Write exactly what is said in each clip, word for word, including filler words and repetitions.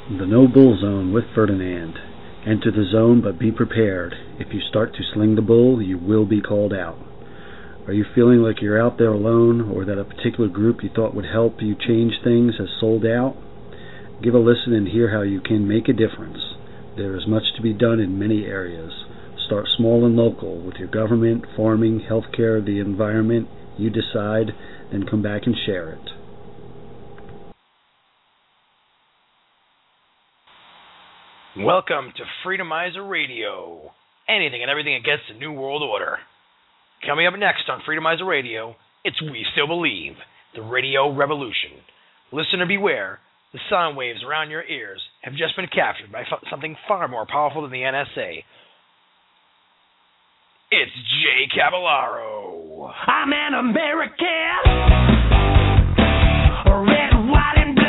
The No Bull Zone with Ferdinand. Enter the zone, but be prepared. If you start to sling the bull, you will be called out. Are you feeling like you're out there alone, or that a particular group you thought would help you change things has sold out? Give a listen and hear how you can make a difference. There is much to be done in many areas. Start small and local with your government, farming, healthcare, the environment. You decide, then come back and share it. Welcome to Freedomizer Radio. Anything and everything against the New World Order. Coming up next on Freedomizer Radio, it's We Still Believe, the radio revolution. Listener beware, the sound waves around your ears have just been captured by f- something far more powerful than the N S A. It's Jay Cavallaro. I'm an American, red, white, and blue.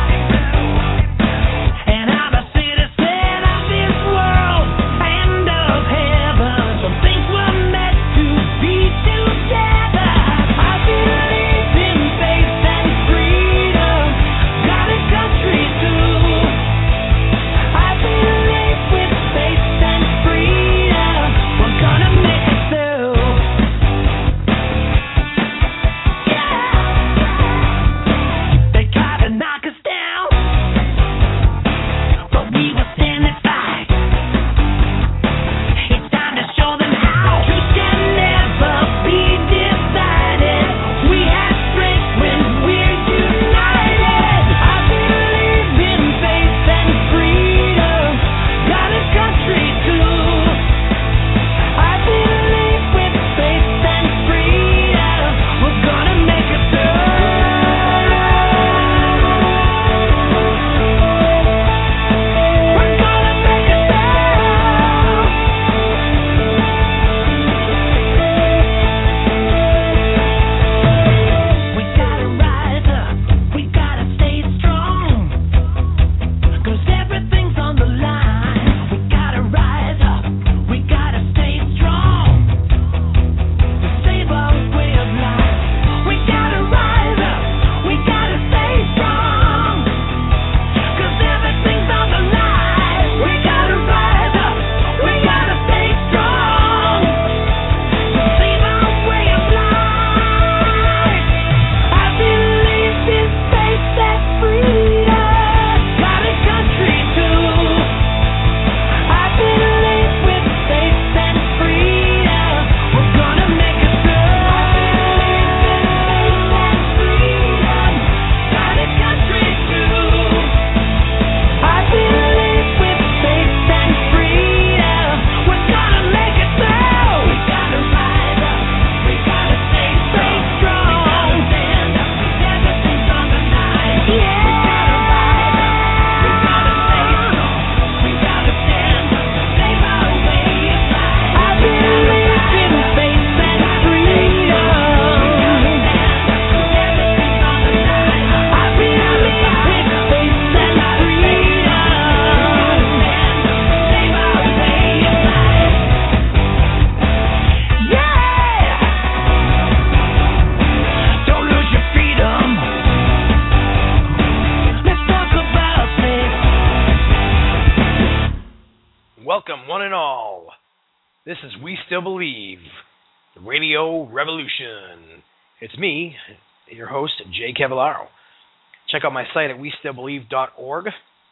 This is We Still Believe, the radio revolution. It's me, your host, Jay Cavallaro. Check out my site at we still believe dot org.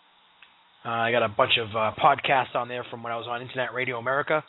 Uh, I got a bunch of uh, podcasts on there from when I was on Internet Radio America.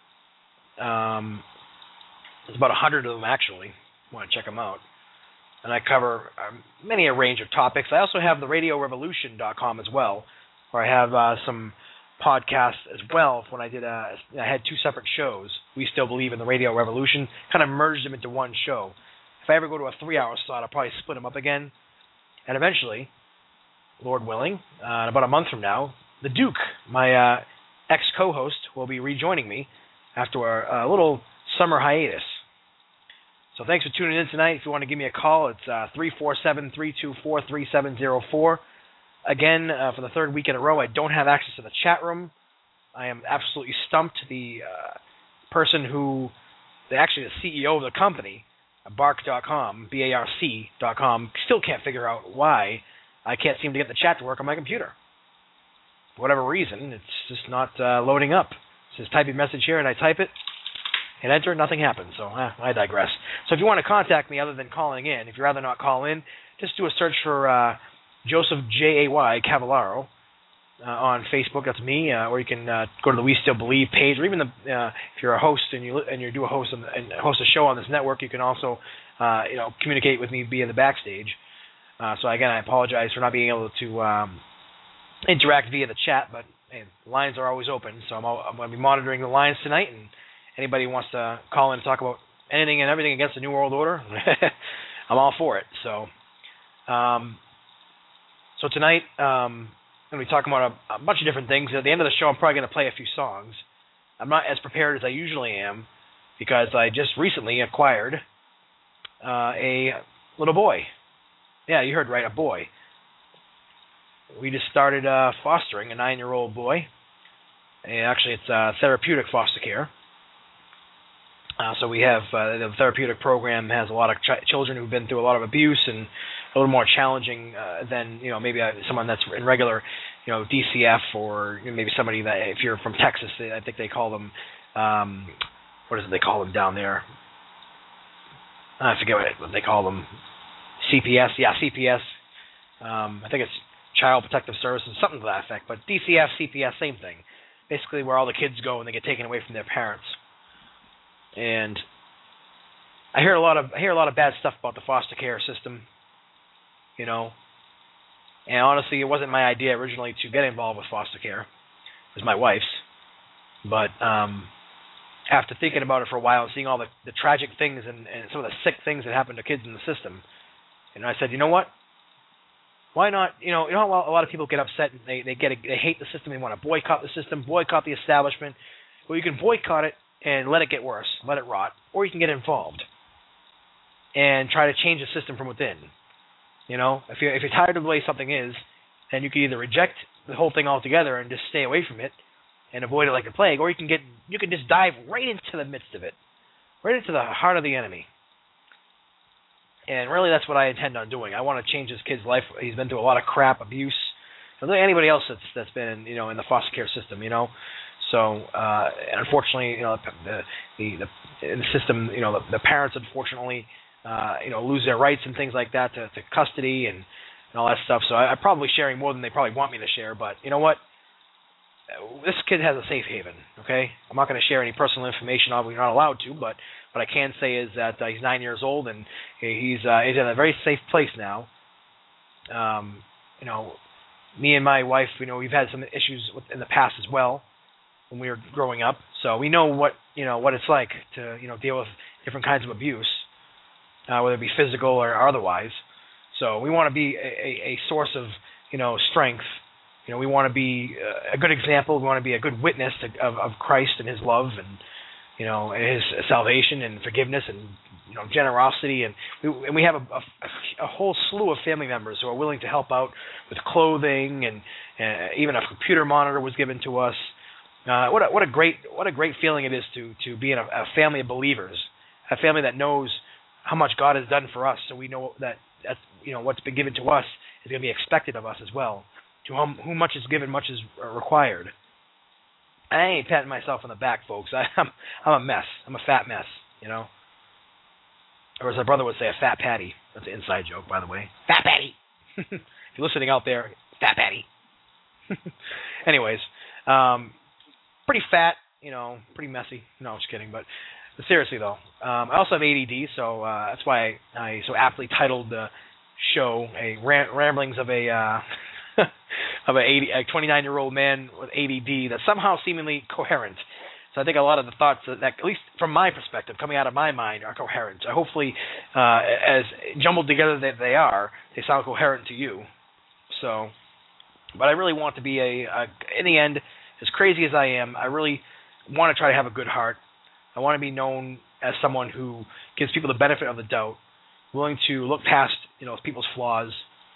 Um, there's about a hundred of them, actually. You want to check them out. And I cover um, many a range of topics. I also have the radio revolution dot com as well, where I have uh, some podcasts as well. When I did, uh, I had two separate shows. We Still Believe in the Radio Revolution. Kind of merged them into one show. If I ever go to a three-hour slot, I'll probably split them up again. And eventually, Lord willing, uh, in about a month from now, the Duke, my uh, ex-co-host, will be rejoining me after a, a little summer hiatus. So thanks for tuning in tonight. If you want to give me a call, it's uh, three four seven, three two four, three seven zero four. Again, uh, for the third week in a row, I don't have access to the chat room. I am absolutely stumped. The uh, person who, the, actually the C E O of the company, bark dot com, B A R C dot com, still can't figure out why I can't seem to get the chat to work on my computer. for whatever reason, it's just not uh, loading up. It says type your message here, and I type it, and enter, nothing happens. So eh, I digress. So if you want to contact me other than calling in, if you'd rather not call in, just do a search for uh, Joseph J A Y Cavallaro uh, on Facebook. That's me. Uh, or you can uh, go to the We Still Believe page, or even the uh, if you're a host and you and you do a host on the, and host a show on this network, you can also uh, you know communicate with me via the backstage. Uh, so again, I apologize for not being able to um, interact via the chat, but hey, the lines are always open. So I'm, I'm going to be monitoring the lines tonight, and anybody who wants to call in and talk about anything and everything against the New World Order, I'm all for it. So, um, so tonight um, I'm going to be talking about a, a bunch of different things. At the end of the show, I'm probably going to play a few songs. I'm not as prepared as I usually am because I just recently acquired uh, a little boy. Yeah, you heard right, a boy. We just started uh, fostering a nine-year-old boy. And actually, it's uh, therapeutic foster care. Uh, so we have uh, the therapeutic program has a lot of ch- children who've been through a lot of abuse and a little more challenging uh, than you know maybe uh, someone that's in regular you know D C F or you know, maybe somebody that if you're from Texas, they, I think they call them um, what is it they call them down there? I forget what, what they call them. C P S, yeah, C P S. Um, I think it's Child Protective Services, something to that effect. But D C F, C P S, same thing. Basically, where all the kids go and they get taken away from their parents. And I hear a lot of I hear a lot of bad stuff about the foster care system, you know. And honestly, it wasn't my idea originally to get involved with foster care. It was my wife's. But um, after thinking about it for a while and seeing all the, the tragic things and, and some of the sick things that happen to kids in the system, and I said, you know what? Why not? You know, you know how a lot of people get upset and they they get a, they hate the system. They want to boycott the system, boycott the establishment. Well, you can boycott it and let it get worse, let it rot, or you can get involved and try to change the system from within. You know, if you're if you're tired of the way something is, then you can either reject the whole thing altogether and just stay away from it and avoid it like the plague, or you can get you can just dive right into the midst of it, right into the heart of the enemy. And really, that's what I intend on doing. I want to change this kid's life. He's been through a lot of crap, abuse. Anybody else that's that's been, you know, in the foster care system, you know. So, uh, unfortunately, you know, the the the, the system, you know, the, the parents, unfortunately, uh, you know, lose their rights and things like that to, to custody and, and all that stuff. So, I, I'm probably sharing more than they probably want me to share. But you know what? This kid has a safe haven. Okay, I'm not going to share any personal information. We're not allowed to, but what I can say is that uh, he's nine years old and he's uh, he's in a very safe place now. Um, you know, me and my wife, you know, we've had some issues with, in the past as well when we were growing up, so we know what you know what it's like to you know deal with different kinds of abuse, uh, whether it be physical or otherwise. So we want to be a, a source of you know strength. You know, we want to be a good example. We want to be a good witness to, of, of Christ and His love and, you know, His salvation and forgiveness and, you know, generosity. And we, and we have a, a, a whole slew of family members who are willing to help out with clothing and uh, even a computer monitor was given to us. Uh, what a, what a great what a great feeling it is to to be in a, a family of believers, a family that knows how much God has done for us. So we know that that's, you know what's been given to us is going to be expected of us as well. To whom, whom much is given, much is required. I ain't patting myself on the back, folks. I, I'm I'm a mess. I'm a fat mess, you know. Or as my brother would say, a fat patty. That's an inside joke, by the way. Fat patty. If you're listening out there, fat patty. Anyways, um, pretty fat, you know, pretty messy. No, I'm just kidding. But, but seriously, though, um, I also have A D D, so uh, that's why I, I so aptly titled the show a ram- Ramblings of a... Uh, of a, eighty, a twenty-nine-year-old man with A D D that's somehow seemingly coherent. So I think a lot of the thoughts that, that, at least from my perspective, coming out of my mind, are coherent. So hopefully, uh, as jumbled together that they are, they sound coherent to you. So, but I really want to be a, a, in the end, as crazy as I am, I really want to try to have a good heart. I want to be known as someone who gives people the benefit of the doubt, willing to look past, you know, people's flaws,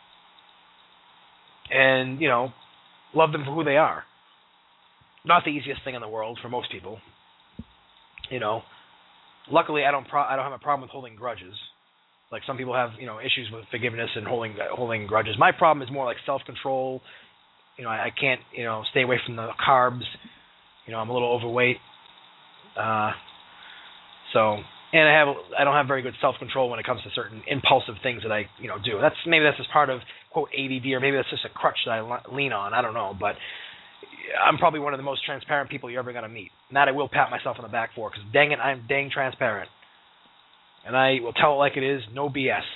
and, you know, love them for who they are. Not the easiest thing in the world for most people. You know, luckily I don't pro- I don't have a problem with holding grudges. Like some people have, you know, issues with forgiveness and holding holding grudges. My problem is more like self-control, You know, I, I can't, you know, stay away from the carbs. You know, I'm a little overweight. Uh, so, and I have, I don't have very good self-control when it comes to certain impulsive things that I, you know, do. That's maybe that's just part of quote A D D, or maybe that's just a crutch that I lean on. I don't know, but I'm probably one of the most transparent people you're ever going to meet. And that I will pat myself on the back for, because dang it, I'm dang transparent. And I will tell it like it is, no B S.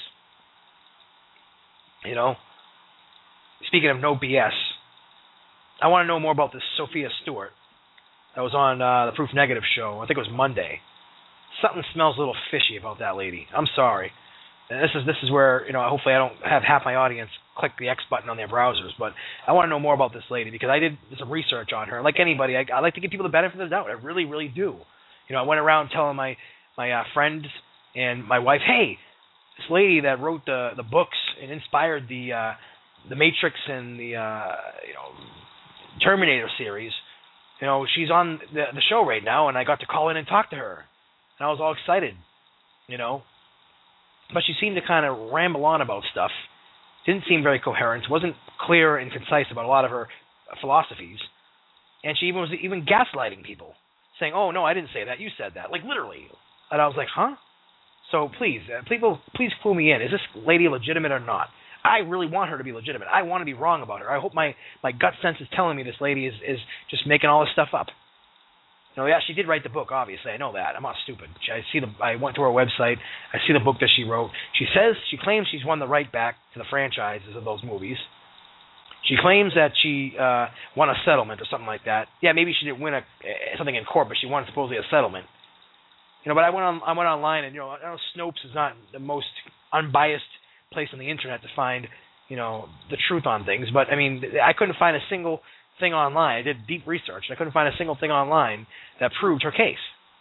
You know? Speaking of no B S, I want to know more about this Sophia Stewart that was on uh, the Proof Negative show. I think it was Monday. Something smells a little fishy about that lady. I'm sorry. And this is this is where, you know, hopefully I don't have half my audience click the X button on their browsers, but I want to know more about this lady, because I did some research on her. Like anybody, I, I like to give people the benefit of the doubt. I really, really do. You know, I went around telling my my uh, friends and my wife, hey, this lady that wrote the the books and inspired the uh, the Matrix and the uh, you know Terminator series, you know, she's on the the show right now, and I got to call in and talk to her, and I was all excited, you know. But she seemed to kind of ramble on about stuff. Didn't seem very coherent. Wasn't clear and concise about a lot of her philosophies. And she even was even gaslighting people, saying, "Oh no, I didn't say that. You said that." Like literally. And I was like, "Huh?" So please, uh, people, please clue me in. Is this lady legitimate or not? I really want her to be legitimate. I want to be wrong about her. I hope my, my gut sense is telling me this lady is, is just making all this stuff up. No, yeah, she did write the book, obviously. I know that. I'm not stupid. I see the. I went to her website. I see the book that she wrote. She says, she claims she's won the right back to the franchises of those movies. She claims that she uh, won a settlement or something like that. Yeah, maybe she didn't win a, something in court, but she won supposedly a settlement. You know, but I went on. I went online, and you know, I know Snopes is not the most unbiased place on the internet to find, you know, the truth on things. But I mean, I couldn't find a single thing online. I did deep research, and I couldn't find a single thing online that proved her case.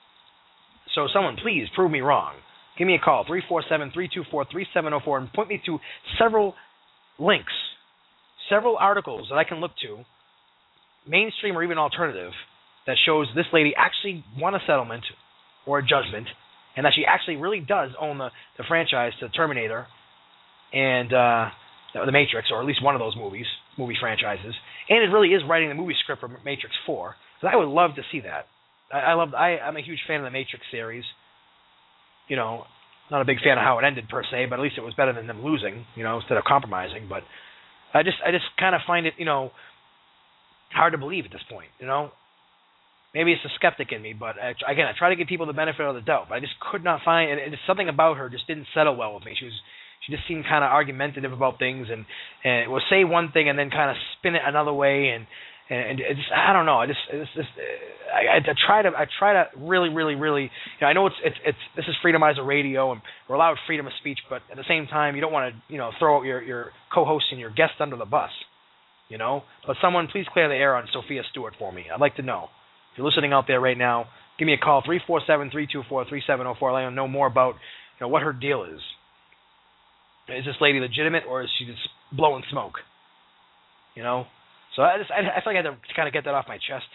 So someone, please prove me wrong. Give me a call, three four seven, three two four, three seven zero four, and point me to several links, several articles that I can look to, mainstream or even alternative, that shows this lady actually won a settlement or a judgment, and that she actually really does own the, the franchise to Terminator and uh, The Matrix, or at least one of those movies, movie franchises, and it really is writing the movie script for Matrix four. So I would love to see that. I, I love. I, I'm a huge fan of the Matrix series. You know, not a big fan of how it ended per se, but at least it was better than them losing, you know, instead of compromising. But I just, I just kind of find it, you know, hard to believe at this point. You know, maybe it's the skeptic in me, but I, again, I try to give people the benefit of the doubt. But I just could not find, and it's something about her just didn't settle well with me. She was. She just seemed kind of argumentative about things, and and will say one thing and then kind of spin it another way, and and it just I don't know. I just it's just I, I try to I try to really really really. You know, I know it's it's it's this is Freedomizer Radio, and we're allowed freedom of speech, but at the same time, you don't want to you know throw out your your co-host and your guest under the bus, you know. But someone please clear the air on Sophia Stewart for me. I'd like to know. If you're listening out there right now, give me a call, three four seven, three two four, three seven zero four. Let me know more about you know what her deal is. Is this lady legitimate, or is she just blowing smoke? You know? So I just I, I feel like I had to kind of get that off my chest.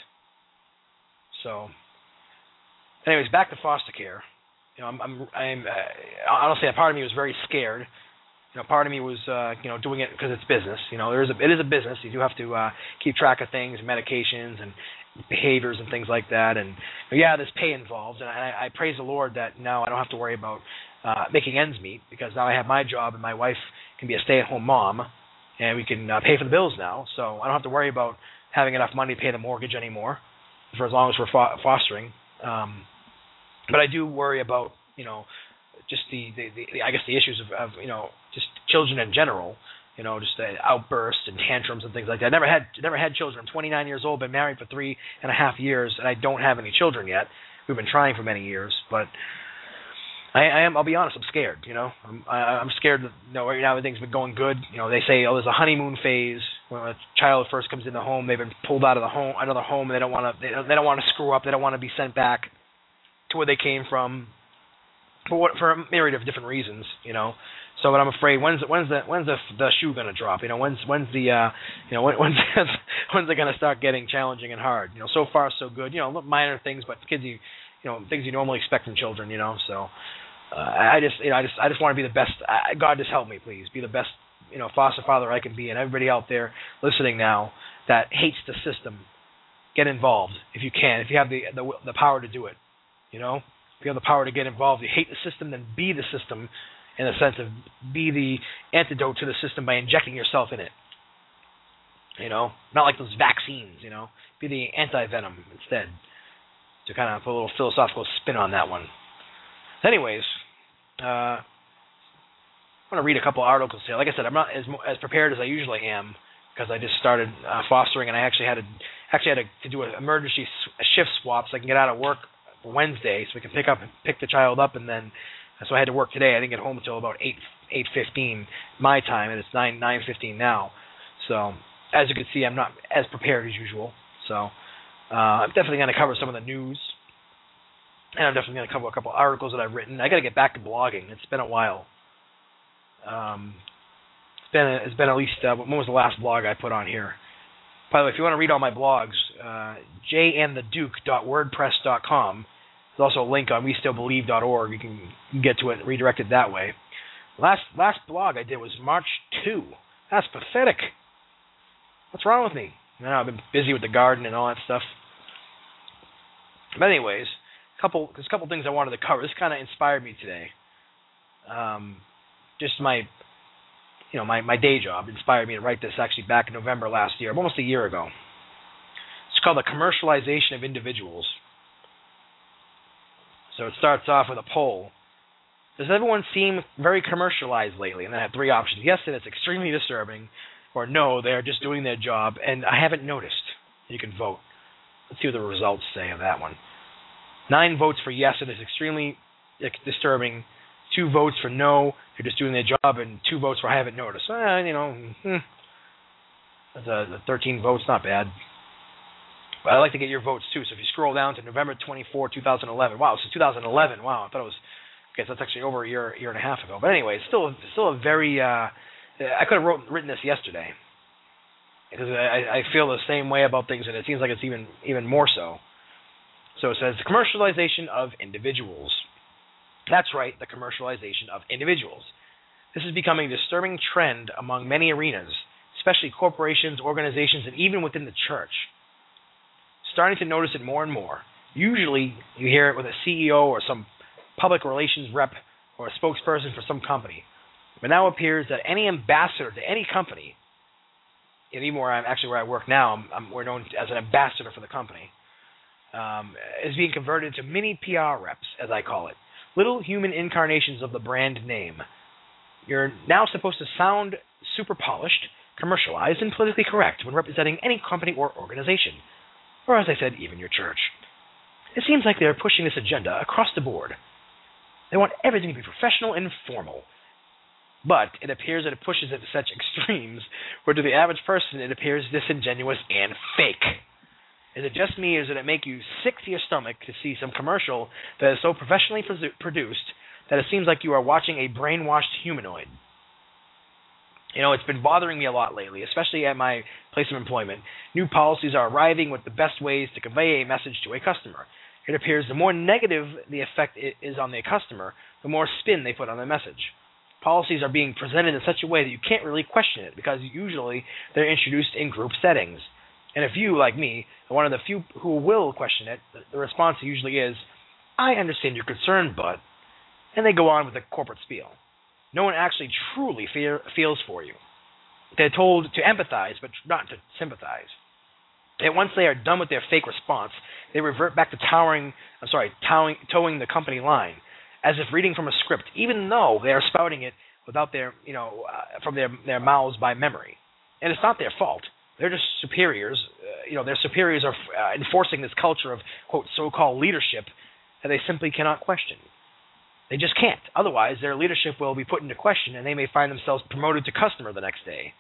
So, anyways, back to foster care. You know, I'm, I'm, I'm uh, honestly, a part of me was very scared. You know, part of me was, uh, you know, doing it because it's business. You know, there is a, it is a business. You do have to uh, keep track of things, medications, and behaviors and things like that. And yeah, there's pay involved, and I, I praise the Lord that now I don't have to worry about uh, making ends meet, because now I have my job and my wife can be a stay-at-home mom, and we can uh, pay for the bills now. So I don't have to worry about having enough money to pay the mortgage anymore for as long as we're fo- fostering. Um, but I do worry about, you know, just the, the, the I guess the issues of, of, you know, just children in general, you know, just uh, outbursts and tantrums and things like that. I never had never had children. I'm twenty-nine years old, been married for three and a half years, and I don't have any children yet. We've been trying for many years, but I, I am. I'll be honest. I'm scared. You know, I'm, I, I'm scared that you know right now everything's been going good. You know, they say oh, there's a honeymoon phase when a child first comes in the home. They've been pulled out of the home, another home, and they don't want to. They don't, they don't want to screw up. They don't want to be sent back to where they came from for what, for a myriad of different reasons. You know. So, but I'm afraid when's when's the when's the the shoe gonna drop? You know, when's when's the uh, you know when, when's when's it gonna start getting challenging and hard? You know, so far so good. You know, minor things, but kids you you know things you normally expect from children. You know, so uh, I just you know I just I just want to be the best. I, God just help me, please, be the best you know foster father I can be, and everybody out there listening now, that hates the system, get involved if you can, if you have the, the the power to do it. You know, if you have the power to get involved, you hate the system, then be the system in the sense of be the antidote to the system by injecting yourself in it. You know, not like those vaccines, you know, be the anti-venom instead. To kind of put a little philosophical spin on that one. Anyways, uh, I want to read a couple articles here. Like I said, I'm not as as prepared as I usually am because I just started uh, fostering, and I actually had to actually had to, to do an emergency shift swap so I can get out of work for Wednesday, so we can pick up pick the child up, and then so I had to work today. I didn't get home until about eight eight fifteen my time, and it's nine nine fifteen now. So as you can see, I'm not as prepared as usual. So. Uh, I'm definitely going to cover some of the news, and I'm definitely going to cover a couple articles that I've written. I got to get back to blogging. It's been a while. Um, it's been it's been at least uh, when was the last blog I put on here? By the way, if you want to read all my blogs, uh, j and the duke dot wordpress dot com. There's also a link on we still believe dot org. You can get to it and redirect it that way. Last last blog I did was March second. That's pathetic. What's wrong with me? No, I've been busy with the garden and all that stuff. But anyways, a couple, there's a couple things I wanted to cover. This kind of inspired me today. Um, just my, you know, my, my day job inspired me to write this actually back in November last year, almost a year ago. It's called The Commercialization of Individuals. So it starts off with a poll. Does everyone seem very commercialized lately? And then I have three options. Yes, and it's extremely disturbing. Or no, they're just doing their job, and I haven't noticed. You can vote. Let's see what the results say of that one. Nine votes for yes, and it's extremely disturbing. Two votes for no, they're just doing their job, and two votes for I haven't noticed. Eh, you know, hmm. That's a, thirteen votes, not bad. But I'd like to get your votes, too. So if you scroll down to November twenty-fourth, twenty eleven. Wow, so two thousand eleven. Wow, I thought it was, okay, so that's actually over a year, year and a half ago. But anyway, it's still, still a very... Uh, I could have wrote, written this yesterday because I, I feel the same way about things, and it seems like it's even even more so. So it says the commercialization of individuals. That's right, the commercialization of individuals. This is becoming a disturbing trend among many arenas, especially corporations, organizations, and even within the church. Starting to notice it more and more. Usually you hear it with a C E O or some public relations rep or a spokesperson for some company. But now it appears that any ambassador to any company, and even where I'm actually where I work now, I'm, I'm, we're known as an ambassador for the company, um, is being converted to mini P R reps, as I call it, little human incarnations of the brand name. You're now supposed to sound super polished, commercialized, and politically correct when representing any company or organization, or as I said, even your church. It seems like they're pushing this agenda across the board. They want everything to be professional and formal. But it appears that it pushes it to such extremes where to the average person it appears disingenuous and fake. Is it just me, or does it make you sick to your stomach to see some commercial that is so professionally produced that it seems like you are watching a brainwashed humanoid? You know, it's been bothering me a lot lately, especially at my place of employment. New policies are arriving with the best ways to convey a message to a customer. It appears the more negative the effect is on the customer, the more spin they put on the message. Policies are being presented in such a way that you can't really question it because usually they're introduced in group settings. And if you, like me, are one of the few who will question it, the response usually is, I understand your concern, but... And they go on with the corporate spiel. No one actually truly fear, feels for you. They're told to empathize, but not to sympathize. And once they are done with their fake response, they revert back to towering, I'm sorry, towing, towing the company line, as if reading from a script, even though they are spouting it without their, you know, uh, from their their mouths by memory. And it's not their fault. They're just superiors. Uh, you know, their superiors are uh, enforcing this culture of, quote, so-called leadership that they simply cannot question. They just can't. Otherwise, their leadership will be put into question, and they may find themselves promoted to customer the next day.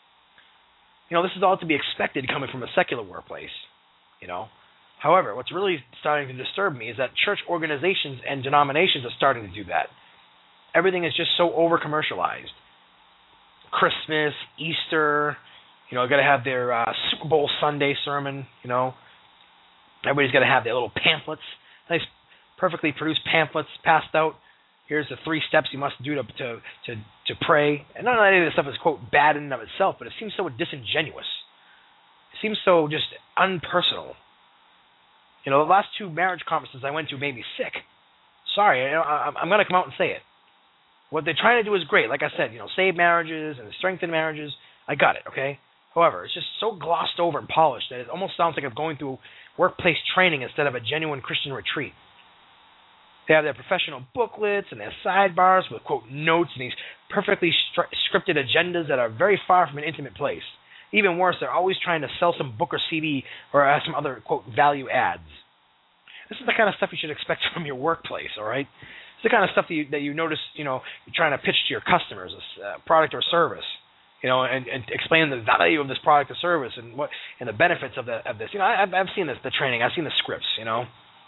You know, this is all to be expected coming from a secular workplace, you know. However, what's really starting to disturb me is that church organizations and denominations are starting to do that. Everything is just so over-commercialized. Christmas, Easter, you know, got to have their uh, Super Bowl Sunday sermon, you know. Everybody's got to have their little pamphlets, nice, perfectly produced pamphlets passed out. Here's the three steps you must do to to to, to pray. And none of any of this stuff is, quote, bad in and of itself, but it seems so disingenuous. It seems so just unpersonal. You know, the last two marriage conferences I went to made me sick. Sorry, you know, I, I'm going to come out and say it. What they're trying to do is great. Like I said, you know, save marriages and strengthen marriages. I got it, okay? However, it's just so glossed over and polished that it almost sounds like I'm going through workplace training instead of a genuine Christian retreat. They have their professional booklets and their sidebars with, quote, notes and these perfectly stri- scripted agendas that are very far from an intimate place. Even worse, they're always trying to sell some book or C D or uh, some other, quote, value ads. This is the kind of stuff you should expect from your workplace, all right? It's the kind of stuff that you, that you notice, you know, you're trying to pitch to your customers, a uh, product or service, you know, and, and explain the value of this product or service and what and the benefits of, the, of this. You know, I, I've, I've seen this, the training. I've seen the scripts, you know.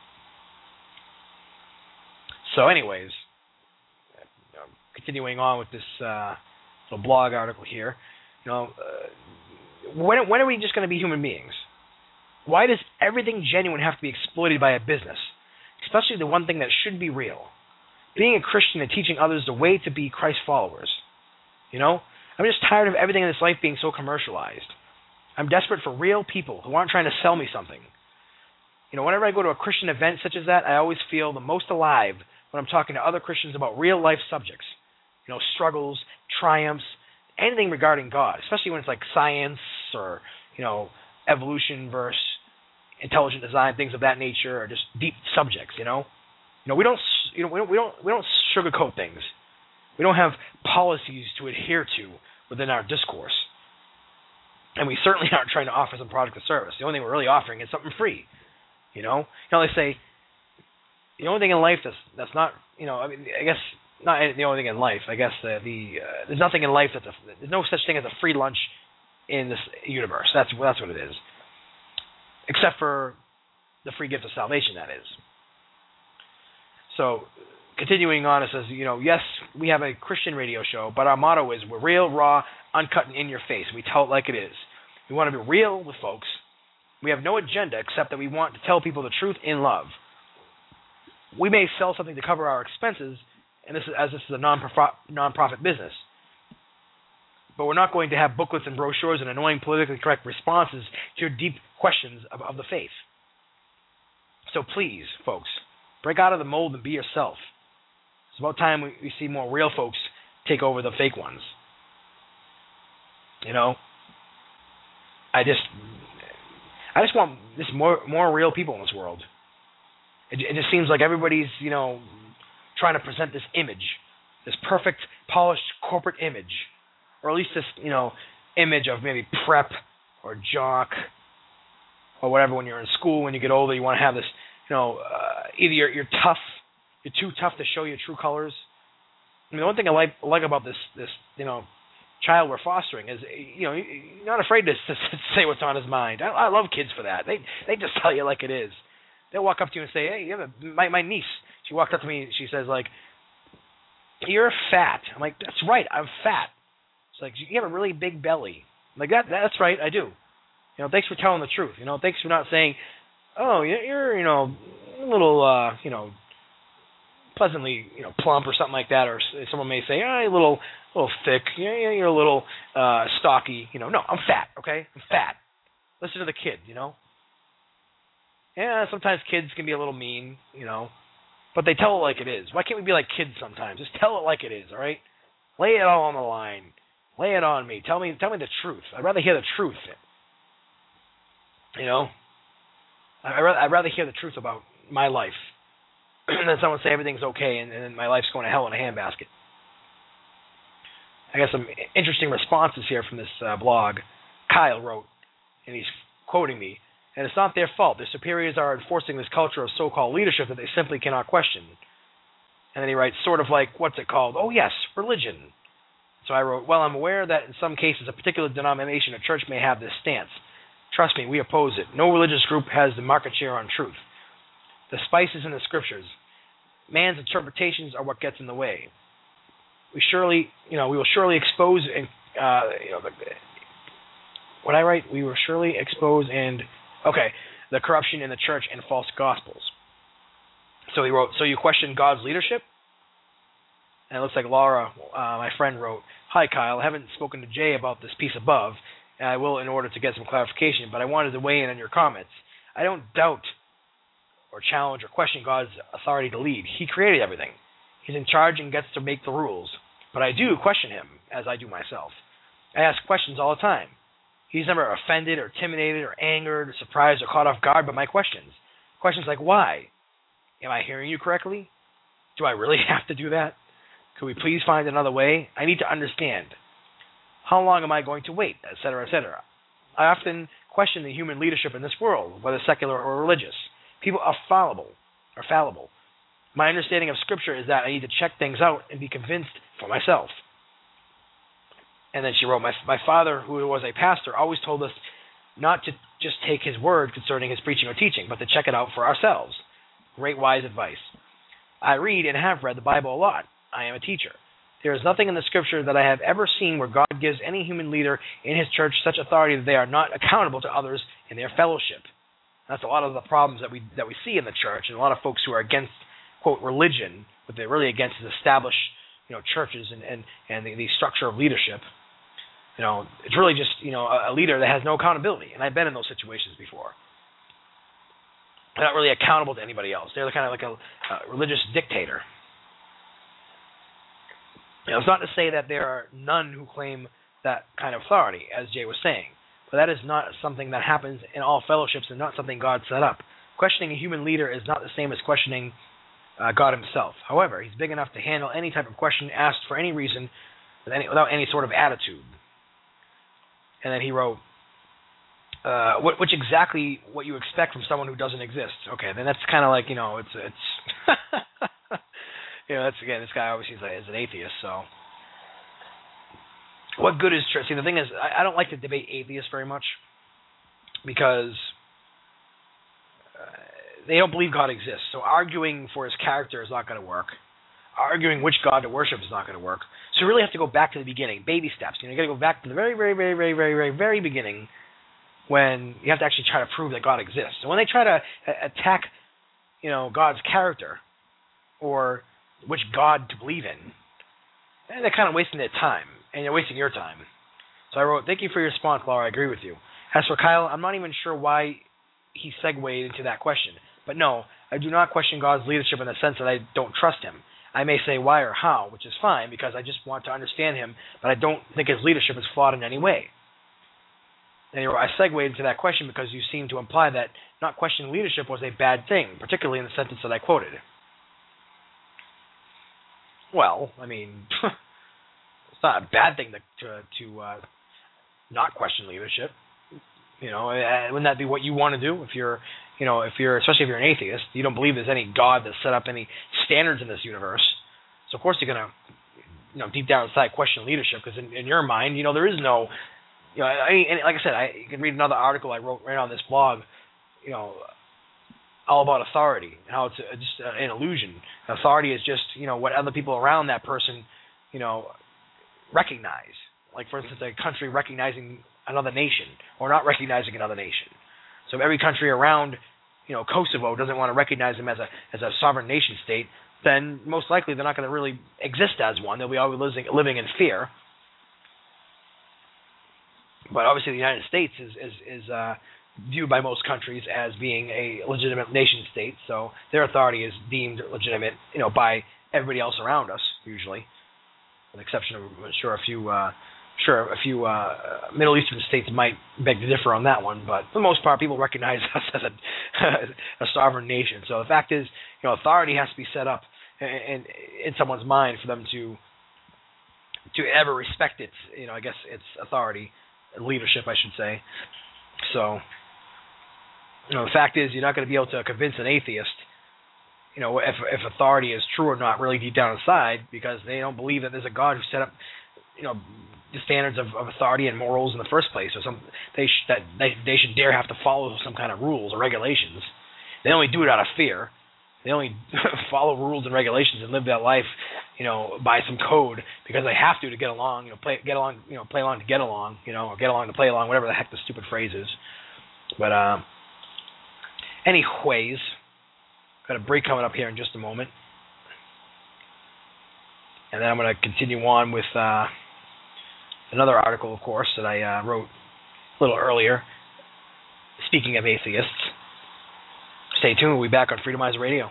So anyways, continuing on with this uh, little blog article here, you know, uh, when, when are we just going to be human beings? Why does everything genuine have to be exploited by a business, especially the one thing that should be real? Being a Christian and teaching others the way to be Christ followers. You know, I'm just tired of everything in this life being so commercialized. I'm desperate for real people who aren't trying to sell me something. You know, whenever I go to a Christian event such as that, I always feel the most alive when I'm talking to other Christians about real life subjects. You know, struggles, triumphs, anything regarding God, especially when it's like science or, you know, evolution versus intelligent design, things of that nature, or just deep subjects, you know. You know, we don't, you know, we don't, we don't, we don't sugarcoat things. We don't have policies to adhere to within our discourse, and we certainly aren't trying to offer some product or service. The only thing we're really offering is something free. You know, you know, they say the only thing in life that's that's not, you know, I mean, I guess not the only thing in life. I guess the, the uh, there's nothing in life that's a, there's no such thing as a free lunch in this universe. That's that's what it is, except for the free gift of salvation. That is. So, continuing on, it says, you know, yes, we have a Christian radio show, but our motto is we're real, raw, uncut, and in your face. We tell it like it is. We want to be real with folks. We have no agenda except that we want to tell people the truth in love. We may sell something to cover our expenses, and this is, as this is a non-profit, non-profit business. But we're not going to have booklets and brochures and annoying politically correct responses to your deep questions of, of the faith. So please, folks, break out of the mold and be yourself. It's about time we, we see more real folks take over the fake ones. You know, I just, I just want this more more real people in this world. It, it just seems like everybody's, you know, trying to present this image, this perfect, polished corporate image, or at least this, you know, image of maybe prep or jock or whatever. When you're in school, when you get older, you want to have this. You know, uh, either you're, you're tough, you're too tough to show your true colors. I mean, the one thing I like like about this this you know child we're fostering is, you know, you're not afraid to, to say what's on his mind. I, I love kids for that. They they just tell you like it is. They'll walk up to you and say, "Hey, you have a, my my niece." She walked up to me and she says, like, "You're fat." I'm like, "That's right, I'm fat." It's like, "You have a really big belly." I'm like, that that's right, I do. You know, thanks for telling the truth. You know, thanks for not saying, "Oh, you're, you know, a little, uh, you know, pleasantly, you know, plump or something like that," or someone may say, "Oh, you're a little, a little thick. Yeah, you're a little uh, stocky." You know, no, I'm fat. Okay, I'm fat. Listen to the kid. You know. Yeah, sometimes kids can be a little mean. You know, but they tell it like it is. Why can't we be like kids sometimes? Just tell it like it is. All right. Lay it all on the line. Lay it on me. Tell me, tell me the truth. I'd rather hear the truth. You know. I'd rather, I'd rather hear the truth about my life than someone say everything's okay and, and my life's going to hell in a handbasket. I got some interesting responses here from this uh, blog. Kyle wrote, and he's quoting me, "And it's not their fault. Their superiors are enforcing this culture of so-called leadership that they simply cannot question." And then he writes, sort of like, what's it called? "Oh, yes, religion." So I wrote, "Well, I'm aware that in some cases a particular denomination or church may have this stance. Trust me, we oppose it. No religious group has the market share on truth. The spices in the scriptures. Man's interpretations are what gets in the way. We surely, you know, we will surely expose and, uh, you know, the, what I write, we will surely expose and, okay, the corruption in the church and false gospels." So he wrote, "So you question God's leadership?" And it looks like Laura, uh, my friend, wrote, "Hi, Kyle. I haven't spoken to Jay about this piece above, and I will in order to get some clarification, but I wanted to weigh in on your comments. I don't doubt or challenge or question God's authority to lead. He created everything. He's in charge and gets to make the rules. But I do question him, as I do myself. I ask questions all the time. He's never offended or intimidated or angered or surprised or caught off guard by my questions. Questions like, why? Am I hearing you correctly? Do I really have to do that? Could we please find another way? I need to understand. How long am I going to wait? Etc., et cetera. I often question the human leadership in this world, whether secular or religious. People are fallible, are fallible. My understanding of Scripture is that I need to check things out and be convinced for myself. And then she wrote, my, my father, who was a pastor, always told us not to just take his word concerning his preaching or teaching, but to check it out for ourselves. Great wise advice. I read and have read the Bible a lot. I am a teacher. There is nothing in the Scripture that I have ever seen where God gives any human leader in his church such authority that they are not accountable to others in their fellowship. That's a lot of the problems that we that we see in the church, and a lot of folks who are against, quote, religion, what they're really against is established, you know, churches and, and, and the, the structure of leadership. You know, it's really just, you know, a, a leader that has no accountability, and I've been in those situations before. They're not really accountable to anybody else. They're kind of like a, a religious dictator. You know, it's not to say that there are none who claim that kind of authority, as Jay was saying, but that is not something that happens in all fellowships and not something God set up. Questioning a human leader is not the same as questioning uh, God himself. However, he's big enough to handle any type of question asked for any reason with any, without any sort of attitude. And then he wrote, uh, what, which exactly what you expect from someone who doesn't exist. Okay, then that's kind of like, you know, it's, it's you know, that's, again, this guy obviously is, a, is an atheist, so. What good is church? See, the thing is, I, I don't like to debate atheists very much because uh, they don't believe God exists. So arguing for his character is not going to work. Arguing which God to worship is not going to work. So you really have to go back to the beginning, baby steps. You know, you got to go back to the very, very, very, very, very, very, very beginning when you have to actually try to prove that God exists. So when they try to a- attack, you know, God's character or which God to believe in, they're kind of wasting their time, and you're wasting your time. So I wrote, thank you for your response, Laura. I agree with you. As for Kyle, I'm not even sure why he segued into that question. But no, I do not question God's leadership in the sense that I don't trust him. I may say why or how, which is fine, because I just want to understand him, but I don't think his leadership is flawed in any way. And I segued into that question because you seem to imply that not questioning leadership was a bad thing, particularly in the sentence that I quoted. Well, I mean, it's not a bad thing to to, to uh, not question leadership. You know, wouldn't that be what you want to do if you're, you know, if you're, especially if you're an atheist, you don't believe there's any God that set up any standards in this universe. So of course you're gonna, you know, deep down inside question leadership because in, in your mind, you know, there is no, you know, I, and like I said, I you can read another article I wrote right on this blog, you know, all about authority and how it's a, just an illusion. Authority is just, you know, what other people around that person, you know, recognize. Like, for instance, a country recognizing another nation or not recognizing another nation. So if every country around, you know, Kosovo doesn't want to recognize them as a as a sovereign nation state, then most likely they're not going to really exist as one. They'll be always living, living in fear. But obviously the United States is is, is uh, viewed by most countries as being a legitimate nation state, so their authority is deemed legitimate, you know, by everybody else around us, usually, with the exception of, I'm sure, a few, uh, sure, a few uh, Middle Eastern states might beg to differ on that one, but for the most part, people recognize us as a, a sovereign nation. So the fact is, you know, authority has to be set up in, in, in someone's mind for them to to ever respect its, you know, I guess its authority, leadership, I should say. So, you know, the fact is, you're not going to be able to convince an atheist, you know, if if authority is true or not, really deep down inside, because they don't believe that there's a God who set up, you know, the standards of, of authority and morals in the first place, or some they sh- that they they should dare have to follow some kind of rules or regulations. They only do it out of fear. They only follow rules and regulations and live their life, you know, by some code because they have to to get along, you know, play get along, you know, play along to get along, you know, or get along to play along, whatever the heck the stupid phrase is. But uh, anyways, got a break coming up here in just a moment, and then I'm going to continue on with uh, another article, of course, that I uh, wrote a little earlier. Speaking of atheists, stay tuned. We'll be back on Freedomizer Radio.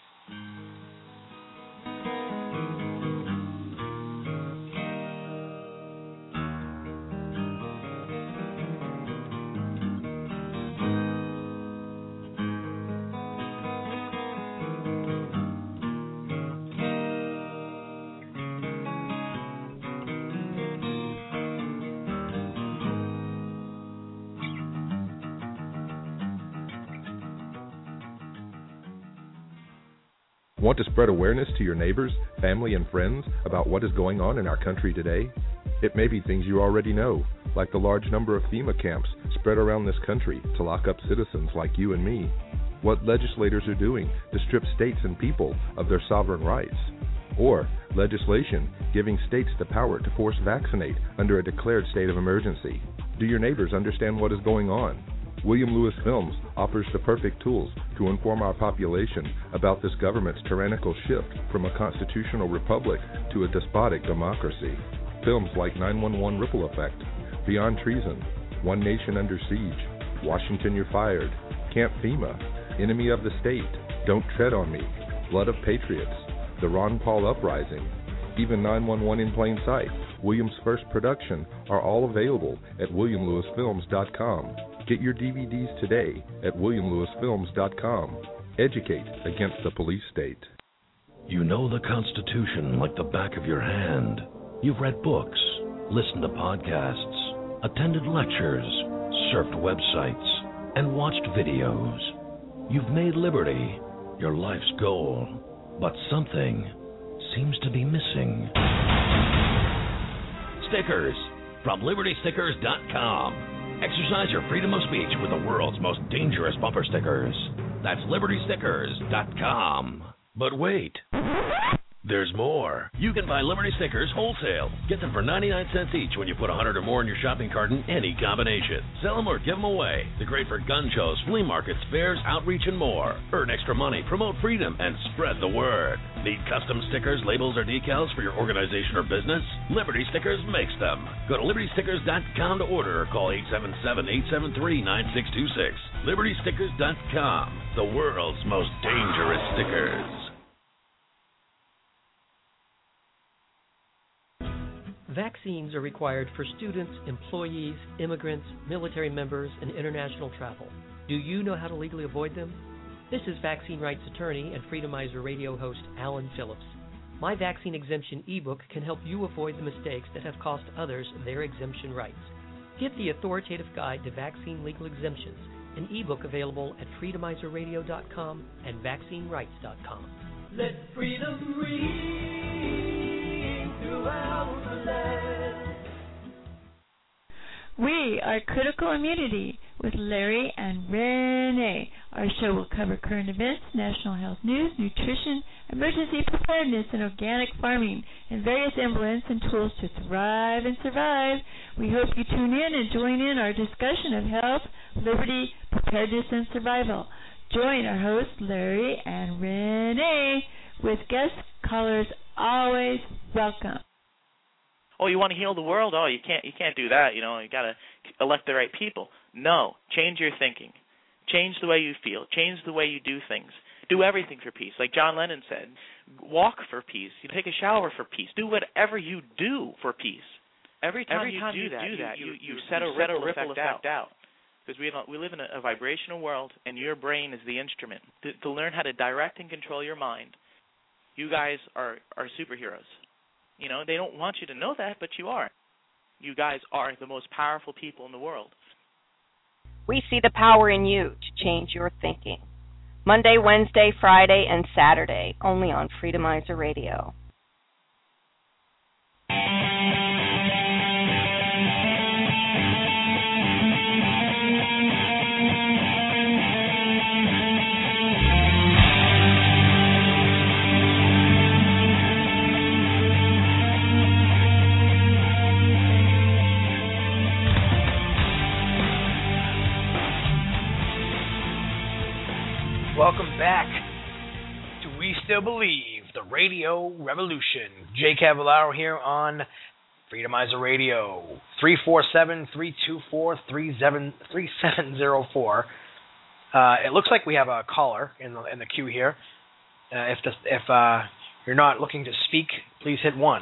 Want to spread awareness to your neighbors, family, and friends about what is going on in our country today? It may be things you already know, like the large number of FEMA camps spread around this country to lock up citizens like you and me. What legislators are doing to strip states and people of their sovereign rights. Or legislation giving states the power to force vaccinate under a declared state of emergency. Do your neighbors understand what is going on? William Lewis Films offers the perfect tools to inform our population about this government's tyrannical shift from a constitutional republic to a despotic democracy. Films like nine one one Ripple Effect, Beyond Treason, One Nation Under Siege, Washington You're Fired, Camp FEMA, Enemy of the State, Don't Tread on Me, Blood of Patriots, The Ron Paul Uprising, even nine one one in Plain Sight, William's first production, are all available at william lewis films dot com. Get your D V Ds today at william lewis films dot com. Educate against the police state. You know the Constitution like the back of your hand. You've read books, listened to podcasts, attended lectures, surfed websites, and watched videos. You've made liberty your life's goal, but something seems to be missing. Stickers from liberty stickers dot com. Exercise your freedom of speech with the world's most dangerous bumper stickers. That's liberty stickers dot com. But wait, there's more. You can buy Liberty stickers wholesale. Get them for ninety-nine cents each when you put one hundred or more in your shopping cart in any combination. Sell them or give them away. They're great for gun shows, flea markets, fairs, outreach, and more. Earn extra money, promote freedom, and spread the word. Need custom stickers, labels, or decals for your organization or business? Liberty Stickers makes them. Go to liberty stickers dot com to order or call eight seven seven, eight seven three, nine six two six. liberty stickers dot com, the world's most dangerous stickers. Vaccines are required for students, employees, immigrants, military members, and international travel. Do you know how to legally avoid them? This is vaccine rights attorney and Freedomizer radio host Alan Phillips. My vaccine exemption ebook can help you avoid the mistakes that have cost others their exemption rights. Get the authoritative guide to vaccine legal exemptions, an ebook available at freedomizer radio dot com and vaccine rights dot com. Let freedom ring throughout the land. We are Critical Immunity with Larry and Renee. Our show will cover current events, national health news, nutrition, emergency preparedness, and organic farming, and various emblems and tools to thrive and survive. We hope you tune in and join in our discussion of health, liberty, preparedness, and survival. Join our hosts, Larry and Renee, with guest callers always welcome. Oh, you want to heal the world? Oh, you can't. You can't do that. You know, you got to elect the right people. No, change your thinking. Change the way you feel. Change the way you do things. Do everything for peace, like John Lennon said. Walk for peace. You take a shower for peace. Do whatever you do for peace. Every time, Every you, time do you that, do that, you, you, you, you set, a, set ripple a ripple effect, effect out. Because we we live in a, a vibrational world, and your brain is the instrument. To, to learn how to direct and control your mind, you guys are, are superheroes. You know, they don't want you to know that, but you are. You guys are the most powerful people in the world. We see the power in you to change your thinking. Monday, Wednesday, Friday, and Saturday, only on Freedomizer Radio. Welcome back to We Still Believe, the Radio Revolution. Jay Cavallaro here on Freedomizer Radio, three four seven, three two four, three seven zero four. Uh, it looks like we have a caller in the, in the queue here. Uh, if the, if uh, you're not looking to speak, please hit one.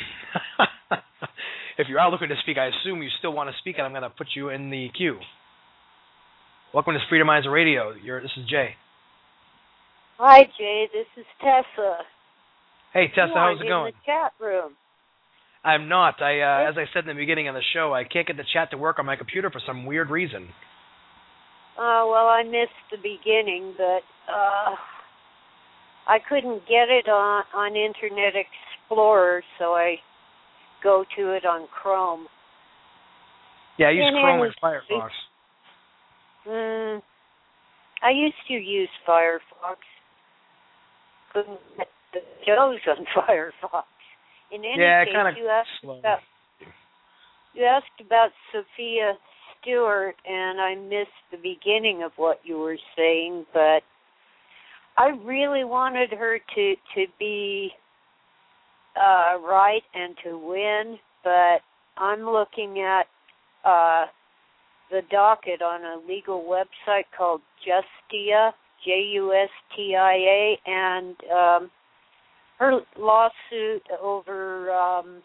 If you are looking to speak, I assume you still want to speak, and I'm going to put you in the queue. Welcome to Freedomizer Radio. You're, this is Jay. Hi, Jay. This is Tessa. Hey, Tessa, you how's it in going? the chat room. I'm not. I, uh, as I said in the beginning of the show, I can't get the chat to work on my computer for some weird reason. Uh, well, I missed the beginning, but uh, I couldn't get it on, on Internet Explorer, so I go to it on Chrome. Yeah, I use and Chrome any, and Firefox. Mm, I used to use Firefox. Couldn't get the shows on Firefox. In any yeah, case, kind of you asked slow. about you asked about Sophia Stewart, and I missed the beginning of what you were saying, but I really wanted her to to be uh, right and to win, but I'm looking at uh, the docket on a legal website called Justia, J U S T I A, and um, her lawsuit over um,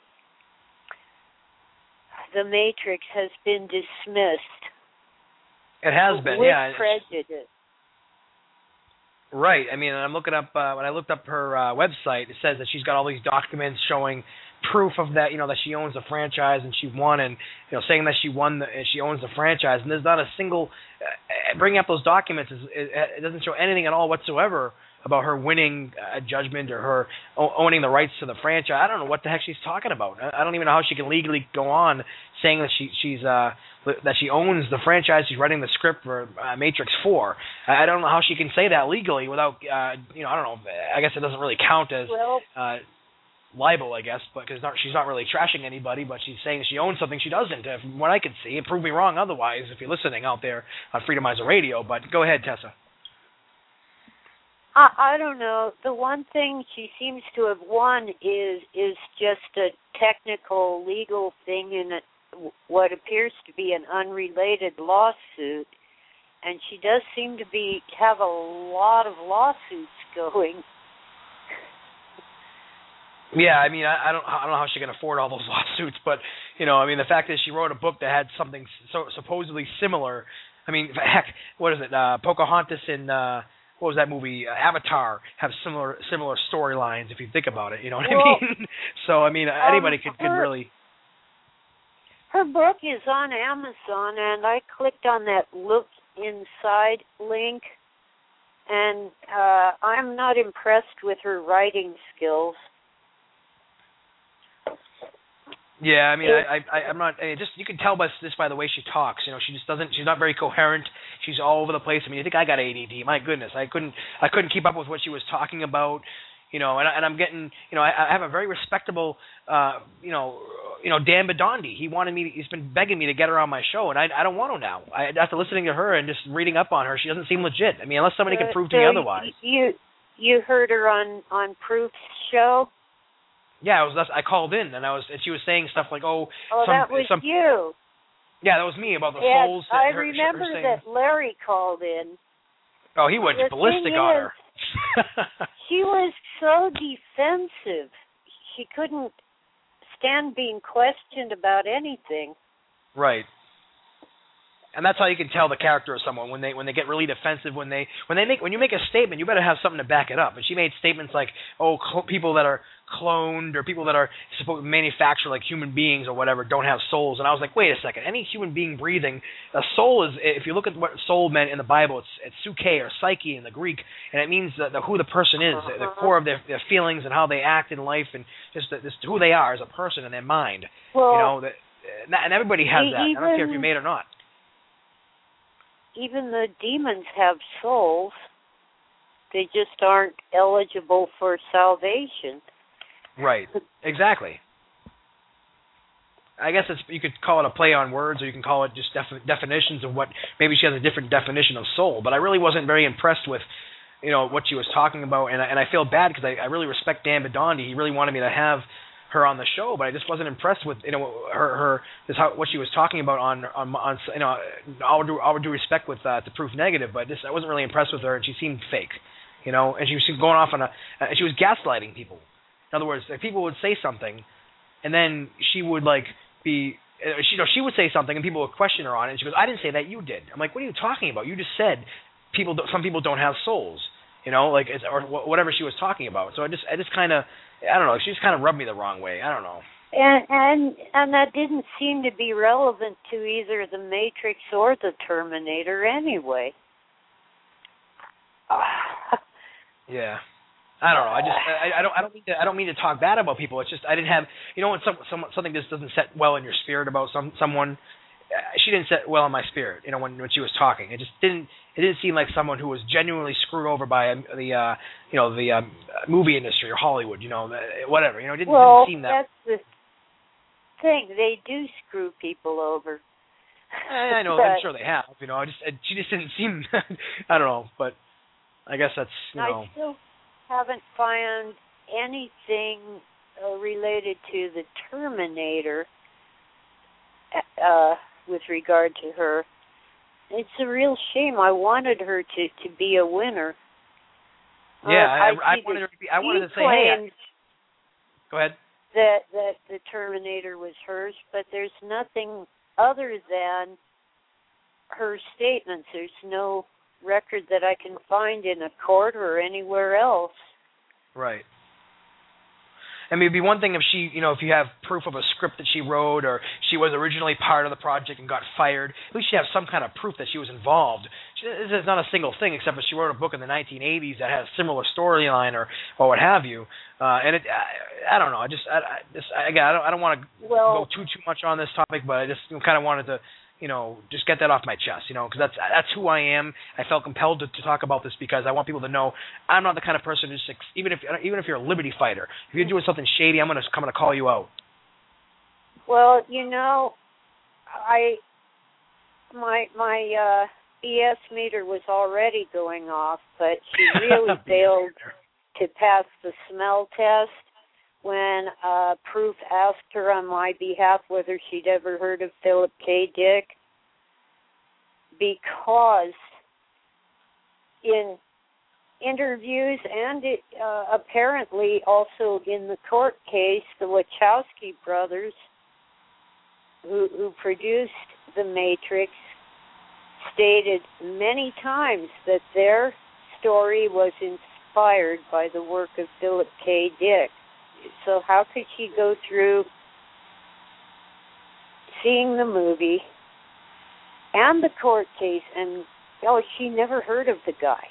The Matrix has been dismissed. It has been, with yeah. prejudice. Right. I mean, I'm looking up, uh, when I looked up her uh, website, it says that she's got all these documents showing proof of that, you know, that she owns the franchise and she won, and, you know, saying that she won, the, and she owns the franchise, and there's not a single, uh, bringing up those documents, is, it, it doesn't show anything at all whatsoever about her winning a judgment or her o- owning the rights to the franchise. I don't know what the heck she's talking about. I, I don't even know how she can legally go on saying that she she's uh that she owns the franchise. She's writing the script for uh, Matrix four. I, I don't know how she can say that legally without uh you know I don't know. I guess it doesn't really count as well, uh libel, I guess, but because she's not really trashing anybody, but she's saying she owns something she doesn't. Uh, from what I can see, and prove me wrong otherwise if you're listening out there on Freedomizer Radio. But go ahead, Tessa. I, I don't know. The one thing she seems to have won is is just a technical legal thing in a, what appears to be an unrelated lawsuit, and she does seem to be have a lot of lawsuits going. Yeah, I mean, I, I don't, I don't know how she can afford all those lawsuits, but you know, I mean, the fact is she wrote a book that had something so supposedly similar. I mean, heck, what is it? Uh, Pocahontas and uh, what was that movie? Uh, Avatar have similar similar storylines if you think about it. You know what well, I mean? So I mean, anybody um, could, her, could really. Her book is on Amazon, and I clicked on that look inside link, and uh, I'm not impressed with her writing skills. Yeah, I mean, I, I, I'm not. I just you can tell by this by the way she talks. You know, she just doesn't. She's not very coherent. She's all over the place. I mean, I think I got A D D. My goodness, I couldn't. I couldn't keep up with what she was talking about. You know, and, and I'm getting. You know, I, I have a very respectable. Uh, you know, you know, Dan Bidondi. He wanted me. To, he's been begging me to get her on my show, and I, I don't want to now. I, after listening to her and just reading up on her, she doesn't seem legit. I mean, unless somebody uh, can prove so to me otherwise. You you heard her on on Proof's show. Yeah, I was. I called in, and I was, and she was saying stuff like, "Oh, oh, some, that was some, you." Yeah, that was me about the yeah, souls. That I her, remember her saying, that Larry called in. Oh, he went the ballistic thing on is, her. She was so defensive. She couldn't stand being questioned about anything. Right. And that's how you can tell the character of someone when they when they get really defensive when they when they make when you make a statement you better have something to back it up. And she made statements like, oh, cl- people that are cloned or people that are supposed to manufacture like human beings or whatever don't have souls. And I was like, wait a second, any human being breathing, a soul is, if you look at what soul meant in the Bible, it's it's psyche or psyche in the Greek, and it means the, the who the person is, uh-huh. the core of their, their feelings and how they act in life, and just, the, just who they are as a person and their mind. Well, you know, that, and everybody has that. Even, I don't care if you're made or not. Even the demons have souls. They just aren't eligible for salvation. Right. Exactly. I guess it's you could call it a play on words, or you can call it just defi- definitions of what. Maybe she has a different definition of soul. But I really wasn't very impressed with, you know, what she was talking about, and I, and I feel bad because I, I really respect Dan Bidondi. He really wanted me to have her on the show, but I just wasn't impressed with you know her her just how what she was talking about on on, on you know all due all due respect with uh, the Proof Negative, but just I wasn't really impressed with her, and she seemed fake, you know, and she was going off on a and she was gaslighting people. In other words, like, people would say something, and then she would like be she you know she would say something, and people would question her on it, and she goes, "I didn't say that, you did." I'm like, "What are you talking about? You just said people don't, some people don't have souls." You know, like it's, or whatever she was talking about. So I just, I just kind of, I don't know. She just kind of rubbed me the wrong way. I don't know. And and and that didn't seem to be relevant to either the Matrix or the Terminator, anyway. Yeah, I don't know. I just, I, I don't, I don't mean to, I don't mean to talk bad about people. It's just I didn't have, you know, when some, some something just doesn't set well in your spirit about some someone. She didn't set well in my spirit, you know, when when she was talking. It just didn't. It didn't seem like someone who was genuinely screwed over by the, uh, you know, the um, movie industry or Hollywood, you know, whatever. You know, it didn't, well, didn't seem that. Well, that's the thing. They do screw people over. I know. but, I'm sure they have. You know, I just she just didn't seem. I don't know, but I guess that's you know. I still haven't found anything uh, related to the Terminator. Uh, with regard to her, it's a real shame. I wanted her to, to be a winner. Yeah, uh, I, I, I see wanted that her to be. I wanted to say, hey. I, go ahead. That that the Terminator was hers, but there's nothing other than her statements. There's no record that I can find in a court or anywhere else. Right. I mean, it'd be one thing if she, you know, if you have proof of a script that she wrote or she was originally part of the project and got fired. At least you have some kind of proof that she was involved. She, this is not a single thing, except that she wrote a book in the nineteen eighties that has a similar storyline or, or what have you. Uh, and it, I, I don't know. I just, I, I just, again, I don't, I don't want to well, go too, too much on this topic, but I just kind of wanted to, you know, just get that off my chest, you know, because that's that's who I am. I felt compelled to, to talk about this because I want people to know I'm not the kind of person who's even if even if you're a liberty fighter, if you're doing something shady, I'm gonna come to call you out. Well, you know, I my my uh, B S meter was already going off, but she really failed to pass the smell test. When uh, Proof asked her on my behalf whether she'd ever heard of Philip K. Dick, because in interviews and it, uh, apparently also in the court case, the Wachowski brothers, who, who produced The Matrix, stated many times that their story was inspired by the work of Philip K. Dick. So how could she go through seeing the movie and the court case and, oh, she never heard of the guy?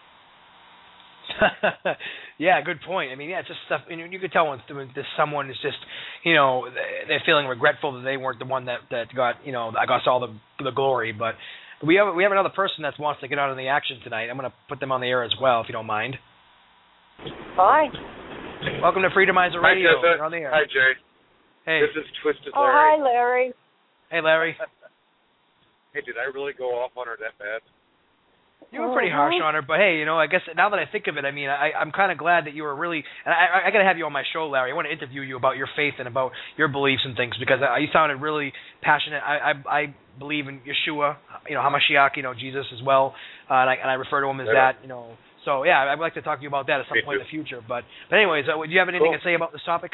Yeah, good point. I mean, yeah, it's just stuff. You know, you could tell when, when this someone is just, you know, they're feeling regretful that they weren't the one that, that got, you know, that got all the the glory. But we have we have another person that wants to get out of the action tonight. I'm going to put them on the air as well, if you don't mind. Fine. Welcome to Freedomizer Radio. Hi, You're on the air. Hi, Jay. Hey. This is Twisted Oh, Larry. hi, Larry. Hey, Larry. Hey, did I really go off on her that bad? You were pretty harsh on her, but hey, you know, I guess now that I think of it, I mean, I, I'm kind of glad that you were really, and I, I got to have you on my show, Larry. I want to interview you about your faith and about your beliefs and things because I, you sounded really passionate. I, I, I believe in Yeshua, you know, Hamashiach, you know, Jesus as well, uh, and, I, and I refer to him as yeah. that, you know. So, yeah, I'd like to talk to you about that at some Me point too. in the future. But, but anyways, uh, do you have anything cool. to say about this topic?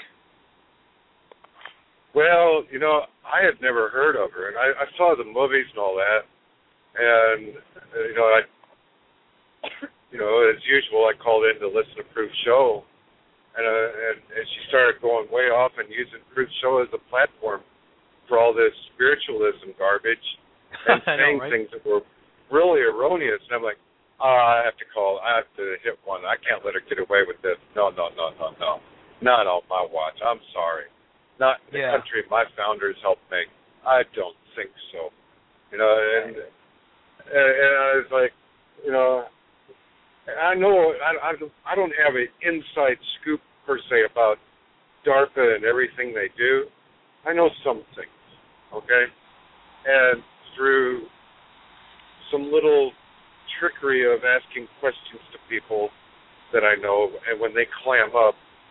Well, you know, I had never heard of her, and I, I saw the movies and all that, and, uh, you know, I, you know, as usual, I called in to listen to Proof Show, and, uh, and, and she started going way off and using Proof Show as a platform for all this spiritualism garbage and saying know, right? things that were really erroneous, and I'm like, oh, I have to call, I have to hit one. I can't let her get away with this. No, no, no, no, no. Not on my watch. I'm sorry. Not the yeah. country my founders helped make. I don't think so. You know, and, and, and I was like, you know, I know I, I don't have an inside scoop per se about DARPA and everything they do. I know some things, okay? And through some little trickery of asking questions to people that I know, and when they clam up,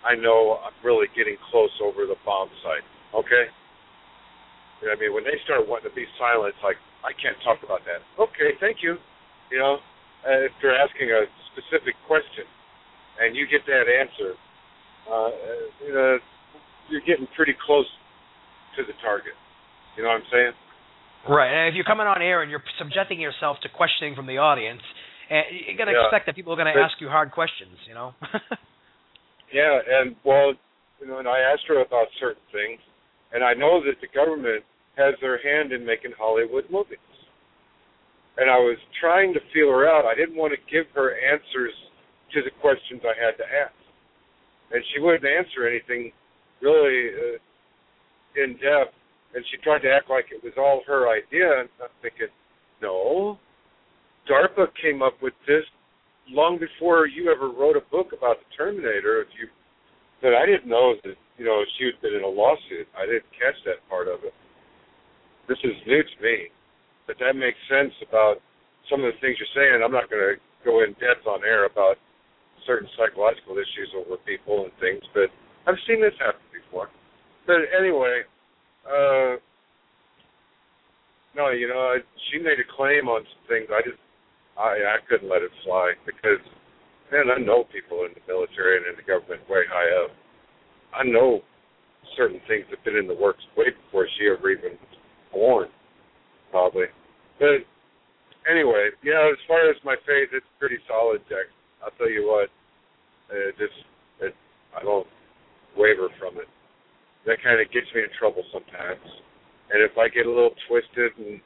I know I'm really getting close over the bomb site. Okay? You know what I mean? When they start wanting to be silent, it's like, I can't talk about that. Okay, thank you. You know, uh, if they're asking a specific question and you get that answer, uh, you know, you're getting pretty close to the target. You know what I'm saying? Right. And if you're coming on air and you're subjecting yourself to questioning from the audience, and you got to yeah. expect that people are going to ask you hard questions, you know? Yeah, and, well, you know, and I asked her about certain things, and I know that the government has their hand in making Hollywood movies. And I was trying to feel her out. I didn't want to give her answers to the questions I had to ask. And she wouldn't answer anything really uh, in depth, and she tried to act like it was all her idea, and I'm thinking, no, DARPA came up with this long before you ever wrote a book about the Terminator. If you, but I didn't know that, you know, she had been in a lawsuit. I didn't catch that part of it. This is new to me, but that makes sense about some of the things you're saying. I'm not going to go in depth on air about certain psychological issues over people and things, but I've seen this happen before. But anyway, uh, no, you know, I, she made a claim on some things. I just, I, I couldn't let it fly because, man, I know people in the military and in the government way high up. I know certain things have been in the works way before she ever even was born, probably. But anyway, yeah, as far as my faith, it's pretty solid, Jack. I'll tell you what, it just, it, I don't waver from it. That kind of gets me in trouble sometimes. And if I get a little twisted and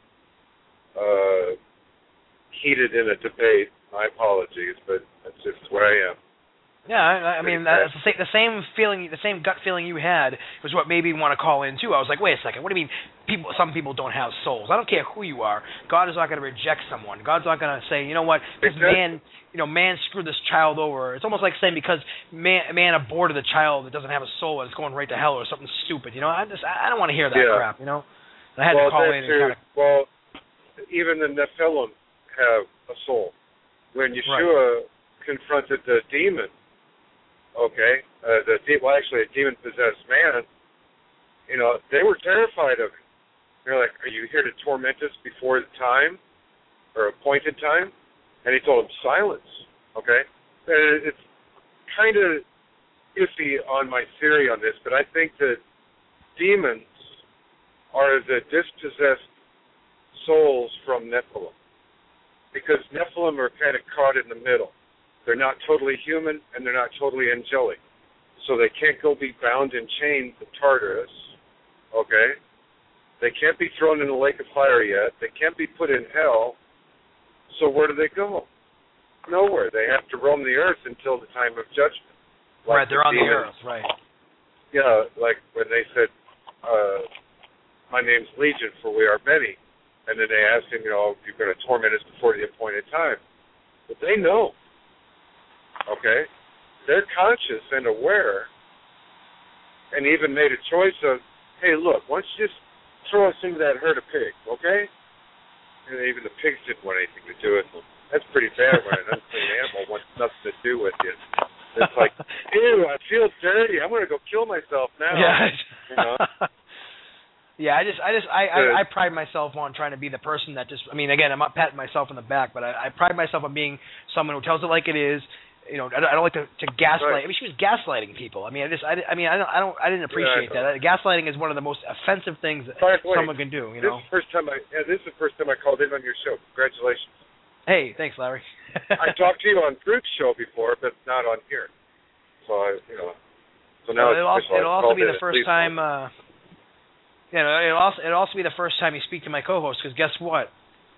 uh, heated in a debate, my apologies, but that's just where I am. Yeah, I, I mean, that's the same, the same feeling, the same gut feeling you had was what made me want to call in, too. I was like, wait a second, what do you mean people? Some people don't have souls? I don't care who you are. God is not going to reject someone. God's not going to say, you know what, this man, you know, man screwed this child over. It's almost like saying because man, man aborted a child that doesn't have a soul and it's going right to hell or something stupid. You know, I just, I don't want to hear that yeah. crap, you know? And I had well, to call in and kind of... Well, even the Nephilim have a soul. When Yeshua right. confronted the demon, okay, uh, the de- well, actually a demon-possessed man, you know, they were terrified of him. They're like, are you here to torment us before the time or appointed time? And he told them, silence, okay? And it's kind of iffy on my theory on this, but I think that demons are the dispossessed souls from Nephilim, because Nephilim are kind of caught in the middle. They're not totally human, and they're not totally angelic. So they can't go be bound in chains to Tartarus, okay? They can't be thrown in the lake of fire yet. They can't be put in hell. So where do they go? Nowhere. They have to roam the earth until the time of judgment. Like right, they're the on demons. the earth, right. Yeah, like when they said, uh, my name's Legion, for we are many. And then they asked him, you know, you're going to torment us before the appointed time. But they know. Okay? They're conscious and aware and even made a choice of, hey, look, why don't you just throw us into that herd of pigs, okay? And even the pigs didn't want anything to do with them. That's pretty bad when an unclean animal wants nothing to do with you. It's like, ew, I feel dirty. I'm going to go kill myself now. Yeah. You know? Yeah, I just, I just, I, I, I pride myself on trying to be the person that just, I mean, again, I'm not patting myself on the back, but I, I pride myself on being someone who tells it like it is. You know, I don't, I don't like to, to gaslight. Right. I mean, she was gaslighting people. I mean, I just, I, I mean, I don't, I don't, I didn't appreciate yeah, that. Gaslighting is one of the most offensive things that By the way, someone can do. You this know, is the first time I, yeah, this is the first time I called in on your show. Congratulations. Hey, thanks, Larry. I talked to you on Fruit's show before, but not on here. So I, you know, so now well, it's it'll also, it'll also be the first time. Uh, you know, it'll also, it'll also be the first time you speak to my co-host, because guess what?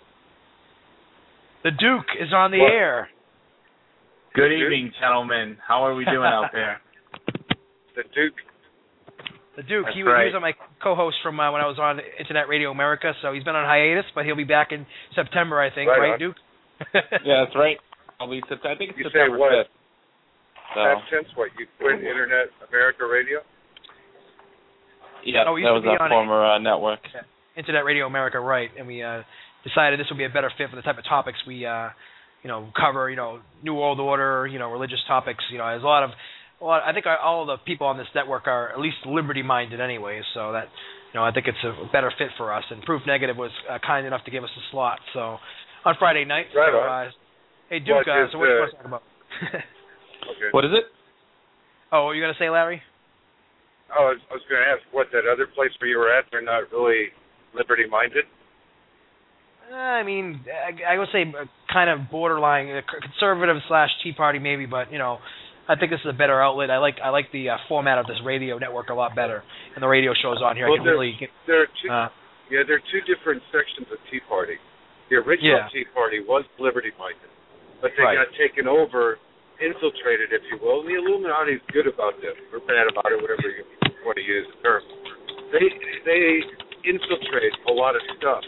The Duke is on the what? air. Good evening, gentlemen. How are we doing out there? The Duke. The Duke. That's He, right. he was on my co-host from uh, when I was on Internet Radio America, so he's been on hiatus, but he'll be back in September, I think. Right, right on. Duke? Yeah, that's right. I'll be September. I think it's You September say what? fifth. So. Past tense, what? You quit Internet America Radio? Yeah, oh, we that used was to be our on former uh, network. Yeah. Internet Radio America, right? And we uh, decided this would be a better fit for the type of topics we, uh, you know, cover. You know, New World Order, you know, religious topics. You know, there's a lot of well, I think all the people on this network are at least liberty-minded anyway, so that, you know, I think it's a better fit for us. And Proof Negative was uh, kind enough to give us a slot, so on Friday night. Right so, on. uh, hey, Duke, What uh, is, so what are you uh, supposed to talk about? Okay. What is it? Oh, what were you going to say, Larry? Oh, I was, I was going to ask what that other place where you were at, they're not really liberty-minded? Uh, I mean, I, I would say kind of borderline uh, conservative slash Tea Party maybe, but, you know, I think this is a better outlet. I like I like the uh, format of this radio network a lot better, and the radio shows on here. Well, I can there, really get, there are two, uh, yeah, there are two different sections of Tea Party. The original Yeah. Tea Party was liberty-minded, but they Right. got taken over, infiltrated, if you will. The Illuminati is good about this, or bad about it, whatever you want to use the term. They they infiltrate a lot of stuff.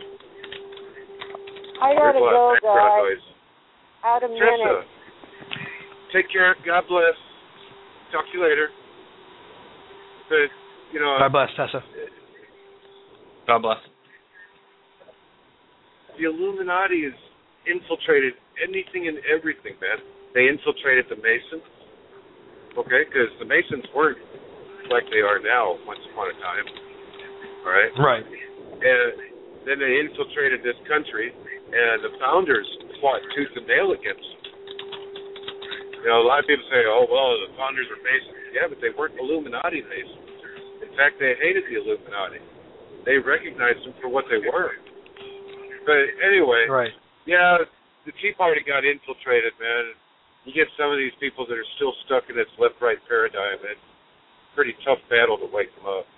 I gotta There's a lot go, of background guys. noise. Out a Tessa, minute. take care. God bless. Talk to you later. But, you know, God bless, Tessa. God bless. the Illuminati has infiltrated anything and everything, man. They infiltrated the Masons, okay, because the Masons weren't like they are now once upon a time, all right? Right. And then they infiltrated this country, and the founders fought tooth and nail against them. You know, a lot of people say, oh, well, the founders were Masons. Yeah, but they weren't Illuminati Masons. In fact, they hated the Illuminati. They recognized them for what they were. But anyway, right. yeah, the Tea Party got infiltrated, man. You get some of these people that are still stuck in this left-right paradigm, and pretty tough battle to wake them up.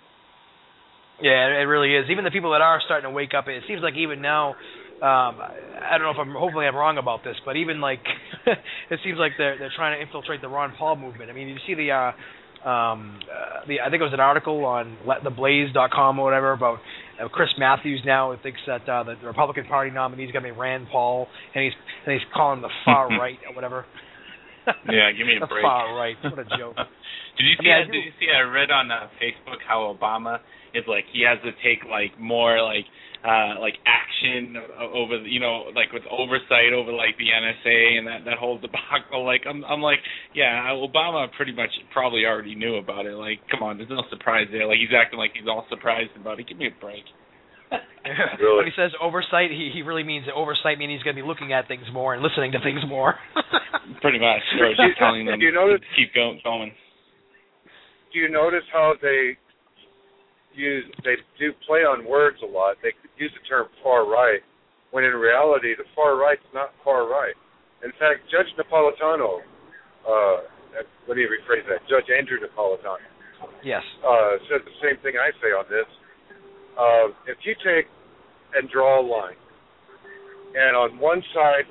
Yeah, it really is. Even the people that are starting to wake up, it seems like even now, um, I don't know if I'm, hopefully I'm wrong about this, but even like, it seems like they're they're trying to infiltrate the Ron Paul movement. I mean, you see the, uh, um, uh, the I think it was an article on let the blaze dot com or whatever about uh, Chris Matthews now thinks that uh, the Republican Party nominee is going to be Rand Paul, and he's and he's calling him the far right or whatever. Yeah, give me a the break. Far right, what a joke. Did you I see? mean, I I did you see? I read on uh, Facebook how Obama is like he has to take like more like uh like action over you know like with oversight over like the N S A and that that whole debacle. Like I'm I'm like yeah, Obama pretty much probably already knew about it. Like come on, there's no surprise there. Like he's acting like he's all surprised about it. Give me a break. Really? When he says oversight, he he really means oversight, meaning he's going to be looking at things more and listening to things more. Pretty much, or just telling them Do you notice, to keep going. going. do you notice how they use they do play on words a lot? They use the term far right, when in reality the far right's not far right. In fact, Judge Napolitano, uh, let me rephrase that, Judge Andrew Napolitano, yes, uh, said the same thing I say on this. Uh, if you take and draw a line, and on one side,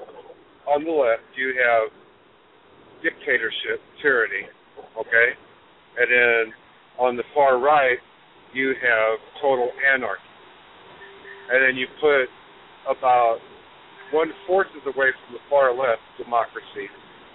on the left, you have dictatorship, tyranny, okay? And then on the far right, you have total anarchy. And then you put about one-fourth of the way from the far left, democracy,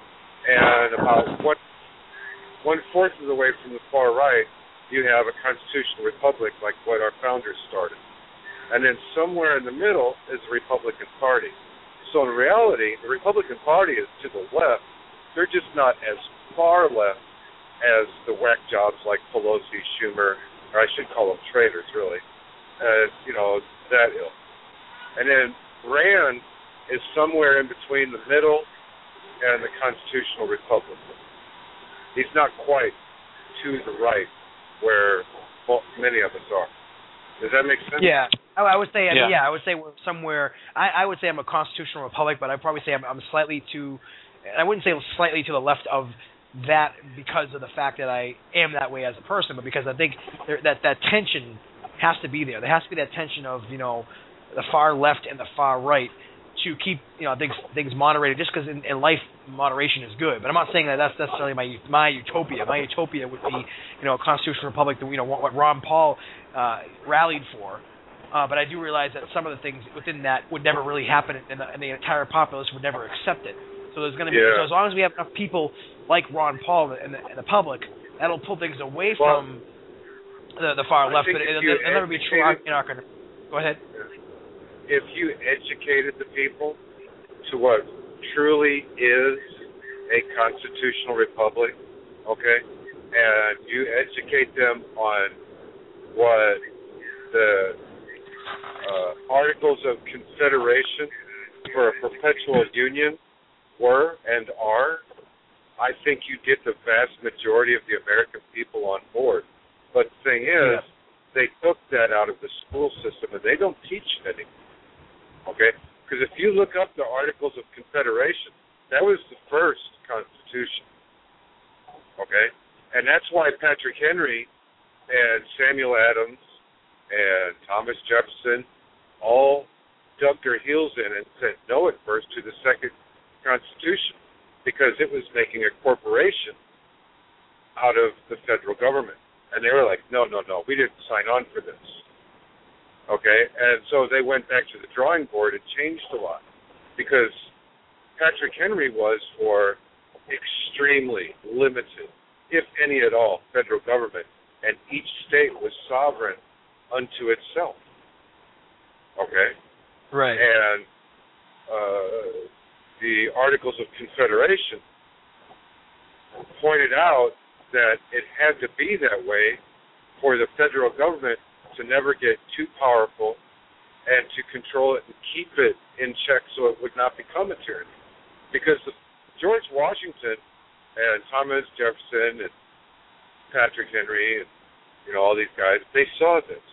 and about one, one-fourth of the way from the far right, you have a constitutional republic like what our founders started. And then somewhere in the middle is the Republican Party. So in reality, the Republican Party is to the left. They're just not as far left as the whack jobs like Pelosi, Schumer, or I should call them traitors, really. Uh, you know, that ill. And then Rand is somewhere in between the middle and the constitutional republic. He's not quite to the right where well, many of us are. Does that make sense? yeah. I, I would say, I mean, Yeah. yeah, I would say we're somewhere. I, I would say I'm a constitutional republic, but I'd probably say I'm, I'm slightly to. I wouldn't say slightly to the left of that because of the fact that I am that way as a person, but because I think there, that that tension has to be there. There has to be that tension of you know the far left and the far right to keep you know things things moderated. Just because in, in life moderation is good, but I'm not saying that that's necessarily my my utopia. My utopia would be you know a constitutional republic that you know what, what Ron Paul uh, rallied for. Uh, but I do realize that some of the things within that would never really happen, and the, and the entire populace would never accept it. So there's going to be Yeah. so as long as we have enough people like Ron Paul and the, and the public, that'll pull things away Well, from the, the far I left. think But if it'll, you it'll never be true. educated- In our country. Go ahead. If you educated the people to what truly is a constitutional republic, okay? And you educate them on what the uh, Articles of Confederation for a Perpetual Union were and are, I think you get the vast majority of the American people on board. But the thing is, yeah. they took that out of the school system, and they don't teach it anymore, okay? Because if you look up the Articles of Confederation, that was the first Constitution, okay? And that's why Patrick Henry and Samuel Adams and Thomas Jefferson all dug their heels in and said no at first to the Second Constitution because it was making a corporation out of the federal government. And they were like, no, no, no, we didn't sign on for this. Okay? And so they went back to the drawing board and changed a lot because Patrick Henry was for extremely limited, if any at all, federal government, and each state was sovereign unto itself. Okay? Right. And uh, the Articles of Confederation pointed out that it had to be that way for the federal government to never get too powerful and to control it and keep it in check so it would not become a tyranny. Because the, George Washington and Thomas Jefferson and Patrick Henry and, you know, all these guys, they saw this.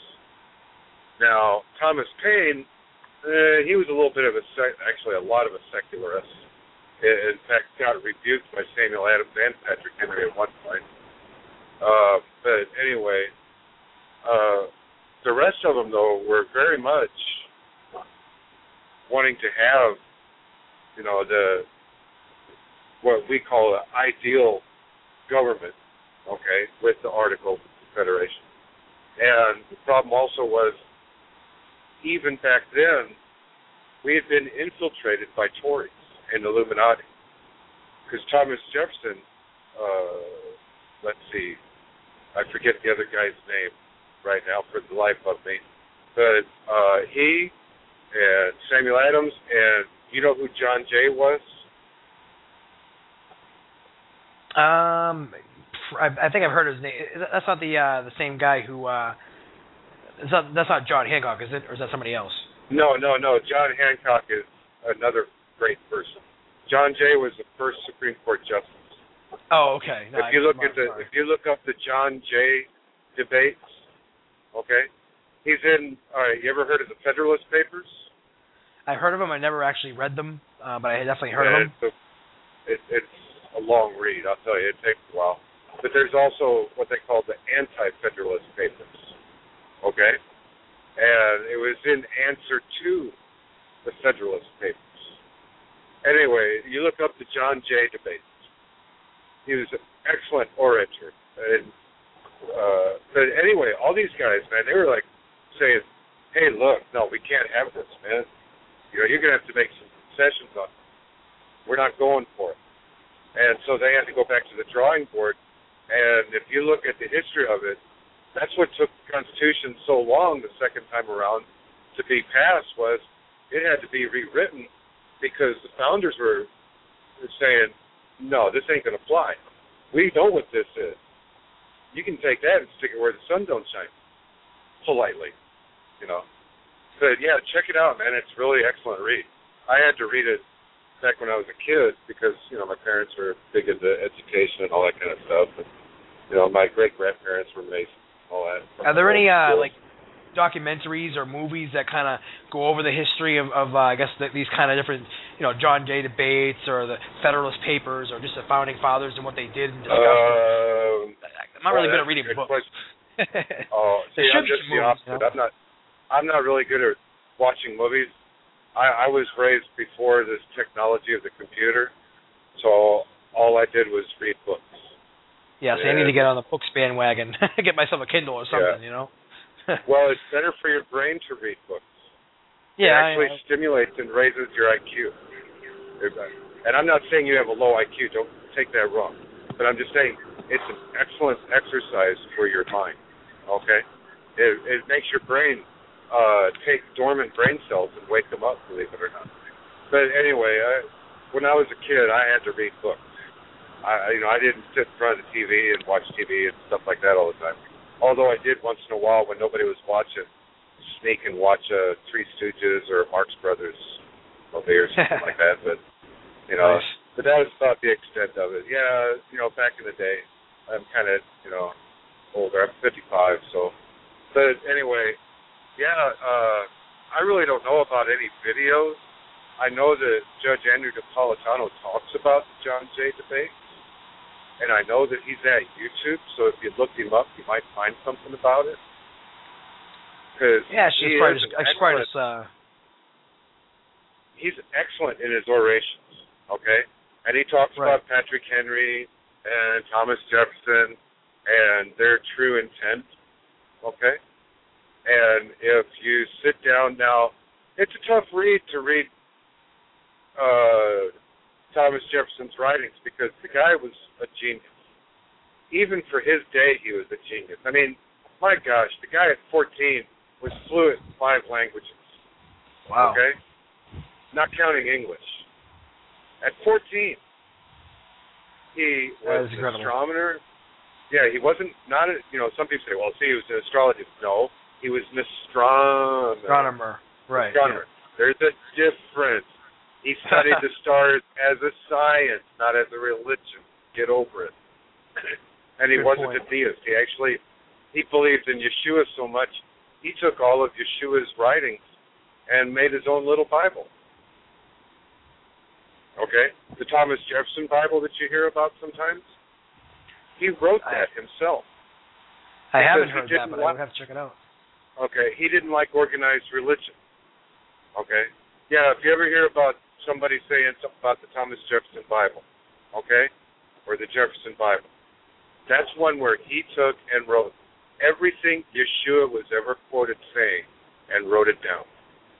Now, Thomas Paine, uh, he was a little bit of a, sec- actually a lot of a secularist. In fact, got rebuked by Samuel Adams and Patrick Henry at one point. Uh, but anyway, uh, the rest of them, though, were very much wanting to have, you know, the what we call an ideal government, okay, with the Articles of Confederation. And the problem also was, even back then, we had been infiltrated by Tories and Illuminati. Because Thomas Jefferson, uh, let's see, I forget the other guy's name right now for the life of me, but uh, he and Samuel Adams, and you know who John Jay was? Um, I, I think I've heard his name. That's not the uh, the same guy who. Uh, it's not, that's not John Hancock, is it, or is that somebody else? No, no, no. John Hancock is another great person. John Jay was the first Supreme Court justice. Oh, okay. No, if you look at the, if you look up the John Jay debates, okay, he's in. All right, you ever heard of the Federalist Papers? I heard of them. I never actually read them, uh, but I definitely heard yeah, of them. It's a, it, it's a long read. I'll tell you, it takes a while. But there's also what they call the Anti-Federalist Papers, okay, and it was in answer to the Federalist Papers. Anyway, you look up the John Jay debates. He was an excellent orator. And, uh, but anyway, all these guys, man, they were like saying, hey, look, no, we can't have this, man. You know, you're going to have to make some concessions on this. We're not going for it. And so they had to go back to the drawing board. And if you look at the history of it, that's what took the Constitution so long the second time around to be passed was it had to be rewritten because the founders were saying, no, this ain't going to fly. We know what this is. You can take that and stick it where the sun don't shine, politely, you know. But, yeah, check it out, man. It's really excellent read. I had to read it back when I was a kid because, you know, my parents were big into education and all that kind of stuff. And, you know, my great-grandparents were Masons and all that. Are there any, uh, like, documentaries or movies that kind of go over the history of, of uh, I guess, the, these kind of different, you know, John Jay debates or the Federalist Papers or just the Founding Fathers and what they did and discussed? Uh, I'm not really good at reading books. Oh, see, I'm just the opposite. You know? I'm not. I'm not really good at watching movies. I, I was raised before this technology of the computer, so all I did was read books. Yeah, so and, I need to get on the books bandwagon, get myself a Kindle or something, yeah. you know. Well, it's better for your brain to read books. Yeah, it actually I, stimulates and raises your I Q. And I'm not saying you have a low I Q. Don't take that wrong. But I'm just saying it's an excellent exercise for your mind. Okay, it, it makes your brain uh, take dormant brain cells and wake them up, believe it or not. But anyway, I, when I was a kid, I had to read books. I, you know, I didn't sit in front of the T V and watch T V and stuff like that all the time. Although I did once in a while when nobody was watching, sneak and watch uh, Three Stooges or Marx Brothers movie or something like that. But you know, nice. but that was about the extent of it. Yeah, you know, back in the day, I'm kind of, you know, older. I'm fifty-five, so. But anyway, yeah, uh, I really don't know about any videos. I know that Judge Andrew Napolitano talks about the John Jay debate, and I know that he's at YouTube, so if you looked him up, you might find something about it. Cause yeah, she's he probably is just, she's probably just, uh... he's excellent in his orations, okay? And he talks right. about Patrick Henry and Thomas Jefferson and their true intent, okay? And if you sit down now, it's a tough read to read uh, Thomas Jefferson's writings because the guy was a genius. Even for his day, he was a genius. I mean, my gosh, the guy at fourteen was fluent in five languages. Wow. Okay? Not counting English. At fourteen, he was an astronomer. Yeah, he wasn't, not a, you know, some people say, well, see, he was an astrologer. No, he was an astronomer. Astronomer, right. Astronomer. Yeah. There's a difference. He studied the stars as a science, not as a religion. Get over it. And he Good wasn't point. a deist. He actually, he believed in Yeshua so much, he took all of Yeshua's writings and made his own little Bible. Okay? The Thomas Jefferson Bible that you hear about sometimes, he wrote that I, himself. I haven't Because heard that, but I would have to check it out. Okay, he didn't like organized religion. Okay? Yeah, if you ever hear about somebody saying something about the Thomas Jefferson Bible, okay, or the Jefferson Bible, that's one where he took and wrote everything Yeshua was ever quoted saying and wrote it down.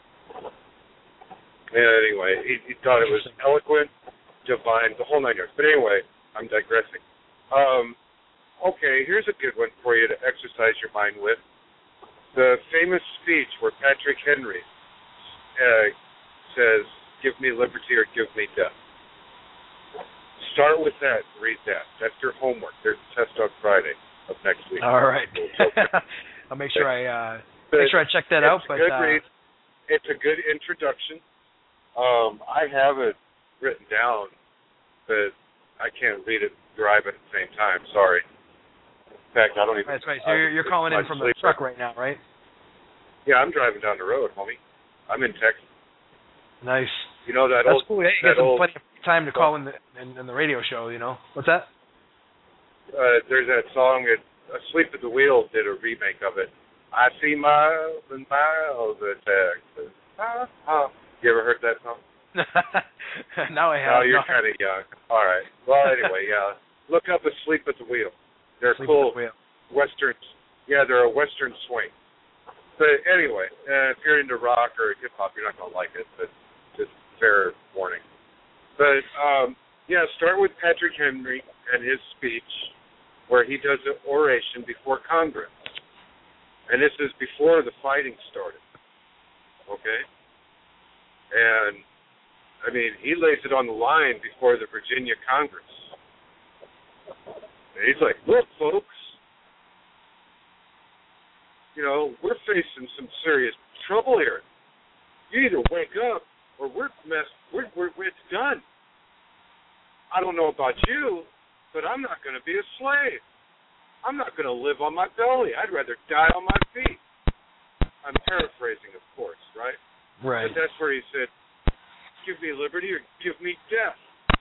And anyway, he, he thought it was eloquent, divine, the whole nine yards. But anyway, I'm digressing. Um, okay, here's a good one for you to exercise your mind with. The famous speech where Patrick Henry uh, says, give me liberty or give me death. Start with that, read that. That's your homework. There's a test on Friday of next week. All right. I'll make sure I uh, make sure I check that out. It's But a good uh, read. It's a good introduction. Um, I have it written down, but I can't read it and drive at the same time. Sorry. In fact, I don't even. That's right. So you're, you're calling in from the truck right now, right? Yeah, I'm driving down the road, homie. I'm in Texas. Nice. You know that That's old. cool. You that get some old, plenty of time to call in the in, in the radio show. You know what's that? Uh, there's that song that Asleep at the Wheel did a remake of it. I see miles and miles of Texas. Ah, ah. You ever heard that song? Now I have. No, you're no. kind of young. All right. Well, anyway, yeah. Look up Asleep at the Wheel. They're Asleep cool at the Wheel. Westerns. Yeah, they're a Western swing. But anyway, uh, if you're into rock or hip hop, you're not gonna like it. But just fair warning. But um, yeah, start with Patrick Henry and his speech, where he does an oration before Congress, and this is before the fighting started. Okay. And, I mean, he lays it on the line before the Virginia Congress. And he's like, look, folks, you know, we're facing some serious trouble here. You either wake up or we're messed, we're, we're, it's done. I don't know about you, but I'm not going to be a slave. I'm not going to live on my belly. I'd rather die on my feet. I'm paraphrasing, of course, right? Right. But that's where he said, give me liberty or give me death.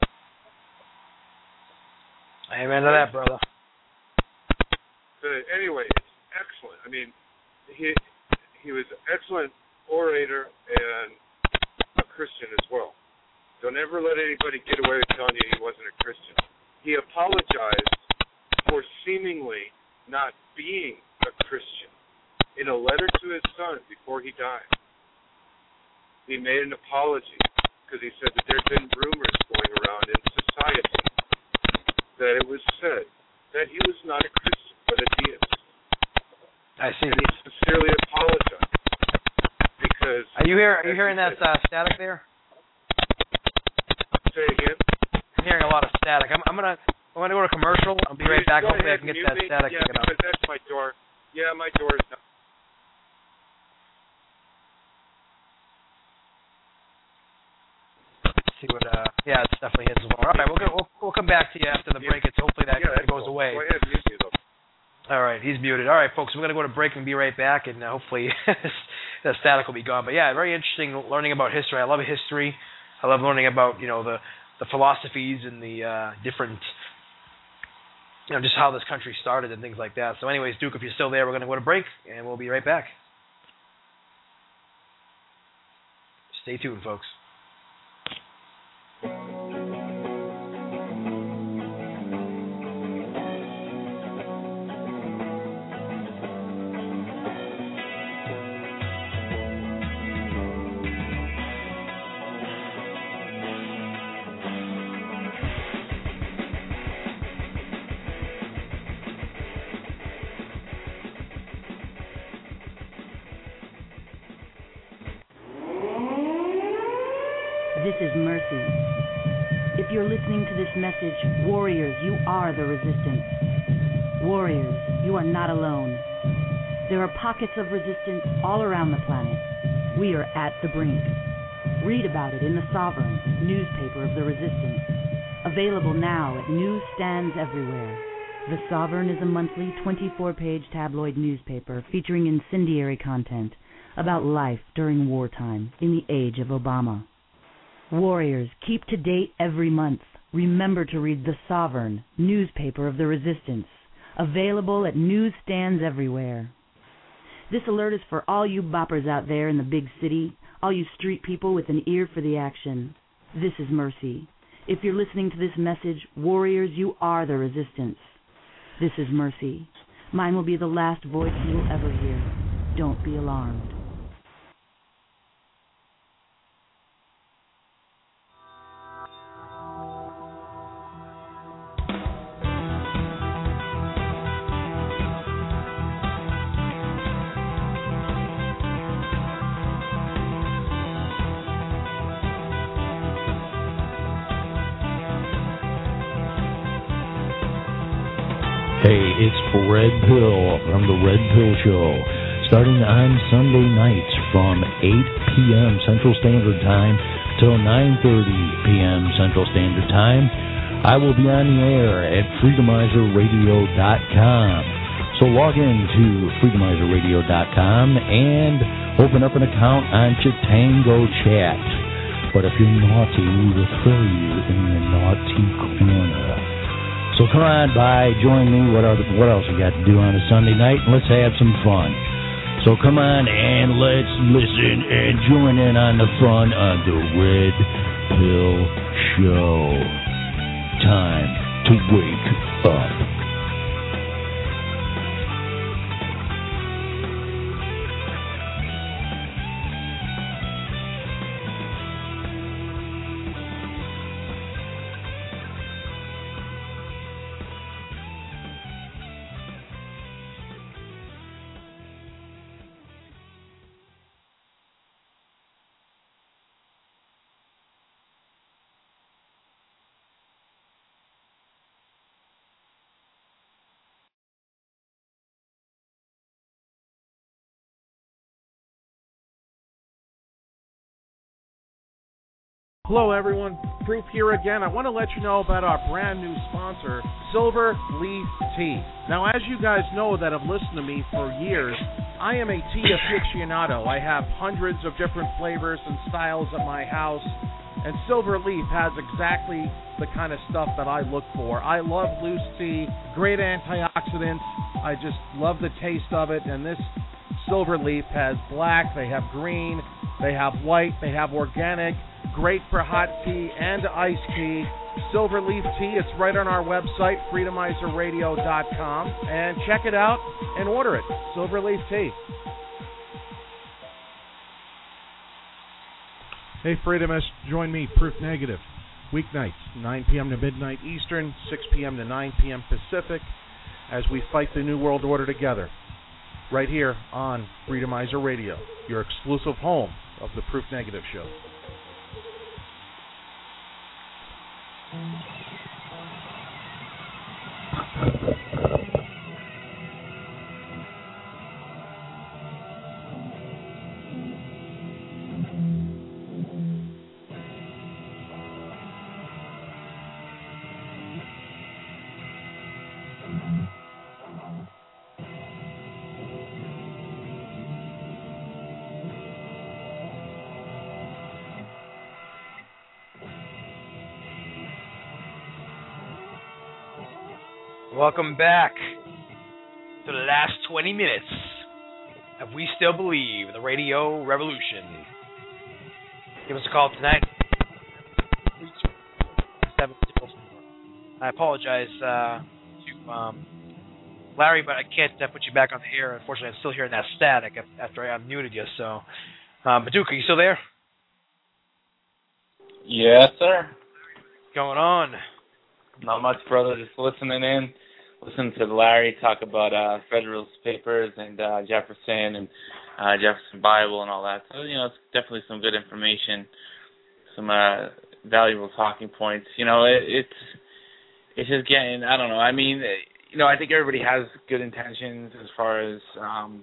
Amen to that, brother. But anyway, it's excellent. I mean, he he was an excellent orator and a Christian as well. Don't ever let anybody get away with telling you he wasn't a Christian. He apologized for seemingly not being a Christian in a letter to his son before he died. He made an apology because he said that there had been rumors going around in society that it was said that he was not a Christian but a deist. I see. And he sincerely apologized because. Are you hear? Are you hearing that uh, static there? Say again. I'm hearing a lot of static. I'm, I'm gonna I'm gonna go to commercial. I'll be right back. Go Hopefully I ahead, can get mute that me. static Yeah, taken out. because that's my door. Yeah, my door's not. See what? Uh, yeah, it's definitely his one. All right, we'll, go, we'll we'll come back to you after the Yeah. break. It's hopefully that Yeah, kind of that's goes cool. away. Go ahead, mute me though. All right, he's muted. All right, folks, we're gonna go to break and be right back, and uh, hopefully the static will be gone. But yeah, very interesting learning about history. I love history. I love learning about you know the the philosophies and the uh, different. You know, just how this country started and things like that. So anyways, Duke, if you're still there, we're going to go to break, and we'll be right back. Stay tuned, folks. This is Mercy. If you're listening to this message, warriors, you are the resistance. Warriors, you are not alone. There are pockets of resistance all around the planet. We are at the brink. Read about it in The Sovereign, newspaper of the resistance. Available now at newsstands everywhere. The Sovereign is a monthly twenty-four page tabloid newspaper featuring incendiary content about life during wartime in the age of Obama. Warriors, keep to date every month. Remember to read The Sovereign, newspaper of the resistance. Available at newsstands everywhere. This alert is for all you boppers out there in the big city, all you street people with an ear for the action. This is Mercy. If you're listening to this message, warriors, you are the resistance. This is Mercy. Mine will be the last voice you will ever hear. Don't be alarmed. Hey, it's Red Pill from the Red Pill Show, starting on Sunday nights from eight p.m. Central Standard Time till nine thirty p.m. Central Standard Time. I will be on the air at freedomizer radio dot com. So log in to freedomizer radio dot com and open up an account on Chitango Chat. But if you're naughty, we will throw you in the naughty corner. So come on by, join me. What, are the, what else we got to do on a Sunday night? Let's have some fun. So come on and let's listen and join in on the fun of the Red Pill Show. Time to wake up. Hello everyone, Proof here again. I want to let you know about our brand new sponsor, Silver Leaf Tea. Now, as you guys know that have listened to me for years, I am a tea aficionado. I have hundreds of different flavors and styles at my house, and Silver Leaf has exactly the kind of stuff that I look for. I love loose tea, great antioxidants. I just love the taste of it, and this Silver Leaf has black, they have green, they have white, they have organic. Great for hot tea and iced tea. Silver Leaf Tea, it's right on our website, freedomizer radio dot com. And check it out and order it. Silver Leaf Tea. Hey, Freedomists, join me, Proof Negative. Weeknights, nine p.m. to midnight Eastern, six p.m. to nine p.m. Pacific, as we fight the New World Order together. Right here on Freedomizer Radio, your exclusive home of the Proof Negative Show. Welcome back to the last twenty minutes of We Still Believe, the Radio Revolution. Give us a call tonight. I apologize uh, to um, Larry, but I can't uh, put you back on the air. Unfortunately, I'm still hearing that static after I muted you. So, um, Baduka, you still there? Yes, sir. What's going on? Not much, brother. Just listening in. Listen to Larry talk about uh, Federalist Papers and uh, Jefferson and uh, Jefferson Bible and all that. So, you know, it's definitely some good information, some uh, valuable talking points. You know, it, it's it's just getting, I don't know. I mean, you know, I think everybody has good intentions as far as um,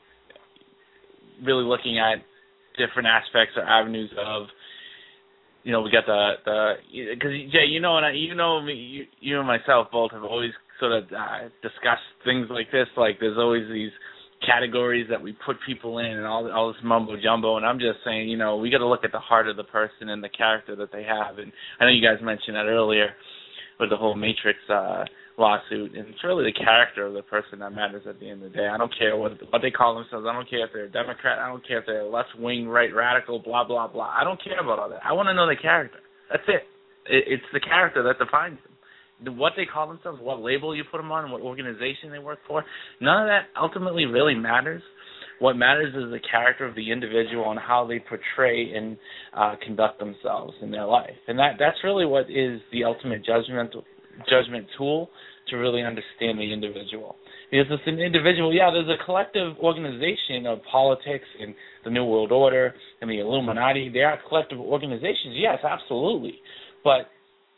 really looking at different aspects or avenues of, you know, we got the the because Jay, you know, and I, you know me, you, you and myself both have always sort of uh, discussed things like this. Like, there's always these categories that we put people in, and all all this mumbo jumbo. And I'm just saying, you know, we got to look at the heart of the person and the character that they have. And I know you guys mentioned that earlier with the whole Matrix uh, lawsuit, and it's really the character of the person that matters at the end of the day. I don't care what what they call themselves. I don't care if they're a Democrat. I don't care if they're left wing, right radical, blah blah blah. I don't care about all that. I want to know the character. That's it. it. It's the character that defines them. What they call themselves, what label you put them on, what organization they work for, none of that ultimately really matters. What matters is the character of the individual and how they portray and uh, conduct themselves in their life. And that that's really what is the ultimate judgment judgment tool to really understand the individual. Because it's an individual, yeah, there's a collective organization of politics and the New World Order and the Illuminati. They are collective organizations, yes, absolutely. But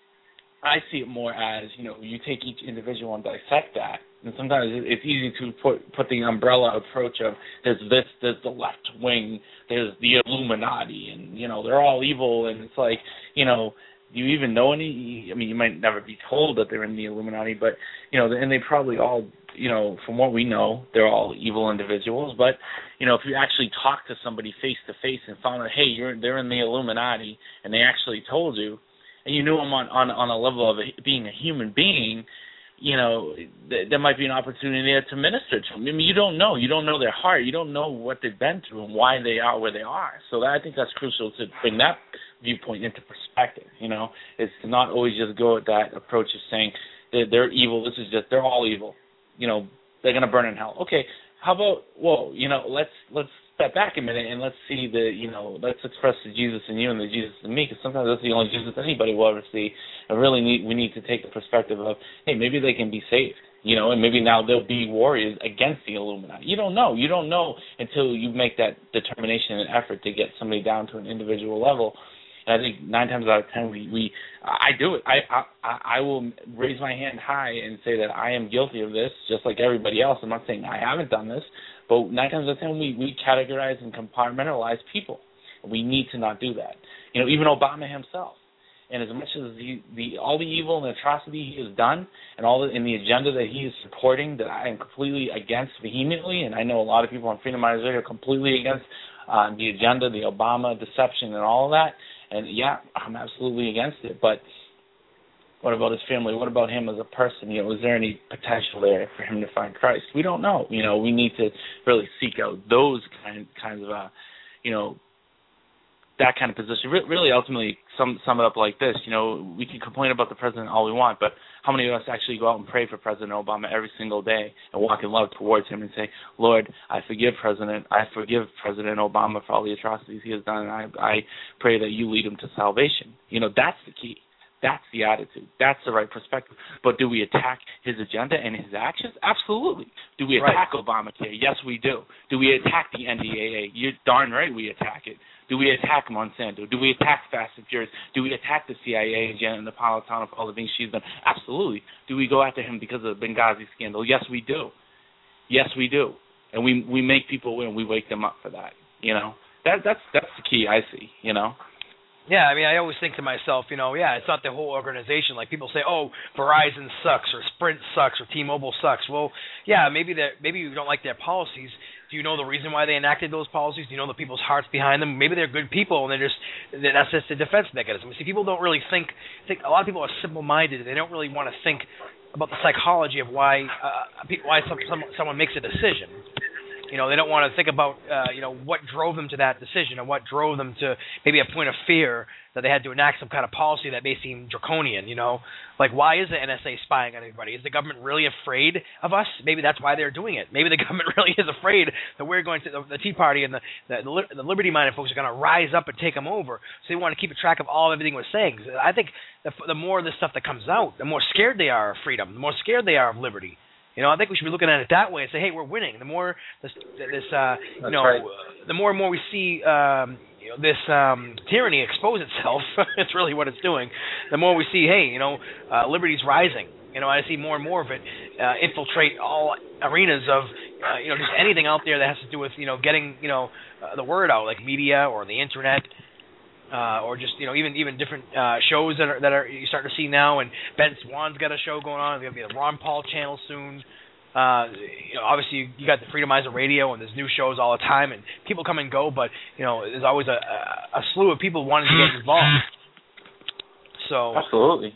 I see it more as, you know, you take each individual and dissect that. And sometimes it's easy to put put the umbrella approach of there's this, there's the left wing, there's the Illuminati, and, you know, they're all evil. And it's like, you know, do you even know any? I mean, you might never be told that they're in the Illuminati, but, you know, and they probably all, you know, from what we know, they're all evil individuals. But, you know, if you actually talk to somebody face to face and found out, hey, you're they're in the Illuminati, and they actually told you, and you knew them on, on, on a level of a, being a human being, you know, th- there might be an opportunity there to minister to them. I mean, you don't know. You don't know their heart. You don't know what they've been through and why they are where they are. So that, I think that's crucial to bring that viewpoint into perspective, you know. It's to not always just go with that approach of saying they're, they're evil. This is just, they're all evil. You know, they're going to burn in hell. Okay, how about, whoa, you know, let's let's step back a minute and let's see the, you know, let's express the Jesus in you and the Jesus in me, because sometimes that's the only Jesus anybody will ever see. And really need, we need to take the perspective of, hey, maybe they can be saved, you know, and maybe now they'll be warriors against the Illuminati. You don't know. You don't know until you make that determination and effort to get somebody down to an individual level. And I think nine times out of ten, we, we I do it. I, I I will raise my hand high and say that I am guilty of this, just like everybody else. I'm not saying I haven't done this, but nine times out of ten, we, we categorize and compartmentalize people. We need to not do that. You know, even Obama himself. And as much as the, the all the evil and atrocity he has done, and all the, in the agenda that he is supporting, that I am completely against vehemently, and I know a lot of people on Freedom Isaiah are completely against uh, the agenda, the Obama deception, and all of that. And yeah, I'm absolutely against it. But what about his family? What about him as a person? You know, is there any potential there for him to find Christ? We don't know. You know, we need to really seek out those kind kinds of, uh, you know, that kind of position. Re- really, ultimately, sum sum it up like this. You know, we can complain about the president all we want, but how many of us actually go out and pray for President Obama every single day and walk in love towards him and say, Lord, I forgive President, I forgive President Obama for all the atrocities he has done, and I, I pray that you lead him to salvation. You know, that's the key. That's the attitude. That's the right perspective. But do we attack his agenda and his actions? Absolutely. Do we attack right. Obamacare? Yes, we do. Do we attack the N D A A? You're darn right we attack it. Do we attack Monsanto? Do we attack Fast and Furious? Do we attack the C I A and Janet Napolitano for all the things she's done? Absolutely. Do we go after him because of the Benghazi scandal? Yes, we do. Yes, we do. And we we make people win. We wake them up for that. You know, that that's that's the key I see. You know. Yeah, I mean, I always think to myself, you know, yeah, it's not the whole organization. Like people say, oh, Verizon sucks or Sprint sucks or T-Mobile sucks. Well, yeah, maybe that maybe you don't like their policies. Do you know the reason why they enacted those policies? Do you know the people's hearts behind them? Maybe they're good people, and they're just that's just a defense mechanism. See, people don't really think. think a lot of people are simple-minded. They don't really want to think about the psychology of why uh, pe- why some, some, someone makes a decision. You know, they don't want to think about, uh, you know, what drove them to that decision and what drove them to maybe a point of fear that they had to enact some kind of policy that may seem draconian, you know. Like, why is the N S A spying on everybody? Is the government really afraid of us? Maybe that's why they're doing it. Maybe the government really is afraid that we're going to, the, the Tea Party and the, the, the liberty-minded folks are going to rise up and take them over. So they want to keep a track of all everything we're saying. I think the, the more of this stuff that comes out, the more scared they are of freedom, the more scared they are of liberty. You know, I think we should be looking at it that way and say, hey, we're winning. The more this, this uh, you know, right. the more and more we see um, you know, this um, tyranny expose itself, it's really what it's doing. The more we see, hey, you know, uh, liberty's rising. You know, I see more and more of it uh, infiltrate all arenas of, uh, you know, just anything out there that has to do with, you know, getting, you know, uh, the word out, like media or the internet. Uh, or just, you know, even even different uh, shows that are that are you starting to see now. And Ben Swan's got a show going on. There's going to be the Ron Paul channel soon. Uh, you know, obviously you, you got the Freedomizer Radio, and there's new shows all the time, and people come and go. But you know, there's always a, a, a slew of people wanting to get involved. So absolutely.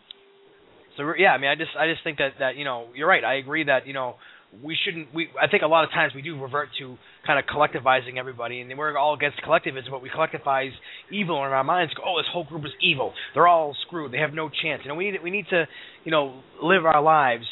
So yeah, I mean, I just I just think that, that you know, you're right. I agree that, you know, we shouldn't. We I think a lot of times we do revert to kind of collectivizing everybody, and we're all against collectivism, but we collectivize evil in our minds. Go, oh, this whole group is evil. They're all screwed. They have no chance. You know, we need we need to, you know, live our lives,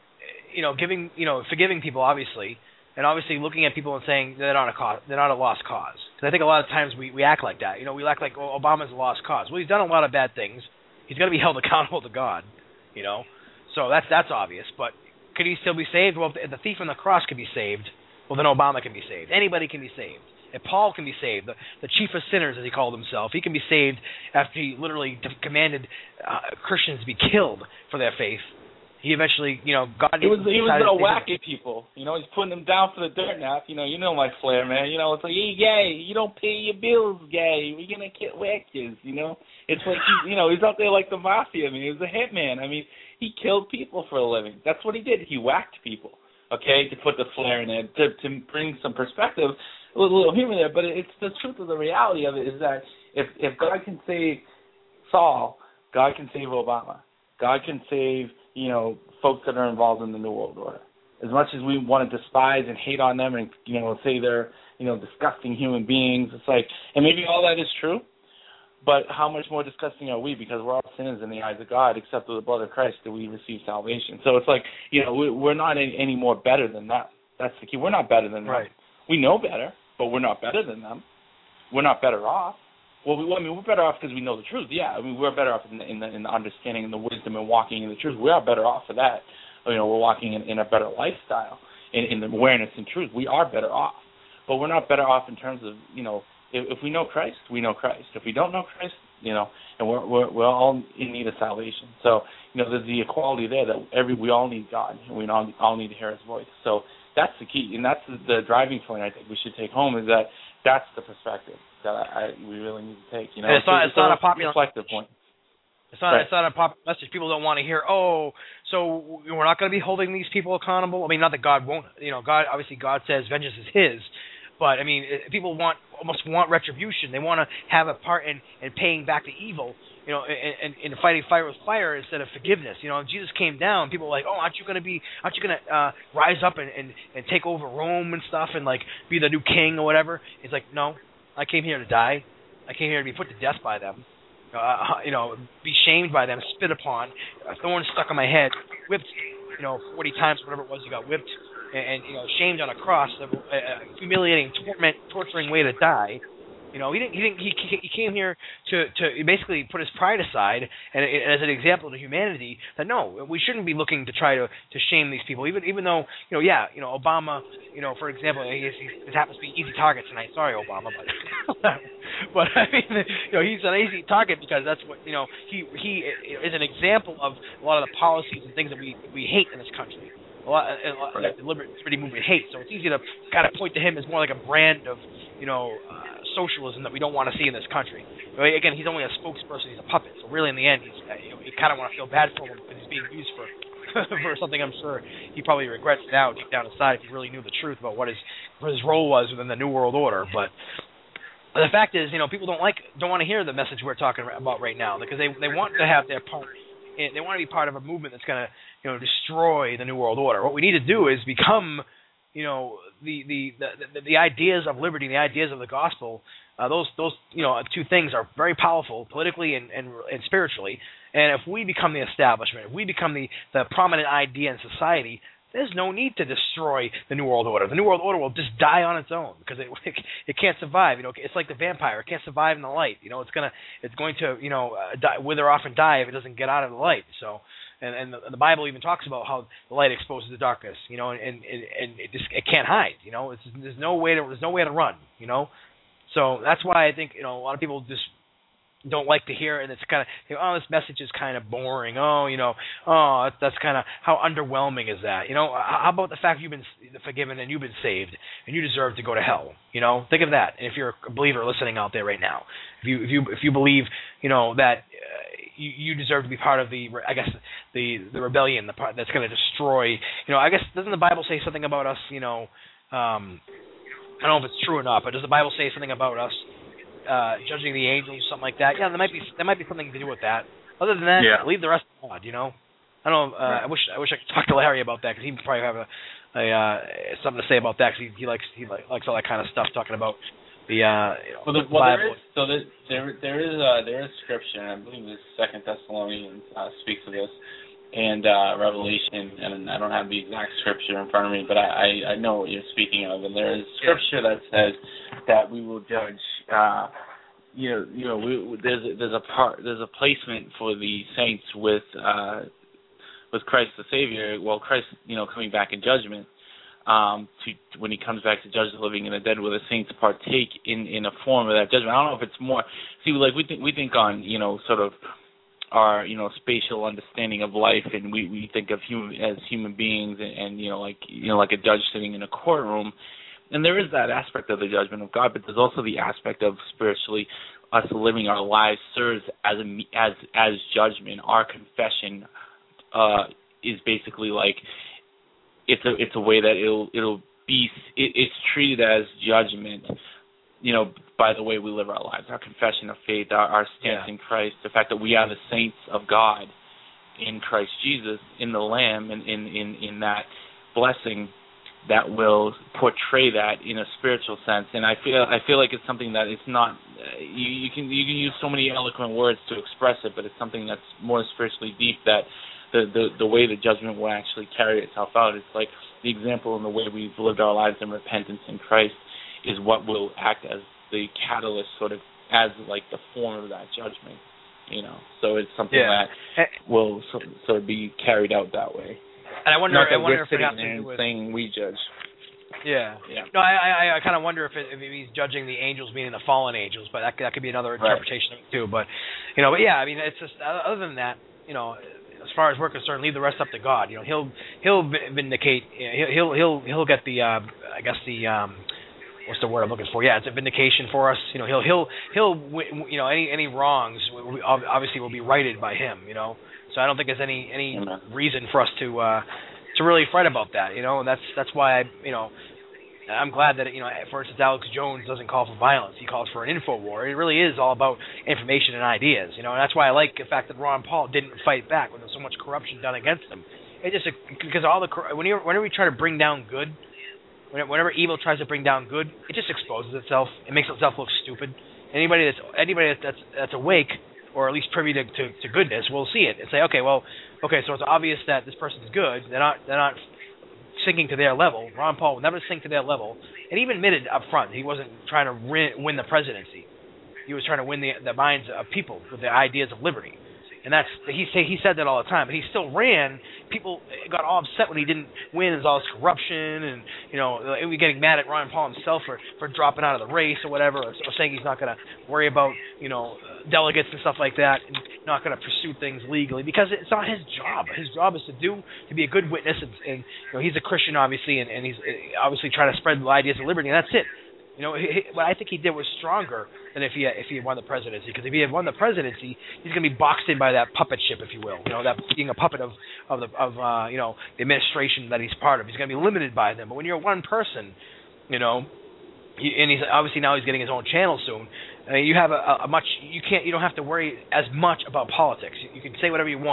you know, giving, you know, forgiving people, obviously, and obviously looking at people and saying they're not a cause, they're not a lost cause. Because I think a lot of times we, we act like that. You know, we act like, oh, Obama's a lost cause. Well, he's done a lot of bad things. He's got to be held accountable to God. You know, so that's that's obvious, but. Could he still be saved? Well, if the thief on the cross could be saved, well, then Obama can be saved. Anybody can be saved. If Paul can be saved, the, the chief of sinners, as he called himself, he can be saved after he literally commanded uh, Christians to be killed for their faith. He eventually, you know, God. He was he was gonna whack at people. You know, he's putting them down for the dirt now. You know, you know my flair, man. You know, it's like, hey, gay, you don't pay your bills, gay. We're gonna get whackers. You know, it's like he's, you know, he's out there like the mafia. I mean, he was a hitman. I mean. He killed people for a living. That's what he did. He whacked people, okay, to put the flair in there, to, to bring some perspective, a little, little humor there. But it's the truth of the reality of it is that if, if God can save Saul, God can save Obama. God can save, you know, folks that are involved in the New World Order. As much as we want to despise and hate on them and, you know, say they're, you know, disgusting human beings, it's like, and maybe all that is true. But how much more disgusting are we? Because we're all sinners in the eyes of God, except with the blood of Christ do we receive salvation. So it's like, you know, we're not any more better than them. That's the key. We're not better than them. Right. We know better, but we're not better than them. We're not better off. Well, we, I mean, we're better off because we know the truth. Yeah, I mean, we're better off in the, in the, in the understanding and the wisdom and walking in the truth. We are better off for that. You know, we're walking in, in a better lifestyle, in, in the awareness and truth. We are better off. But we're not better off in terms of, you know, If, if we know Christ, we know Christ. If we don't know Christ, you know, and we're we're, we're all in need of salvation. So, you know, there's the equality there that every we all need God, and we all all need to hear His voice. So that's the key, and that's the, the driving point I think we should take home is that that's the perspective that I, I we really need to take. You know, and it's not it's, it's not a popular reflective point. It's not right. it's not a popular message. People don't want to hear. Oh, so we're not going to be holding these people accountable. I mean, not that God won't. You know, God obviously God says vengeance is His. But, I mean, people want almost want retribution. They want to have a part in, in paying back the evil, you know, and, and, and fighting fire with fire instead of forgiveness. You know, if Jesus came down, people were like, oh, aren't you going to be, aren't you going to uh, rise up and, and, and take over Rome and stuff and, like, be the new king or whatever? He's like, no, I came here to die. I came here to be put to death by them. Uh, you know, be shamed by them, spit upon, a thorn stuck on my head, whipped, you know, forty times, whatever it was, you got whipped. And, you know, shamed on a cross, a, a humiliating, torment, torturing way to die. You know, he didn't. He didn't. He, he came here to, to basically put his pride aside, and as an example to humanity that no, we shouldn't be looking to try to, to shame these people. Even even though you know, yeah, you know, Obama, you know, for example, he, he, this happens to be easy target tonight. Sorry, Obama, but but I mean, you know, he's an easy target because that's what you know. He he is an example of a lot of the policies and things that we we hate in this country. A lot, a lot right. the liberty movement hates. So it's easy to kind of point to him as more like a brand of, you know, uh, socialism that we don't want to see in this country. But again, he's only a spokesperson. He's a puppet. So really, in the end, he's, uh, you know, you kind of want to feel bad for him because he's being used for for something. I'm sure he probably regrets now, deep down inside, if he really knew the truth about what his what his role was within the New World Order. But the fact is, you know, people don't like don't want to hear the message we're talking about right now because they they want to have their part they want to be part of a movement that's going to, you know, destroy the New World Order. What we need to do is become, you know, the the, the, the, the ideas of liberty, the ideas of the gospel. Uh, those those you know two things are very powerful politically and, and and spiritually. And if we become the establishment, if we become the, the prominent idea in society, there's no need to destroy the New World Order. The New World Order will just die on its own because it it can't survive. You know, it's like the vampire; it can't survive in the light. You know, it's gonna it's going to you know uh, die, wither off and die if it doesn't get out of the light. So, and and the, the Bible even talks about how the light exposes the darkness. You know, and and, and it just it can't hide. You know, it's, there's no way to there's no way to run. You know. So that's why I think, you know, a lot of people just don't like to hear it, and it's kind of, you know, oh, this message is kind of boring. Oh, you know, oh, that's kind of, how underwhelming is that? You know, how about the fact you've been forgiven and you've been saved and you deserve to go to hell? You know, think of that. And if you're a believer listening out there right now, if you if you if you believe, you know, that uh, you, you deserve to be part of the, I guess, the the rebellion, the part that's going to destroy. You know, I guess doesn't the Bible say something about us? You know. Um, I don't know if it's true or not, but does the Bible say something about us uh, judging the angels, something like that? Yeah, there might be there might be something to do with that. Other than that, yeah. leave the rest to God. You know, I don't know. Uh, right. I wish I wish I could talk to Larry about that because he would probably have a, a uh, something to say about that because he, he likes he likes all that kind of stuff, talking about the. Uh, you know, well, the, well there is so there there there is uh, there is scripture, and I believe this Second Thessalonians uh, speaks of this. And uh, Revelation, and I don't have the exact scripture in front of me, but I, I, I know what you're speaking of. And there is scripture that says that we will judge. Uh, you know, you know, we, there's there's a part, there's a placement for the saints with uh, with Christ the Savior. Well, Christ, you know, coming back in judgment. Um, to when he comes back to judge the living and the dead, where the saints partake in, in a form of that judgment. I don't know if it's more. See, like we think we think on, you know, sort of. Our, you know, spatial understanding of life, and we, we think of human as human beings, and, and you know, like you know, like a judge sitting in a courtroom, and there is that aspect of the judgment of God, but there's also the aspect of spiritually us living our lives serves as a, as as judgment. Our confession uh, is basically like it's a it's a way that it'll it'll be it, it's treated as judgment. You know, by the way we live our lives, our confession of faith, our, our stance yeah. in Christ, the fact that we are the saints of God in Christ Jesus, in the Lamb, and in, in, in that blessing that will portray that in a spiritual sense. And I feel I feel like it's something that it's not. Uh, you, you can you can use so many eloquent words to express it, but it's something that's more spiritually deep. That the the, the way the judgment will actually carry itself out. It's like the example in the way we've lived our lives in repentance in Christ is what will act as the catalyst, sort of as like the form of that judgment, you know. So it's something yeah. that will sort of, sort of be carried out that way. And I wonder, Not that I wonder we're if it has sitting there to and do with saying we judge. Yeah. Yeah. No, I I, I kind of wonder if, it, if he's judging the angels, meaning the fallen angels, but that that could be another interpretation right. of it too. But you know, but yeah, I mean, it's just other than that, you know. As far as we're concerned, leave the rest up to God. You know, he'll he'll vindicate. He'll he'll he'll get the uh, I guess the um, what's the word I'm looking for? Yeah, it's a vindication for us. You know, he'll he'll he'll you know any any wrongs obviously will be righted by him. You know, so I don't think there's any any Amen. reason for us to uh, to really fret about that. You know, and that's that's why I you know. I'm glad that, you know, for instance, Alex Jones doesn't call for violence. He calls for an info war. It really is all about information and ideas, you know, and that's why I like the fact that Ron Paul didn't fight back when there's so much corruption done against him. It just, because all the, whenever, whenever we try to bring down good, whenever evil tries to bring down good, it just exposes itself. It makes itself look stupid. Anybody that's, anybody that's, that's awake, or at least privy to, to, to goodness, will see it and say, okay, well, okay, so it's obvious that this person's good. They're not, they're not sinking to their level. Ron Paul would never sink to their level, and he even admitted up front he wasn't trying to win, win the presidency. He was trying to win the, the minds of people with the ideas of liberty, and that's he say he said that all the time. But he still ran. People got all upset when he didn't win. There's all this corruption, and you know, we getting mad at Ron Paul himself for, for dropping out of the race or whatever, or, or saying he's not going to worry about you know delegates and stuff like that, and not going to pursue things legally because it's not his job. His job is to do to be a good witness, and, and you know he's a Christian obviously, and, and he's obviously trying to spread the ideas of liberty, and that's it. You know, he, what I think he did was stronger than if he had, if he had won the presidency. Because if he had won the presidency, he's going to be boxed in by that puppet ship, if you will. You know, that being a puppet of of the of uh, you know the administration that he's part of. He's going to be limited by them. But when you're one person, you know, he, and he's obviously now he's getting his own channel soon. I mean, you have a, a much you can't you don't have to worry as much about politics. You, you can say whatever you want.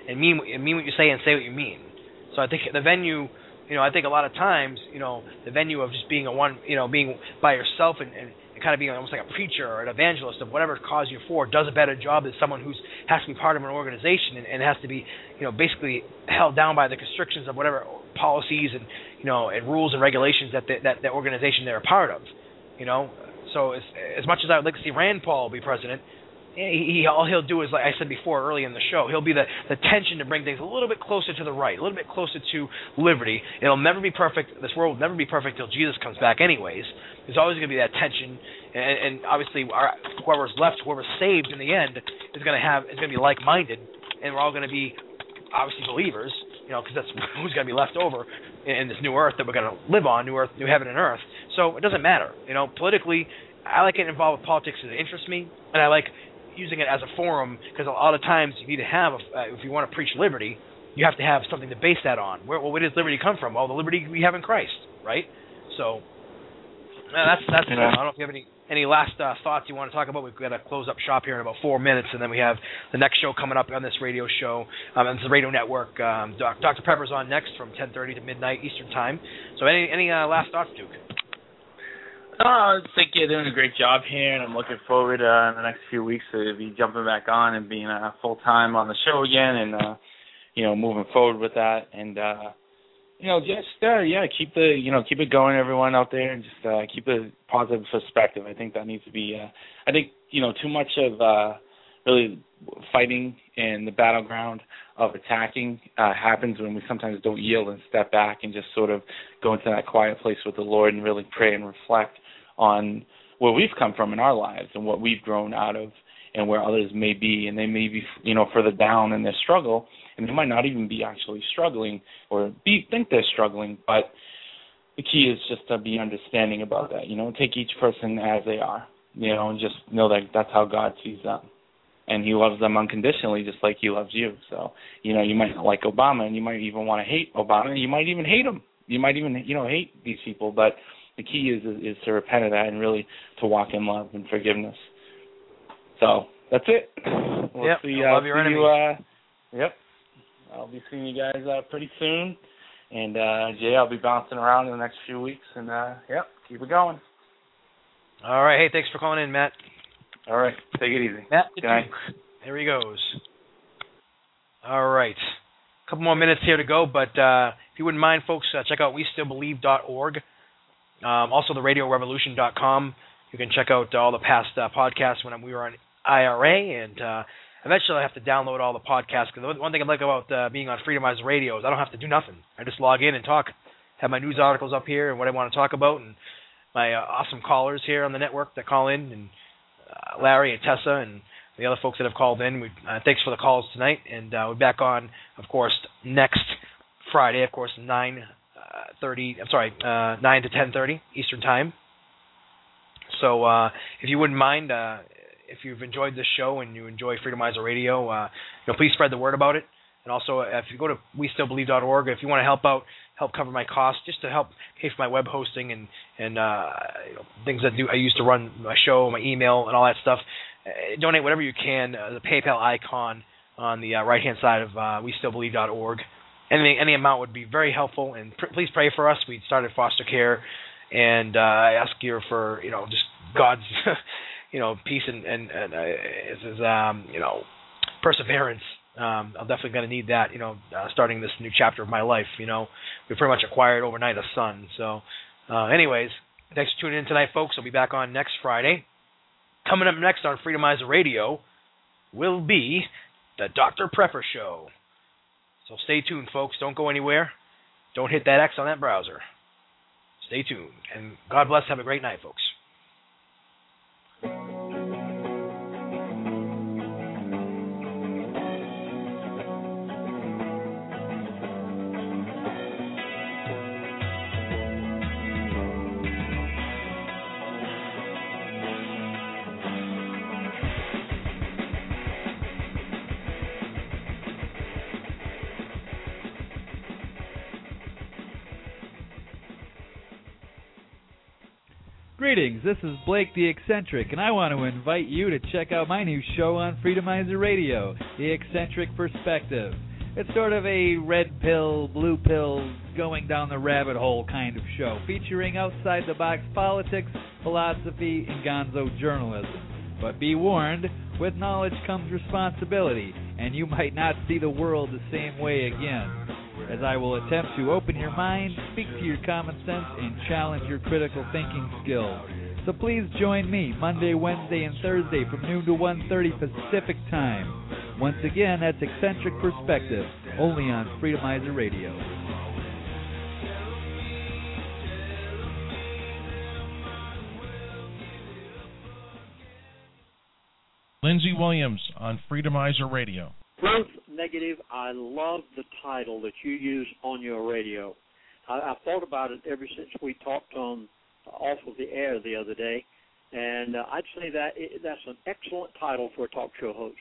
and mean and mean what you say and say what you mean. So I think the venue, you know, I think a lot of times, you know, the venue of just being a one, you know, being by yourself and, and, and kind of being almost like a preacher or an evangelist of whatever cause you're for does a better job than someone who's has to be part of an organization and, and has to be, you know, basically held down by the constrictions of whatever policies and, you know, and rules and regulations that the, that the organization they're a part of, you know. So as, as much as I would like to see Rand Paul be president, He, he all he'll do is, like I said before early in the show, he'll be the, the tension to bring things a little bit closer to the right, a little bit closer to liberty. It'll never be perfect. This world will never be perfect till Jesus comes back anyways. There's always going to be that tension, and, and obviously our, whoever's left, whoever's saved in the end is going to have is going to be like-minded, and we're all going to be obviously believers, you know, because that's who's going to be left over in, in this new earth that we're going to live on, new earth, new heaven and earth. So it doesn't matter, you know. Politically, I like getting involved with politics because it interests me, and I like using it as a forum, because a lot of times you need to have, a, uh, if you want to preach liberty, you have to have something to base that on. Where, well, where does liberty come from? Well, the liberty we have in Christ, right? So uh, that's that's. Yeah. I don't know if you have any any last uh, thoughts you want to talk about. We've got to close up shop here in about four minutes, and then we have the next show coming up on this radio show. Um, it's the radio network. Um, Doc, Doctor Pepper's on next from ten thirty to midnight Eastern time. So any any uh, last thoughts, Duke? Uh, I think you're doing a great job here, and I'm looking forward uh, in the next few weeks to be jumping back on and being uh, full time on the show again, and uh, you know, moving forward with that, and uh, you know, just uh, yeah, keep the you know keep it going, everyone out there, and just uh, keep a positive perspective. I think that needs to be. Uh, I think you know too much of uh, really fighting in the battleground of attacking uh, happens when we sometimes don't yield and step back and just sort of go into that quiet place with the Lord and really pray and reflect on where we've come from in our lives and what we've grown out of and where others may be, and they may be, you know, further down in their struggle, and they might not even be actually struggling or be think they're struggling, but the key is just to be understanding about that, you know, take each person as they are, you know, and just know that that's how God sees them. And he loves them unconditionally just like he loves you. So, you know, you might not like Obama, and you might even want to hate Obama. You might even hate him. You might even, you know, hate these people, but the key is, is is to repent of that and really to walk in love and forgiveness. So that's it. We'll yep. see, love uh, your see enemy. you. Uh, yep. I'll be seeing you guys uh, pretty soon. And uh, Jay, I'll be bouncing around in the next few weeks. And uh, yep, keep it going. All right. Hey, thanks for calling in, Matt. All right. Take it easy. Matt, Good night. There he goes. All right. A couple more minutes here to go, but uh, if you wouldn't mind, folks, uh, check out we still believe dot org. Um, also, the radio revolution dot com. You can check out all the past uh, podcasts when we were on I R A, and uh, eventually I have to download all the podcasts. Because one thing I like about uh, being on Freedomizer Radio is I don't have to do nothing. I just log in and talk, have my news articles up here and what I want to talk about, and my uh, awesome callers here on the network that call in, and uh, Larry and Tessa and the other folks that have called in. We, uh, thanks for the calls tonight, and uh, we're back on, of course, next Friday, of course, nine thirty. I'm sorry, uh, nine to ten thirty Eastern time. So uh, if you wouldn't mind, uh, if you've enjoyed this show and you enjoy Freedomizer Radio, uh, you know, please spread the word about it. And also, uh, if you go to we still believe dot org, if you want to help out, help cover my costs, just to help pay for my web hosting and and uh, you know, things that do I use to run my show, my email, and all that stuff. Uh, donate whatever you can. Uh, the PayPal icon on the uh, right-hand side of uh, we still believe dot org. Any any amount would be very helpful, and pr- please pray for us. We started foster care, and uh, I ask you for you know just God's you know peace and and, and uh, his um, you know perseverance. Um, I'm definitely going to need that. You know, uh, starting this new chapter of my life. You know, we pretty much acquired overnight a son. So, uh, anyways, thanks for tuning in tonight, folks. I'll be back on next Friday. Coming up next on Freedomizer Radio will be the Doctor Prepper Show. So stay tuned, folks. Don't go anywhere. Don't hit that X on that browser. Stay tuned. And God bless. Have a great night, folks. Greetings, this is Blake the Eccentric, and I want to invite you to check out my new show on Freedomizer Radio, The Eccentric Perspective. It's sort of a red pill, blue pill, going down the rabbit hole kind of show, featuring outside-the-box politics, philosophy, and gonzo journalism. But be warned, with knowledge comes responsibility, and you might not see the world the same way again, as I will attempt to open your mind, speak to your common sense, and challenge your critical thinking skills. So please join me Monday, Wednesday, and Thursday from noon to one thirty Pacific Time. Once again, that's Eccentric Perspective, only on Freedomizer Radio. Lindsey Williams on Freedomizer Radio. Growth Negative, I love the title that you use on your radio. I, I thought about it ever since we talked on off of the air the other day, and uh, I'd say that it, that's an excellent title for a talk show host.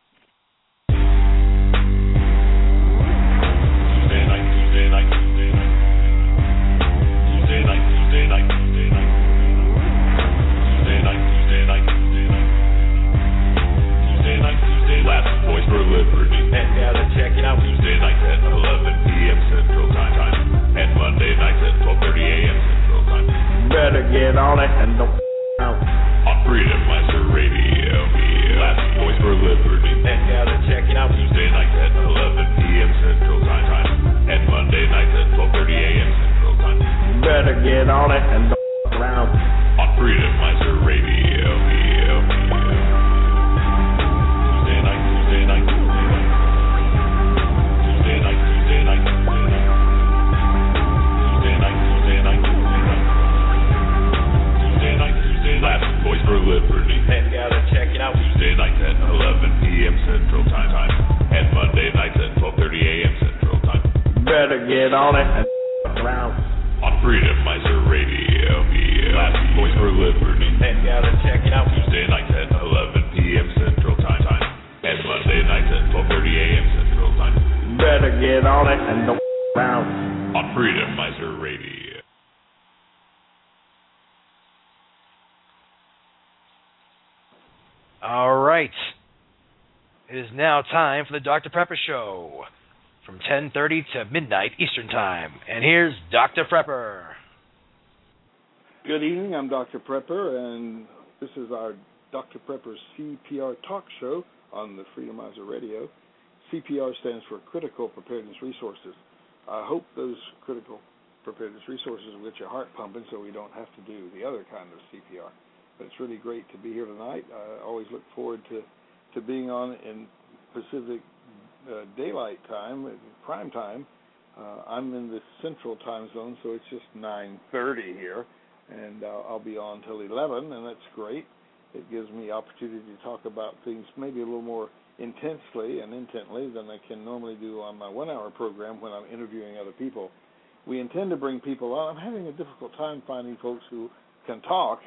Tuesday night, Tuesday night, Tuesday night. Tuesday night, Tuesday night, Tuesday night. Tuesday night, Tuesday night, Tuesday night. Tuesday night, Tuesday night. Last Voice for Liberty. And gotta check it out. Tuesday nights at eleven p.m. Central Time. time. And Monday nights at twelve thirty a.m. Central Time. Better get on it and don't out. On Freedomizer Radio. Last Voice for Liberty. And gotta check it out. Tuesday nights at eleven p.m. Central Time. time. And Monday nights at twelve thirty a.m. Central Time. Better get on it and don't around. On Freedomizer Radio. Tuesday night, Tuesday night, Tuesday night. Tuesday night, Tuesday night, Tuesday night. Tuesday night, Tuesday night, Tuesday night. Tuesday night, Tuesday night. Last Voice for Liberty. And gotta check it out. Tuesday nights at eleven p.m. Central Time. time. And Monday nights at twelve thirty a.m. Central Time. Better get on it and around. On Freedomizer Radio. Last Voice for Liberty. And gotta check it out. Tuesday nights at eleven p.m. Central Time. time. And Monday nights at twelve thirty a.m. Central Time. Better get on it and don't around. On Freedomizer Radio. All right. It is now time for the Doctor Prepper Show from ten thirty to midnight Eastern Time. And here's Doctor Prepper. Good evening. I'm Doctor Prepper, and this is our Doctor Prepper C P R talk show on the Freedomizer Radio. C P R stands for Critical Preparedness Resources. I hope those critical preparedness resources will get your heart pumping so we don't have to do the other kind of C P R. But it's really great to be here tonight. I always look forward to, to being on in Pacific uh, Daylight Time, prime time. Uh, I'm in the Central Time Zone, so it's just nine thirty here, and uh, I'll be on till eleven, and that's great. It gives me opportunity to talk about things maybe a little more intensely and intently than I can normally do on my one-hour program when I'm interviewing other people. We intend to bring people on. I'm having a difficult time finding folks who can talk,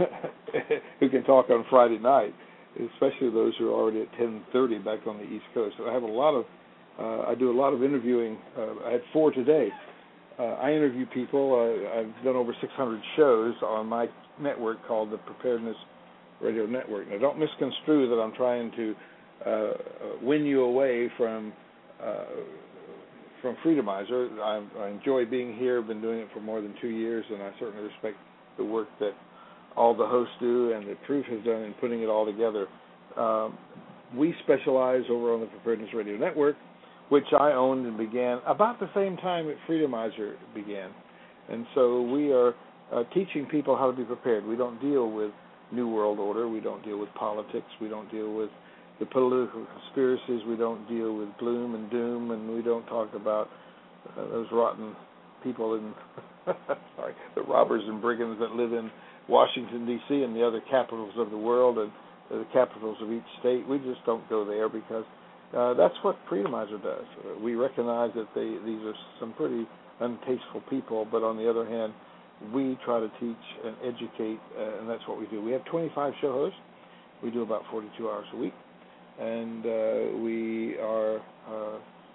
who can talk on Friday night, especially those who are already at ten thirty back on the East Coast. So I have a lot of, uh, I do a lot of interviewing. Uh, I had four today. Uh, I interview people. Uh, I've done over six hundred shows on my network called the Preparedness Radio Network. Now, don't misconstrue that I'm trying to uh, win you away from uh, from Freedomizer. I, I enjoy being here. I've been doing it for more than two years, and I certainly respect the work that all the hosts do and that Truth has done in putting it all together. Um, we specialize over on the Preparedness Radio Network, which I owned and began about the same time that Freedomizer began. And so we are uh, teaching people how to be prepared. We don't deal with New World Order. We don't deal with politics. We don't deal with the political conspiracies. We don't deal with gloom and doom, and we don't talk about uh, those rotten people in, sorry, the robbers and brigands that live in Washington, D C and the other capitals of the world and the capitals of each state. We just don't go there because uh, that's what Freedomizer does. Uh, we recognize that they these are some pretty untasteful people, but on the other hand, we try to teach and educate, uh, and that's what we do. We have twenty-five show hosts. We do about forty-two hours a week, and uh, we are uh,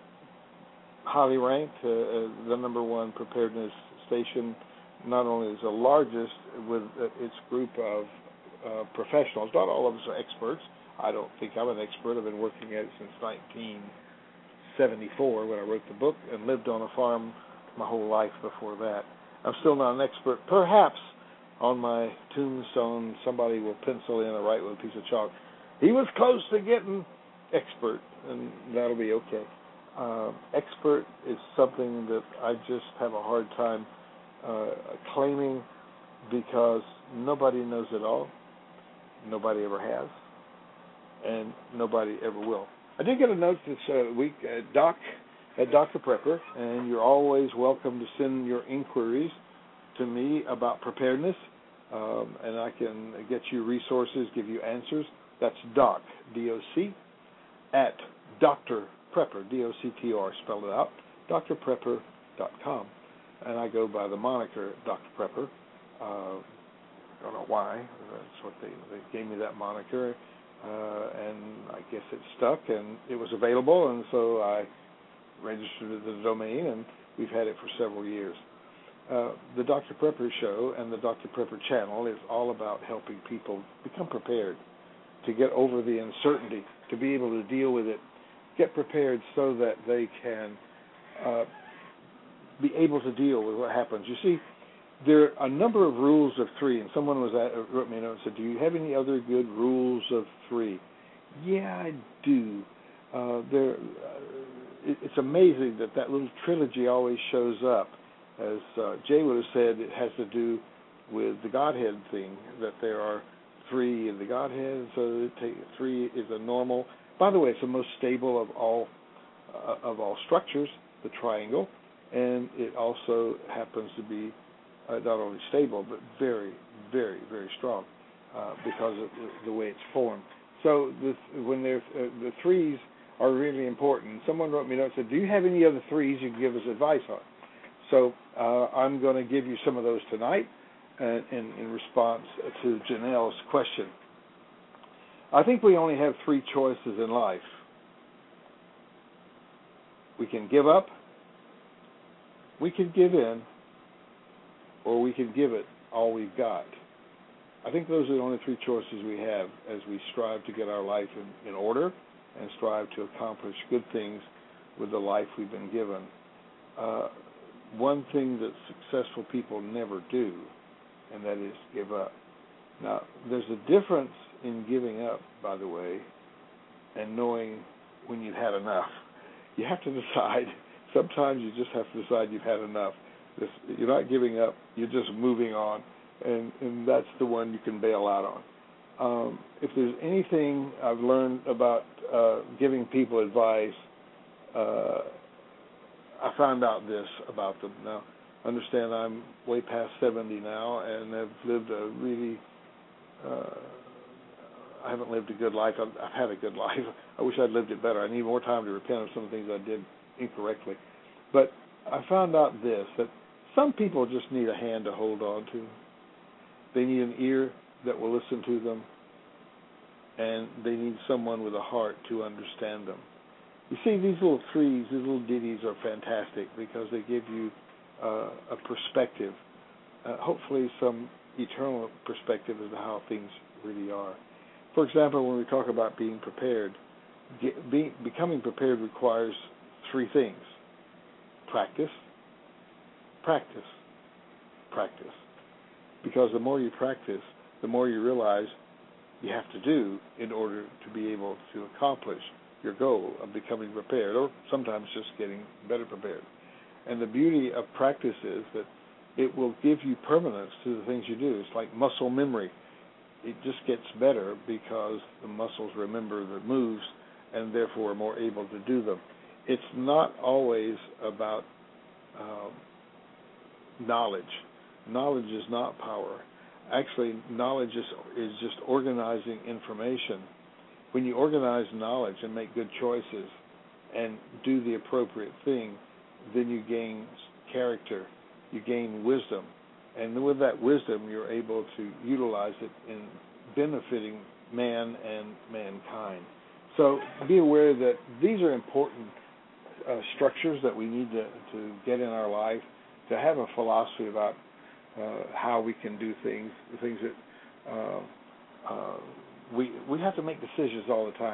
highly ranked, uh, uh, the number one preparedness station. Not only is the largest with its group of uh, professionals, not all of us are experts. I don't think I'm an expert. I've been working at it since nineteen seventy-four when I wrote the book, and lived on a farm my whole life before that. I'm still not an expert. Perhaps on my tombstone somebody will pencil in or write with a piece of chalk, he was close to getting expert, and that'll be okay. Uh, expert is something that I just have a hard time uh, claiming, because nobody knows it all. Nobody ever has, and nobody ever will. I did get a note this uh, week, uh, Doc, at Doctor Prepper, and you're always welcome to send your inquiries to me about preparedness, um, and I can get you resources, give you answers. That's Doc, D O C, at Doctor Prepper, D O C T R, spelled it out, D R prepper dot com. And I go by the moniker Doctor Prepper. Uh, I don't know why. That's what they, they gave me that moniker, uh, and I guess it stuck, and it was available, and so I registered the domain, and we've had it for several years. Uh, the Doctor Prepper Show and the Doctor Prepper channel is all about helping people become prepared, to get over the uncertainty, to be able to deal with it, get prepared so that they can uh, be able to deal with what happens. You see, there are a number of rules of three, and someone was at, wrote me a note and said, do you have any other good rules of three? Yeah, I do. Uh, there, uh, it, it's amazing that that little trilogy always shows up. As uh, Jay would have said, it has to do with the Godhead thing, that there are three in the Godhead, so take, three is a normal. By the way, it's the most stable of all uh, of all structures, the triangle, and it also happens to be uh, not only stable but very, very, very strong uh, because of the way it's formed. So this, when there's uh, the threes are really important. Someone wrote me a note and said, "Do you have any other threes you can give us advice on?" So uh, I'm going to give you some of those tonight. Uh, in, in response to Janelle's question. I think we only have three choices in life. We can give up, we can give in, or we can give it all we've got. I think those are the only three choices we have as we strive to get our life in, in order and strive to accomplish good things with the life we've been given. Uh, one thing that successful people never do, and that is give up. Now, there's a difference in giving up, by the way, and knowing when you've had enough. You have to decide. Sometimes you just have to decide you've had enough. This, you're not giving up. You're just moving on, and, and that's the one you can bail out on. Um, if there's anything I've learned about uh, giving people advice, uh, I found out this about them. Now, understand I'm way past seventy now and have lived a really, uh, I haven't lived a good life. I've, I've had a good life. I wish I'd lived it better. I need more time to repent of some of the things I did incorrectly. But I found out this, that some people just need a hand to hold on to. They need an ear that will listen to them, and they need someone with a heart to understand them. You see, these little threes, these little ditties are fantastic because they give you Uh, a perspective, uh, hopefully some eternal perspective as to how things really are. For example, when we talk about being prepared, get, be, becoming prepared requires three things: practice, practice, practice. Because the more you practice, the more you realize you have to do in order to be able to accomplish your goal of becoming prepared, or sometimes just getting better prepared. And the beauty of practice is that it will give you permanence to the things you do. It's like muscle memory. It just gets better because the muscles remember the moves and therefore are more able to do them. It's not always about um, knowledge. Knowledge is not power. Actually, knowledge is, is just organizing information. When you organize knowledge and make good choices and do the appropriate thing, then you gain character, you gain wisdom, and with that wisdom you're able to utilize it in benefiting man and mankind. So be aware that these are important uh, structures that we need to, to get in our life, to have a philosophy about uh, how we can do things, the things that uh, uh, we we have to make decisions all the time.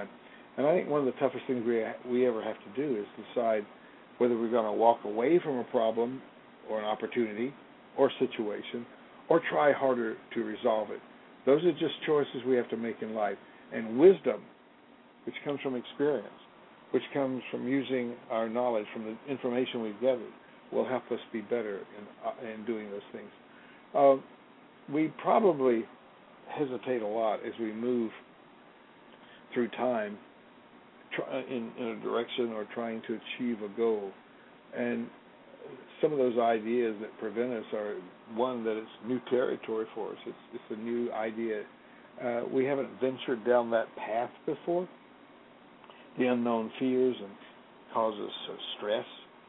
And I think one of the toughest things we we ever have to do is decide whether we're going to walk away from a problem or an opportunity or situation or try harder to resolve it. Those are just choices we have to make in life. And wisdom, which comes from experience, which comes from using our knowledge from the information we've gathered, will help us be better in, uh, in doing those things. Uh, we probably hesitate a lot as we move through time try, in, in a direction or trying to achieve a goal. And some of those ideas that prevent us are, one, that it's new territory for us. It's, it's a new idea. Uh, we haven't ventured down that path before. The unknown fears and causes uh, stress.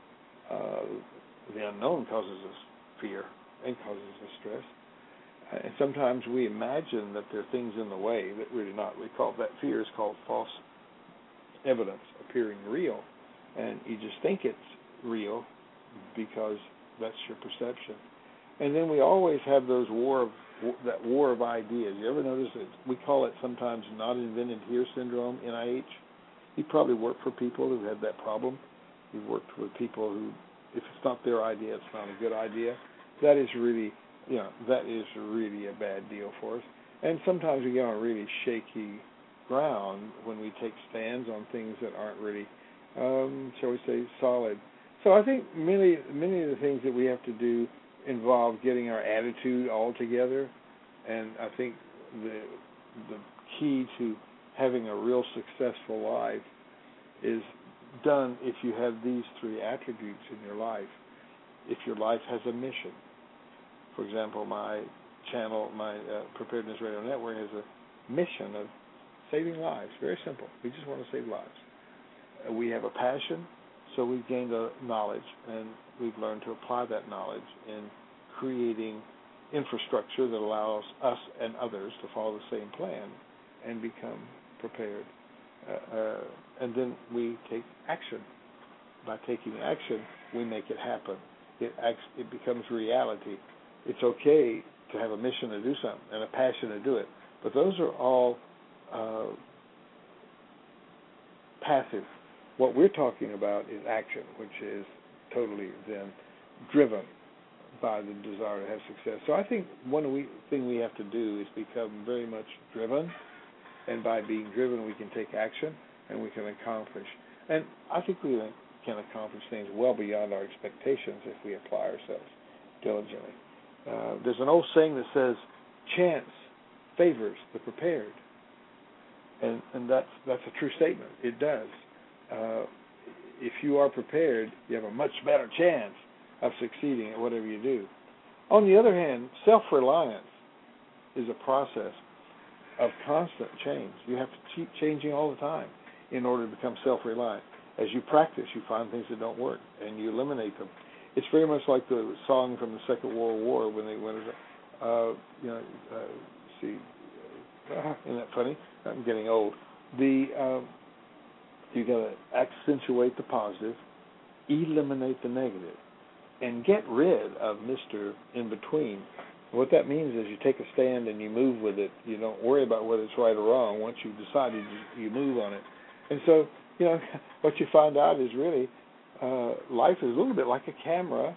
Uh, the unknown causes us fear and causes us stress. Uh, and sometimes we imagine that there are things in the way that really not. We call that fear is called false evidence appearing real, and you just think it's real because that's your perception. And then we always have those war of that war of ideas. You ever notice that we call it sometimes not invented here syndrome, N I H? You probably work for people who have that problem. You've worked with people who, if it's not their idea, it's not a good idea. That is really, you know, that is really a bad deal for us. And sometimes we get on really shaky ground when we take stands on things that aren't really, um, shall we say, solid. So I think many, many of the things that we have to do involve getting our attitude all together, and I think the the key to having a real successful life is done if you have these three attributes in your life. If your life has a mission. For example, my channel, my uh, Preparedness Radio Network has a mission of saving lives. Very simple. We just want to save lives. Uh, we have a passion, so we've gained a knowledge, and we've learned to apply that knowledge in creating infrastructure that allows us and others to follow the same plan and become prepared. Uh, uh, and then we take action. By taking action, we make it happen. It acts, it becomes reality. It's okay to have a mission to do something and a passion to do it, but those are all uh, passive. What we're talking about is action, which is totally then driven by the desire to have success. So I think one we, thing we have to do is become very much driven, and by being driven we can take action and we can accomplish. And I think we can accomplish things well beyond our expectations if we apply ourselves diligently. Uh, there's an old saying that says, chance favors the prepared. And, and that's, that's a true statement. It does. Uh, if you are prepared, you have a much better chance of succeeding at whatever you do. On the other hand, self-reliance is a process of constant change. You have to keep changing all the time in order to become self-reliant. As you practice, you find things that don't work, and you eliminate them. It's very much like the song from the Second World War when they went, uh, you know, uh, see, uh, isn't that funny? I'm getting old. The um, you got to accentuate the positive, eliminate the negative, and get rid of Mister In Between. What that means is you take a stand and you move with it. You don't worry about whether it's right or wrong. Once you've decided, you, you move on it. And so, you know, what you find out is really uh, life is a little bit like a camera.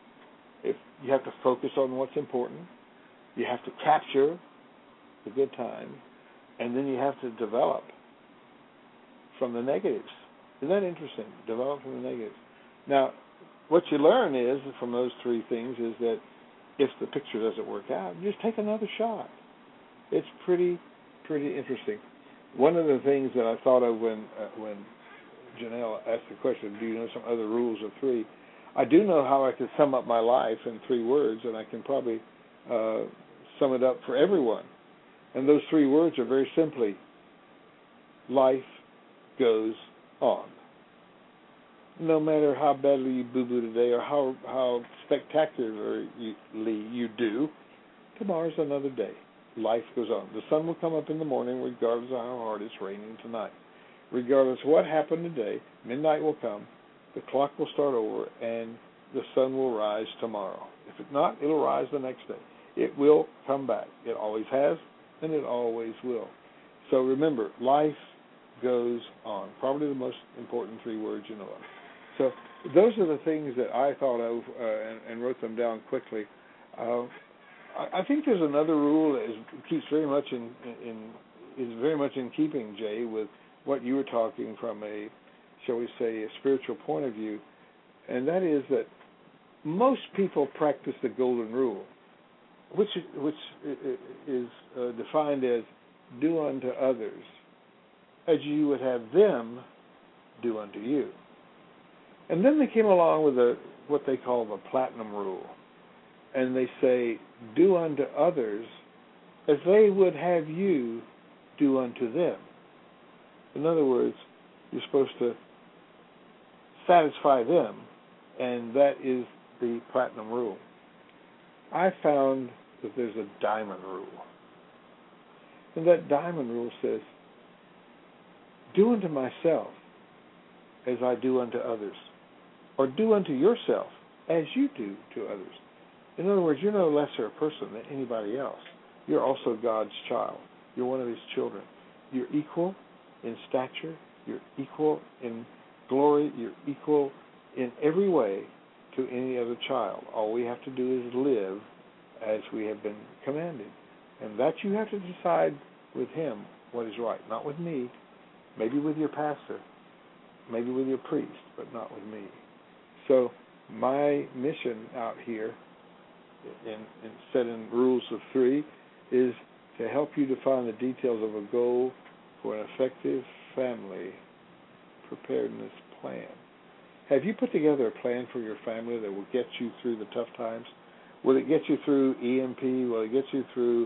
If you have to focus on what's important, you have to capture the good times, and then you have to develop from the negatives. Isn't that interesting? Develop from the negatives. Now, what you learn is from those three things is that if the picture doesn't work out, just take another shot. It's pretty, pretty interesting. One of the things that I thought of when uh, when Janelle asked the question, do you know some other rules of three? I do know how I could sum up my life in three words, and I can probably uh, sum it up for everyone. And those three words are very simply, life goes on. No matter how badly you boo-boo today or how, how spectacularly you do, tomorrow's another day. Life goes on. The sun will come up in the morning regardless of how hard it's raining tonight. Regardless of what happened today, midnight will come, the clock will start over, and the sun will rise tomorrow. If it's not, it'll rise the next day. It will come back. It always has, and it always will. So remember, life goes on. Probably the most important three words you know of. So those are the things that I thought of uh, and, and wrote them down quickly. Uh, I, I think there's another rule that is, keeps very much in, in is very much in keeping, Jay, with what you were talking from a, shall we say, a spiritual point of view, and that is that most people practice the golden rule, which which is uh, defined as do unto others as you would have them do unto you. And then they came along with a what they call the platinum rule, and they say do unto others as they would have you do unto them. In other words, you're supposed to satisfy them, and that is the platinum rule. I found that there's a diamond rule. And that diamond rule says, do unto myself as I do unto others, or do unto yourself as you do to others. In other words, you're no lesser a person than anybody else. You're also God's child. You're one of His children. You're equal in stature. You're equal in glory. You're equal in every way to any other child. All we have to do is live as we have been commanded. And that you have to decide with Him what is right, not with me, maybe with your pastor, maybe with your priest, but not with me. So my mission out here, in, in set in rules of three, is to help you define the details of a goal for an effective family preparedness plan. Have you put together a plan for your family that will get you through the tough times? Will it get you through E M P? Will it get you through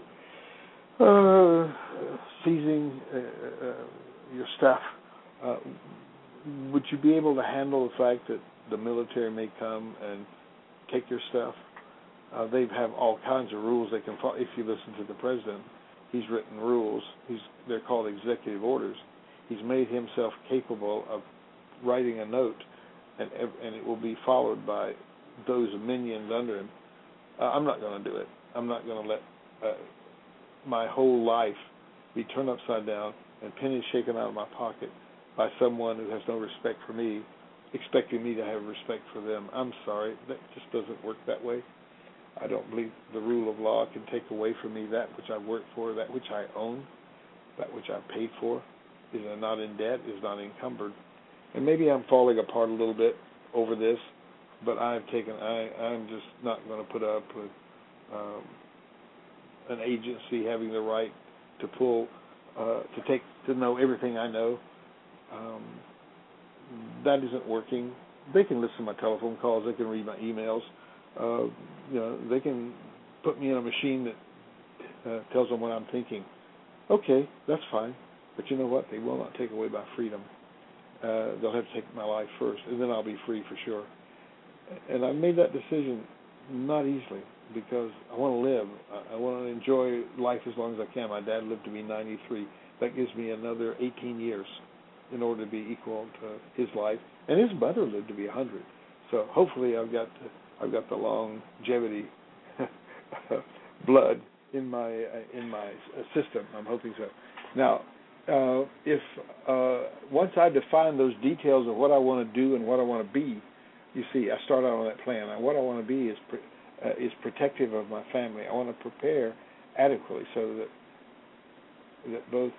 uh, seizing uh, uh, your stuff? Uh, would you be able to handle the fact that the military may come and take your stuff? Uh, they have all kinds of rules they can follow. If you listen to the president, he's written rules. He's, they're called executive orders. He's made himself capable of writing a note, and and it will be followed by those minions under him. Uh, I'm not going to do it. I'm not going to let uh, my whole life be turned upside down and pennies shaken out of my pocket by someone who has no respect for me, expecting me to have respect for them. I'm sorry. That just doesn't work that way. I don't believe the rule of law can take away from me that which I worked for, that which I own, that which I paid for. Is not in debt, is not encumbered. And maybe I'm falling apart a little bit over this, but I've taken, I, I'm just not going to put up with um, an agency having the right to pull, uh, to take, to know everything I know. Um, that isn't working. They can listen to my telephone calls. They can read my emails. Uh, you know, they can put me in a machine that uh, tells them what I'm thinking. Okay, that's fine. But you know what? They will not take away my freedom. Uh, they'll have to take my life first, and then I'll be free for sure. And I made that decision not easily because I want to live. I, I want to enjoy life as long as I can. My dad lived to be ninety-three. That gives me another eighteen years in order to be equal to his life. And his mother lived to be one hundred. So hopefully I've got I've got the longevity blood in my uh, in my system. I'm hoping so. Now, uh, if uh, once I define those details of what I want to do and what I want to be, you see, I start out on that plan. And what I want to be is pre- uh, is protective of my family. I want to prepare adequately so that that both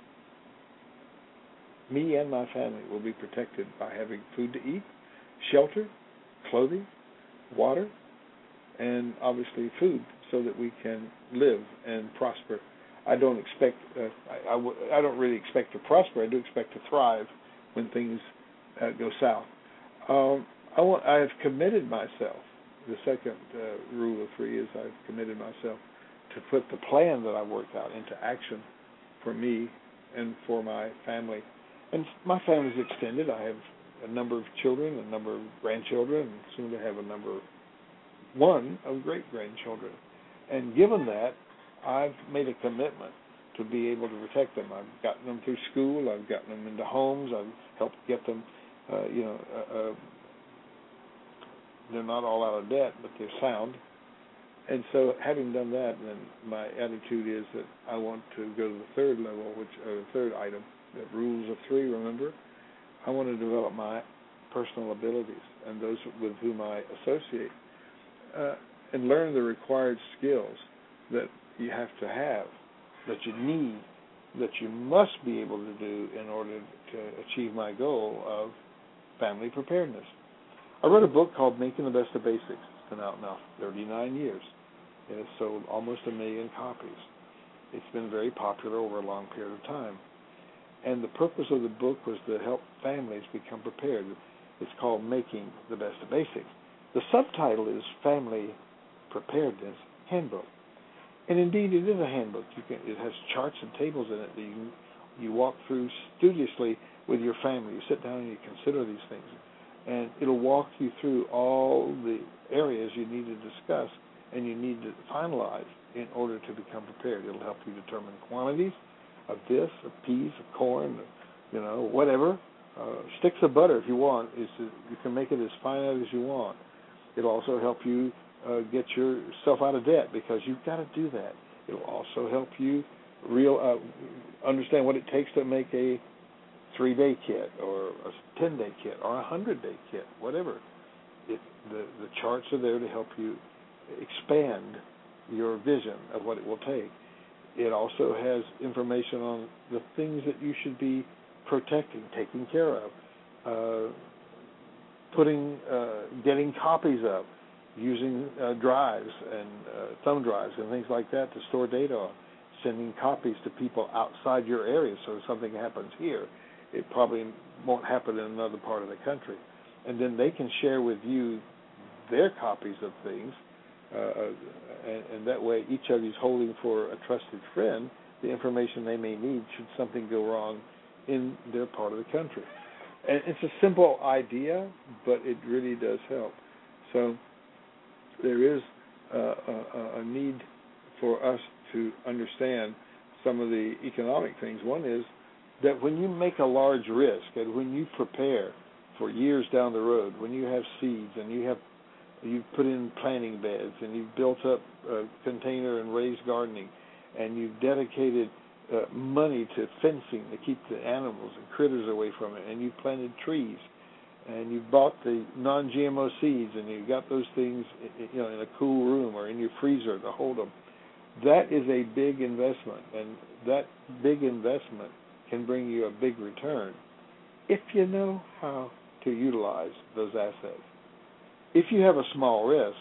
me and my family will be protected by having food to eat, shelter, clothing, water, and obviously food so that we can live and prosper. I don't expect, uh, I, I, w- I don't really expect to prosper. I do expect to thrive when things uh, go south. Um, I, want, I have committed myself, the second uh, rule of three is I've committed myself to put the plan that I worked out into action for me and for my family. And my family's extended. I have a number of children, a number of grandchildren, and soon to have a number, one of great-grandchildren. And given that, I've made a commitment to be able to protect them. I've gotten them through school. I've gotten them into homes. I've helped get them, uh, you know, uh, uh, they're not all out of debt, but they're sound. And so having done that, then my attitude is that I want to go to the third level, which or the third item, the rules of three, remember? I want to develop my personal abilities and those with whom I associate uh, and learn the required skills that you have to have, that you need, that you must be able to do in order to achieve my goal of family preparedness. I wrote a book called Making the Best of Basics. It's been out now thirty-nine years. It has sold almost a million copies. It's been very popular over a long period of time. And the purpose of the book was to help families become prepared. It's called Making the Best of Basics. The subtitle is Family Preparedness Handbook. And indeed, it is a handbook. You can, it has charts and tables in it that you, you walk through studiously with your family. You sit down and you consider these things. And it'll walk you through all the areas you need to discuss and you need to finalize in order to become prepared. It'll help you determine quantities of this, of peas, of corn, you know, whatever. Uh, sticks of butter, if you want, is to, you can make it as finite as you want. It'll also help you uh, get yourself out of debt because you've got to do that. It'll also help you real uh, understand what it takes to make a three-day kit or a ten-day kit or a hundred-day kit, whatever. It, the, the charts are there to help you expand your vision of what it will take. It also has information on the things that you should be protecting, taking care of, uh, putting, uh, getting copies of, using uh, drives and uh, thumb drives and things like that to store data on, sending copies to people outside your area so if something happens here, it probably won't happen in another part of the country. And then they can share with you their copies of things, uh, and, and that way each of you is holding for a trusted friend the information they may need should something go wrong in their part of the country. And it's a simple idea, but it really does help. So there is uh, a, a need for us to understand some of the economic things. One is that when you make a large risk and when you prepare for years down the road, when you have seeds and you have you've put in planting beds and you've built up a container and raised gardening and you've dedicated uh, money to fencing to keep the animals and critters away from it, and you've planted trees and you've bought the non G M O seeds and you've got those things, you know, in a cool room or in your freezer to hold them. That is a big investment, and that big investment can bring you a big return if you know how to utilize those assets. If you have a small risk,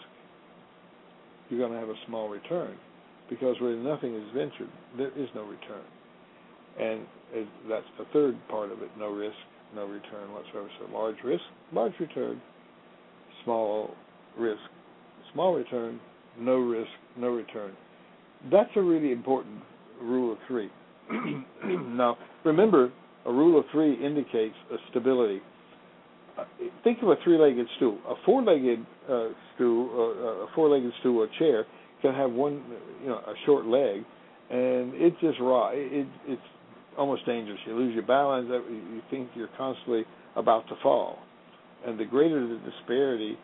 you're going to have a small return because where nothing is ventured, there is no return. And that's the third part of it, no risk, no return whatsoever. So large risk, large return, small risk, small return, no risk, no return. That's a really important rule of three. Now, remember, a rule of three indicates a stability. Uh, think of a three-legged stool. A four-legged uh, stool, uh, a four-legged stool or chair can have one, you know, a short leg, and it just raw. It, it's almost dangerous. You lose your balance. You think you're constantly about to fall. And the greater the disparity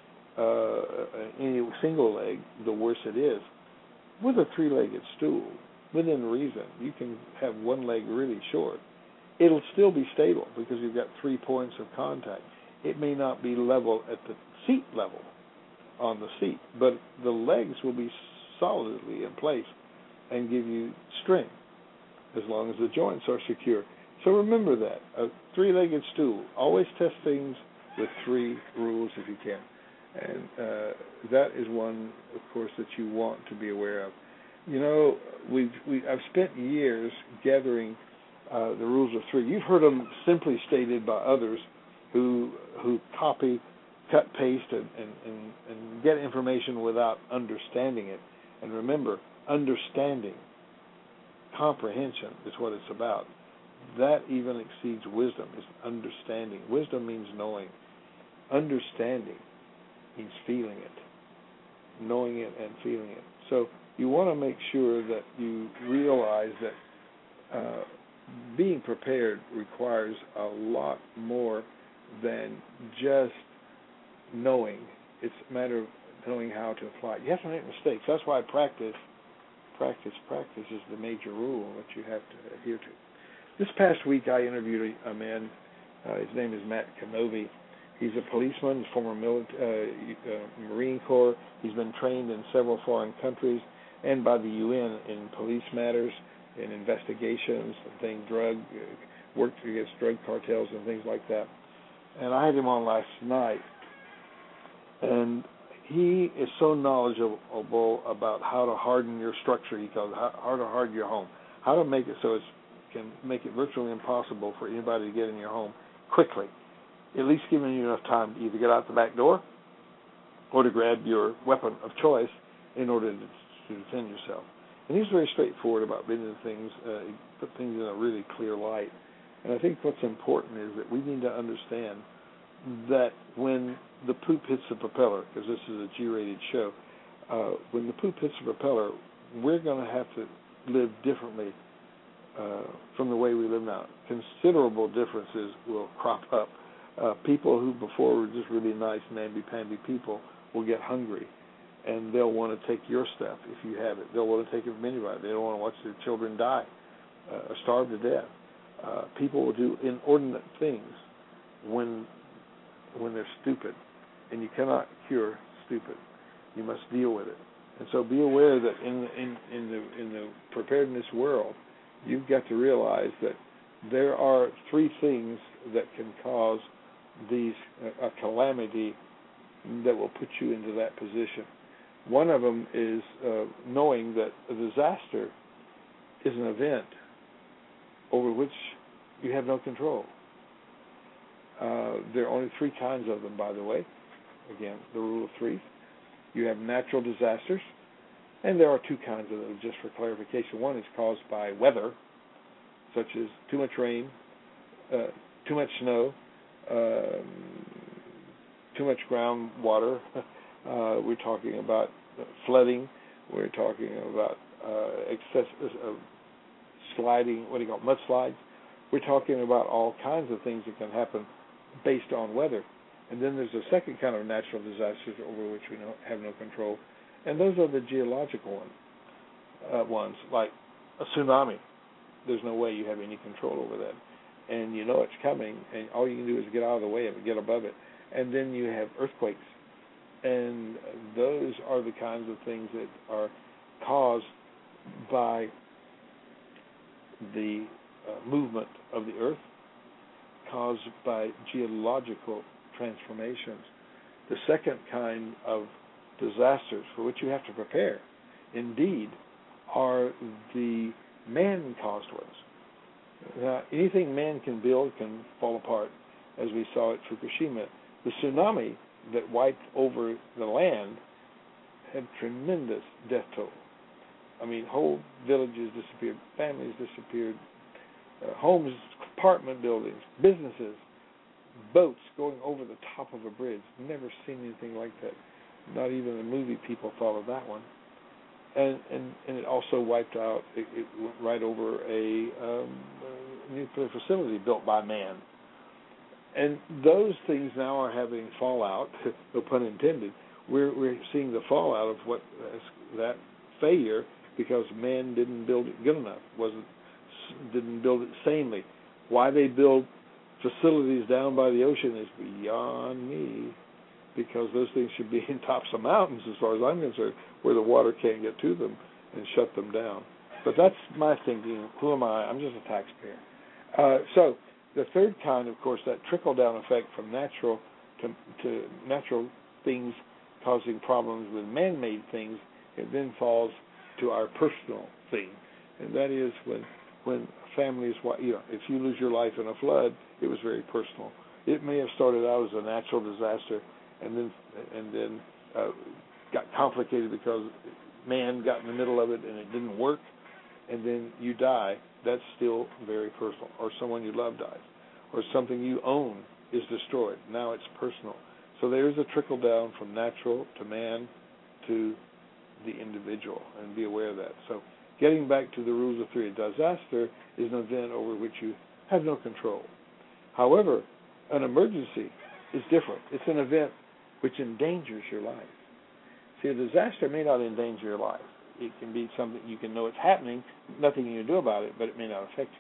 uh, in a single leg, the worse it is. With a three-legged stool, within reason, you can have one leg really short. It'll still be stable because you've got three points of contact. It may not be level at the seat level on the seat, but the legs will be solidly in place and give you strength as long as the joints are secure. So remember that. A three-legged stool, always test things with three rules if you can. And uh, that is one, of course, that you want to be aware of. You know, we've, we, I've spent years gathering uh, the rules of three. You've heard them simply stated by others who who copy, cut, paste, and, and, and, and get information without understanding it. And remember, understanding, comprehension is what it's about. That even exceeds wisdom, is understanding. Wisdom means knowing. Understanding means feeling it, knowing it and feeling it. So you want to make sure that you realize that uh, being prepared requires a lot more than just knowing. It's a matter of knowing how to apply it. You have to make mistakes. That's why practice, practice, practice is the major rule that you have to adhere to. This past week, I interviewed a, a man. Uh, his name is Matt Kenobi. He's a policeman, former military, uh, uh, Marine Corps. He's been trained in several foreign countries and by the U N in police matters, in investigations and things, drug, uh, worked against drug cartels and things like that. And I had him on last night, and he is so knowledgeable about how to harden your structure, he calls it, how to harden your home, how to make it so it can make it virtually impossible for anybody to get in your home quickly, at least giving you enough time to either get out the back door or to grab your weapon of choice in order to, to defend yourself. And he's very straightforward about many things, uh, he put things in a really clear light. And I think what's important is that we need to understand that when the poop hits the propeller, because this is a G-rated show, uh, when the poop hits the propeller, we're going to have to live differently uh, from the way we live now. Considerable differences will crop up. Uh, people who before were just really nice, namby-pamby people will get hungry, and they'll want to take your stuff if you have it. They'll want to take it from anybody. They don't want to watch their children die uh, or starve to death. Uh, people will do inordinate things when when they're stupid, and you cannot cure stupid. You must deal with it. And so be aware that in in in the in the preparedness world, you've got to realize that there are three things that can cause these uh, a calamity that will put you into that position. One of them is uh, knowing that a disaster is an event over which you have no control. Uh, there are only three kinds of them, by the way. Again, the rule of three. You have natural disasters, and there are two kinds of them, just for clarification. One is caused by weather, such as too much rain, uh, too much snow, uh, too much groundwater. Uh, we're talking about flooding. We're talking about uh, excessive uh, sliding, what do you call it, mudslides. We're talking about all kinds of things that can happen based on weather. And then there's a second kind of natural disasters over which we no, have no control, and those are the geological one, uh, ones, like a tsunami. There's no way you have any control over that. And you know it's coming, and all you can do is get out of the way of it, get above it. And then you have earthquakes. And those are the kinds of things that are caused by the uh, movement of the earth, caused by geological transformations. The second kind of disasters for which you have to prepare, indeed, are the man-caused ones. Now, anything man can build can fall apart, as we saw at Fukushima. The tsunami that wiped over the land had tremendous death toll. I mean, whole villages disappeared, families disappeared, uh, homes, apartment buildings, businesses, boats going over the top of a bridge. Never seen anything like that. Not even the movie people thought of that one. And and, and it also wiped out, it, it went right over a, um, a nuclear facility built by man. And those things now are having fallout, no pun intended. We're we're seeing the fallout of what that failure because man didn't build it good enough, wasn't didn't build it sanely. Why they build facilities down by the ocean is beyond me, because those things should be in tops of mountains, as far as I'm concerned, where the water can't get to them and shut them down. But that's my thinking. Who am I? I'm just a taxpayer. Uh, so the third kind, of course, that trickle-down effect from natural to, to natural things causing problems with man-made things, it then falls to our personal thing, and that is when when families, you know, if you lose your life in a flood, it was very personal. It may have started out as a natural disaster, and then and then uh, got complicated because man got in the middle of it and it didn't work, and then you die. That's still very personal. Or someone you love dies, or something you own is destroyed. Now it's personal. So there is a trickle down from natural to man to the individual, and be aware of that. So getting back to the rules of three, a disaster is an event over which you have no control. However, an emergency is different. It's an event which endangers your life. See, a disaster may not endanger your life. It can be something you can know it's happening, nothing you can do about it, but it may not affect you.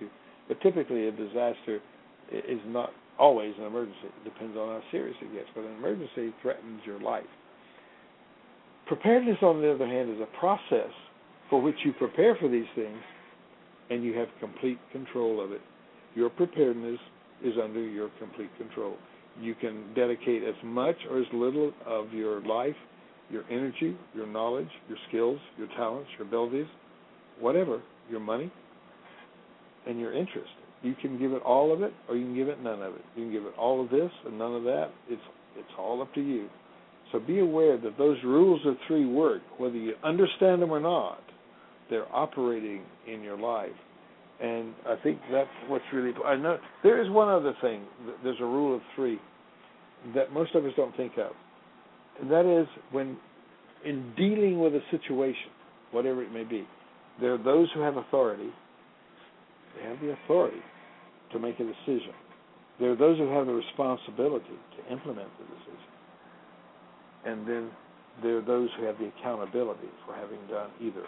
But typically a disaster is not always an emergency. It depends on how serious it gets. But an emergency threatens your life. Preparedness, on the other hand, is a process for which you prepare for these things and you have complete control of it. Your preparedness is under your complete control. You can dedicate as much or as little of your life, your energy, your knowledge, your skills, your talents, your abilities, whatever, your money, and your interest. You can give it all of it, or you can give it none of it. You can give it all of this and none of that. It's it's all up to you. So be aware that those rules of three work, whether you understand them or not. They're operating in your life, and I think that's what's really. I know there is one other thing. There's a rule of three that most of us don't think of, and that is when in dealing with a situation, whatever it may be, there are those who have authority. They have the authority to make a decision. There are those who have the responsibility to implement the decision. And then there are those who have the accountability for having done either.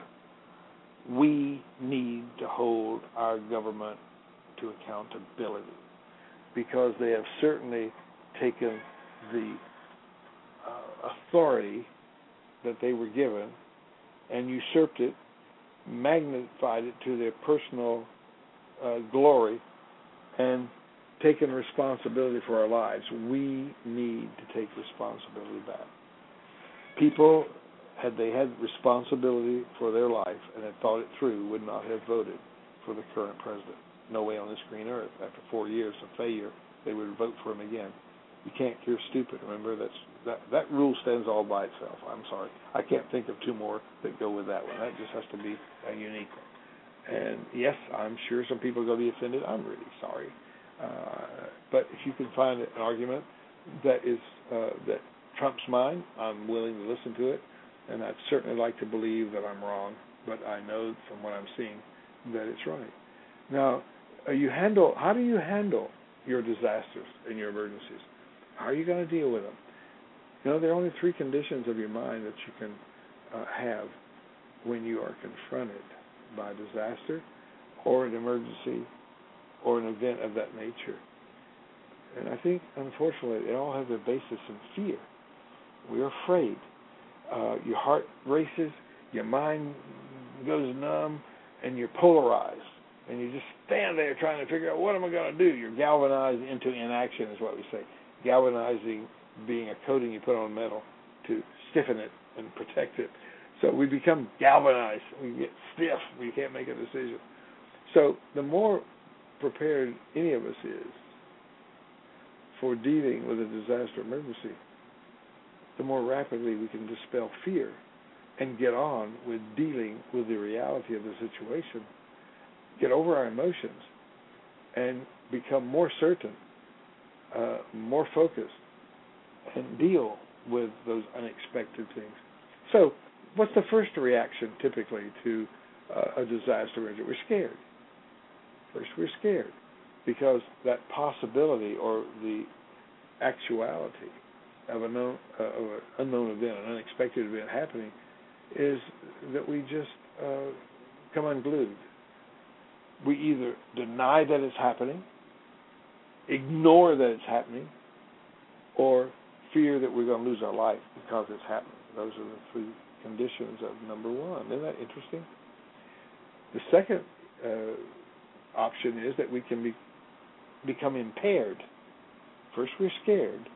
We need to hold our government to accountability because they have certainly taken the uh, authority that they were given and usurped it, magnified it to their personal uh, glory, and taken responsibility for our lives. We need to take responsibility back. People, had they had responsibility for their life and had thought it through, would not have voted for the current president. No way on this green earth. After four years of failure, they would vote for him again. You can't cure stupid. Remember, that's that, that rule stands all by itself. I'm sorry. I can't think of two more that go with that one. That just has to be a unique one. And yes, I'm sure some people are going to be offended. I'm really sorry. Uh, but if you can find an argument that is uh, that trumps mine, I'm willing to listen to it. And I'd certainly like to believe that I'm wrong, but I know from what I'm seeing that it's right. Now, uh, you handle. How do you handle your disasters and your emergencies? How are you going to deal with them? You know, there are only three conditions of your mind that you can uh, have when you are confronted by a disaster or an emergency or an event of that nature. And I think, unfortunately, they all have their basis in fear. We're afraid. Uh, your heart races, your mind goes numb, and you're polarized. And you just stand there trying to figure out, what am I going to do? You're galvanized into inaction, is what we say. Galvanizing being a coating you put on metal to stiffen it and protect it. So we become galvanized. We get stiff. We can't make a decision. So the more prepared any of us is for dealing with a disaster emergency, the more rapidly we can dispel fear and get on with dealing with the reality of the situation, get over our emotions, and become more certain, uh, more focused, and deal with those unexpected things. So what's the first reaction typically to uh, a disaster emergency? We're scared. First, we're scared because that possibility or the actuality of an unknown, uh, of an unknown event, an unexpected event happening, is that we just uh, come unglued. We either deny that it's happening, ignore that it's happening, or fear that we're going to lose our life because it's happening. Those are the three conditions of number one. Isn't that interesting? The second uh, option is that we can be, become impaired. First, we're scared.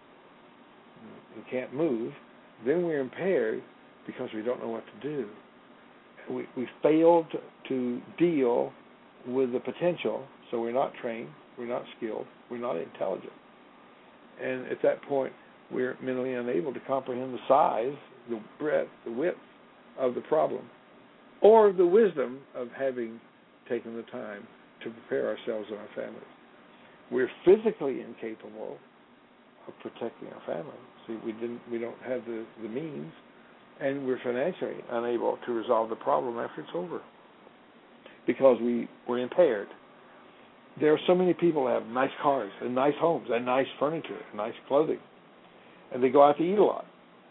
We can't move. Then we're impaired because we don't know what to do. We, we failed to deal with the potential, so we're not trained, we're not skilled, we're not intelligent. And at that point, we're mentally unable to comprehend the size, the breadth, the width of the problem, or the wisdom of having taken the time to prepare ourselves and our families. We're physically incapable of protecting our family. See, we didn't, we don't have the, the means, and we're financially unable to resolve the problem after it's over because we were impaired. There are so many people that have nice cars and nice homes and nice furniture and nice clothing, and they go out to eat a lot.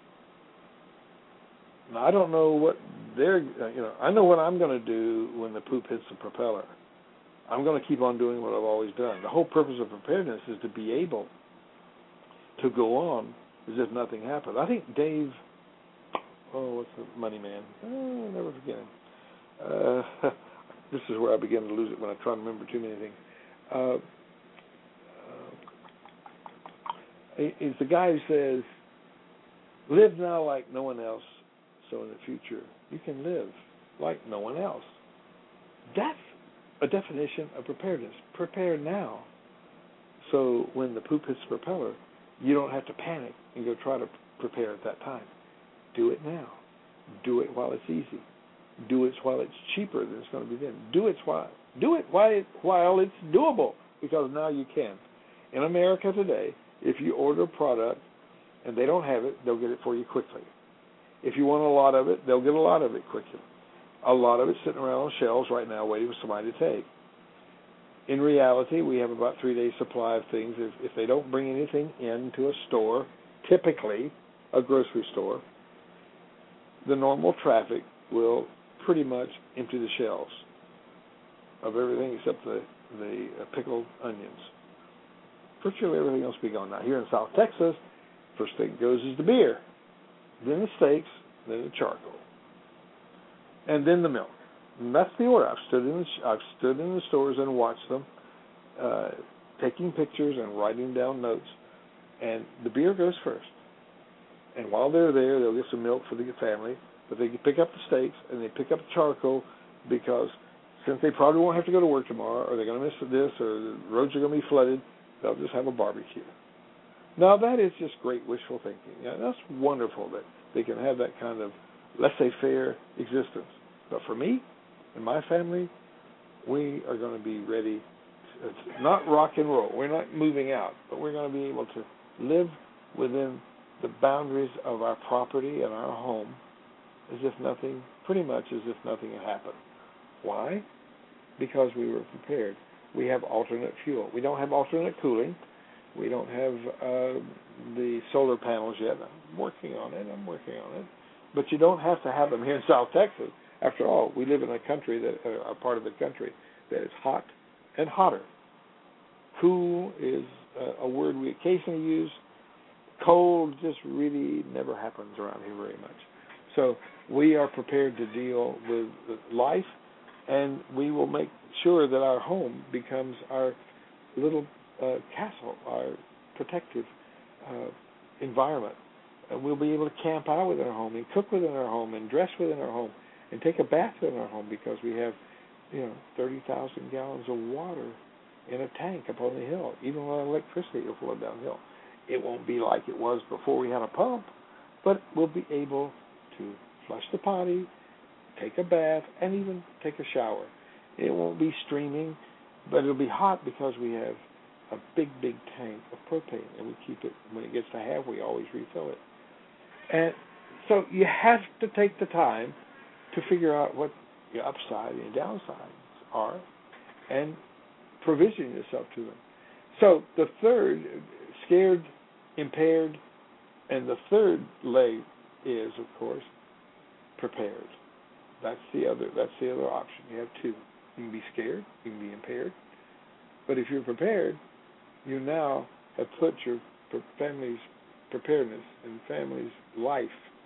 Now, I don't know what they're, you know, I know what I'm going to do when the poop hits the propeller. I'm going to keep on doing what I've always done. The whole purpose of preparedness is to be able to go on as if nothing happened. I think Dave, oh, what's the money man? Oh, I'll never forget him. Uh, this is where I begin to lose it when I try to remember too many things. Uh, uh, it's the guy who says, live now like no one else, so in the future you can live like no one else. That's a definition of preparedness. Prepare now, so when the poop hits the propeller, you don't have to panic and go try to prepare at that time. Do it now. Do it while it's easy. Do it while it's cheaper than it's going to be then. Do it while do it while it, while it's doable, because now you can. In America today, if you order a product and they don't have it, they'll get it for you quickly. If you want a lot of it, they'll get a lot of it quickly. A lot of it's sitting around on shelves right now waiting for somebody to take. In reality, we have about three days' supply of things. If, if they don't bring anything into a store, typically a grocery store, the normal traffic will pretty much empty the shelves of everything except the, the uh, pickled onions. Virtually everything else will be gone. Now, here in South Texas, first thing that goes is the beer, then the steaks, then the charcoal, and then the milk. And that's the order. I've stood in the, I've stood in the stores and watched them, uh, taking pictures and writing down notes, and the beer goes first. And while they're there, they'll get some milk for the family, but they pick up the steaks and they pick up the charcoal, because since they probably won't have to go to work tomorrow, or they're going to miss this, or the roads are going to be flooded, they'll just have a barbecue. Now, that is just great wishful thinking. Yeah, that's wonderful that they can have that kind of laissez-faire existence. But for me and my family, we are going to be ready. It's not rock and roll. We're not moving out, but we're going to be able to live within the boundaries of our property and our home as if nothing, pretty much as if nothing had happened. Why? Because we were prepared. We have alternate fuel. We don't have alternate cooling. We don't have uh, the solar panels yet. I'm working on it. I'm working on it. But you don't have to have them here in South Texas. After all, we live in a country that, uh, a part of the country that is hot and hotter. Cool is uh, a word we occasionally use. Cold just really never happens around here very much. So we are prepared to deal with life, and we will make sure that our home becomes our little uh, castle, our protective uh, environment. And we'll be able to camp out within our home and cook within our home and dress within our home and take a bath within our home, because we have, you know, thirty thousand gallons of water in a tank up on the hill. Even without electricity, it'll flow downhill. It won't be like it was before we had a pump, but we'll be able to flush the potty, take a bath, and even take a shower. It won't be streaming, but it'll be hot because we have a big, big tank of propane, and we keep it, when it gets to half, we always refill it. And so you have to take the time to figure out what your upside and your downsides are and provision yourself to them. So the third, scared, impaired, and the third leg is, of course, prepared. That's the other. That's the other option. You have two. You can be scared. You can be impaired. But if you're prepared, you now have put your family's preparedness and family's life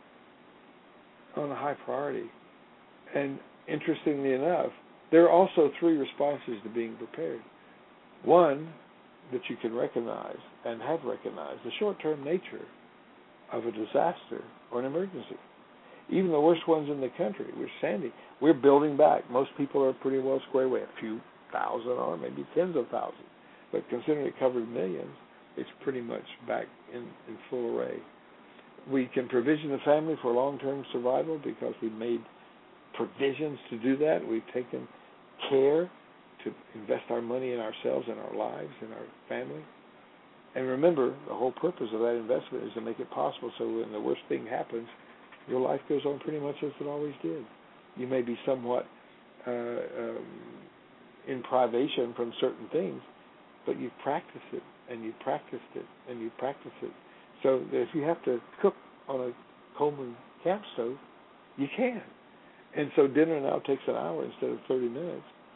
on a high priority. And interestingly enough, there are also three responses to being prepared. One, that you can recognize and have recognized, the short-term nature of a disaster or an emergency. Even the worst ones in the country, we're Sandy, we're building back. Most people are pretty well squared away, a few thousand or maybe tens of thousands. But considering it covered millions, it's pretty much back in, in full array. We can provision the family for long-term survival because we've made provisions to do that. We've taken care to invest our money in ourselves and our lives and our family. And remember, the whole purpose of that investment is to make it possible so when the worst thing happens, your life goes on pretty much as it always did. You may be somewhat uh, um, in privation from certain things, but you've practiced it, and you've practiced it, and you've practiced it. So if you have to cook on a Coleman camp stove, you can. And so dinner now takes an hour instead of thirty minutes.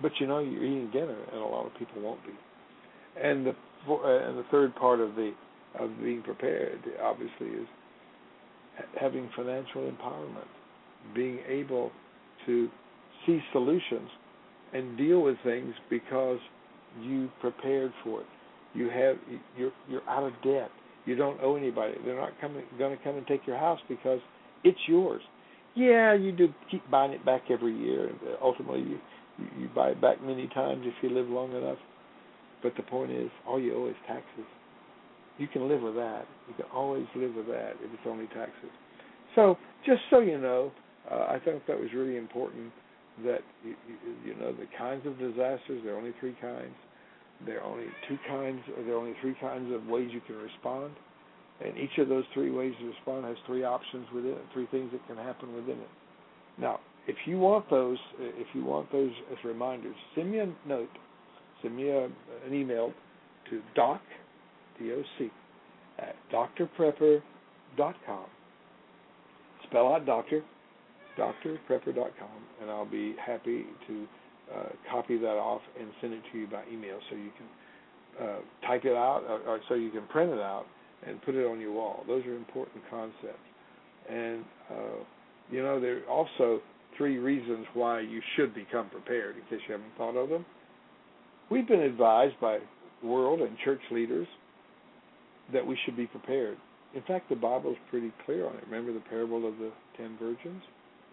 but you know you're eating dinner, and a lot of people won't be. And the uh, and the third part of the of being prepared, obviously, is having financial empowerment, being able to see solutions and deal with things because you prepared for it. You have you're you're out of debt. You don't owe anybody. They're not coming going to come and take your house because it's yours. Yeah, you do keep buying it back every year, and ultimately you you buy it back many times if you live long enough. But the point is, all you owe is taxes. You can live with that. You can always live with that if it's only taxes. So, just so you know, uh, I think that was really important that, you, you, you know, the kinds of disasters, there are only three kinds. There are only two kinds, or there are only three kinds of ways you can respond. And each of those three ways to respond has three options within it, three things that can happen within it. Now, if you want those, if you want those as reminders, send me a note, send me a, an email to doc, D O C, at d r prepper dot com. Spell out doctor, d r prepper dot com, and I'll be happy to uh, copy that off and send it to you by email so you can uh, type it out, or, or so you can print it out and put it on your wall. Those are important concepts. And, uh, you know, there are also three reasons why you should become prepared, in case you haven't thought of them. We've been advised by world and church leaders that we should be prepared. In fact, the Bible is pretty clear on it. Remember the parable of the ten virgins?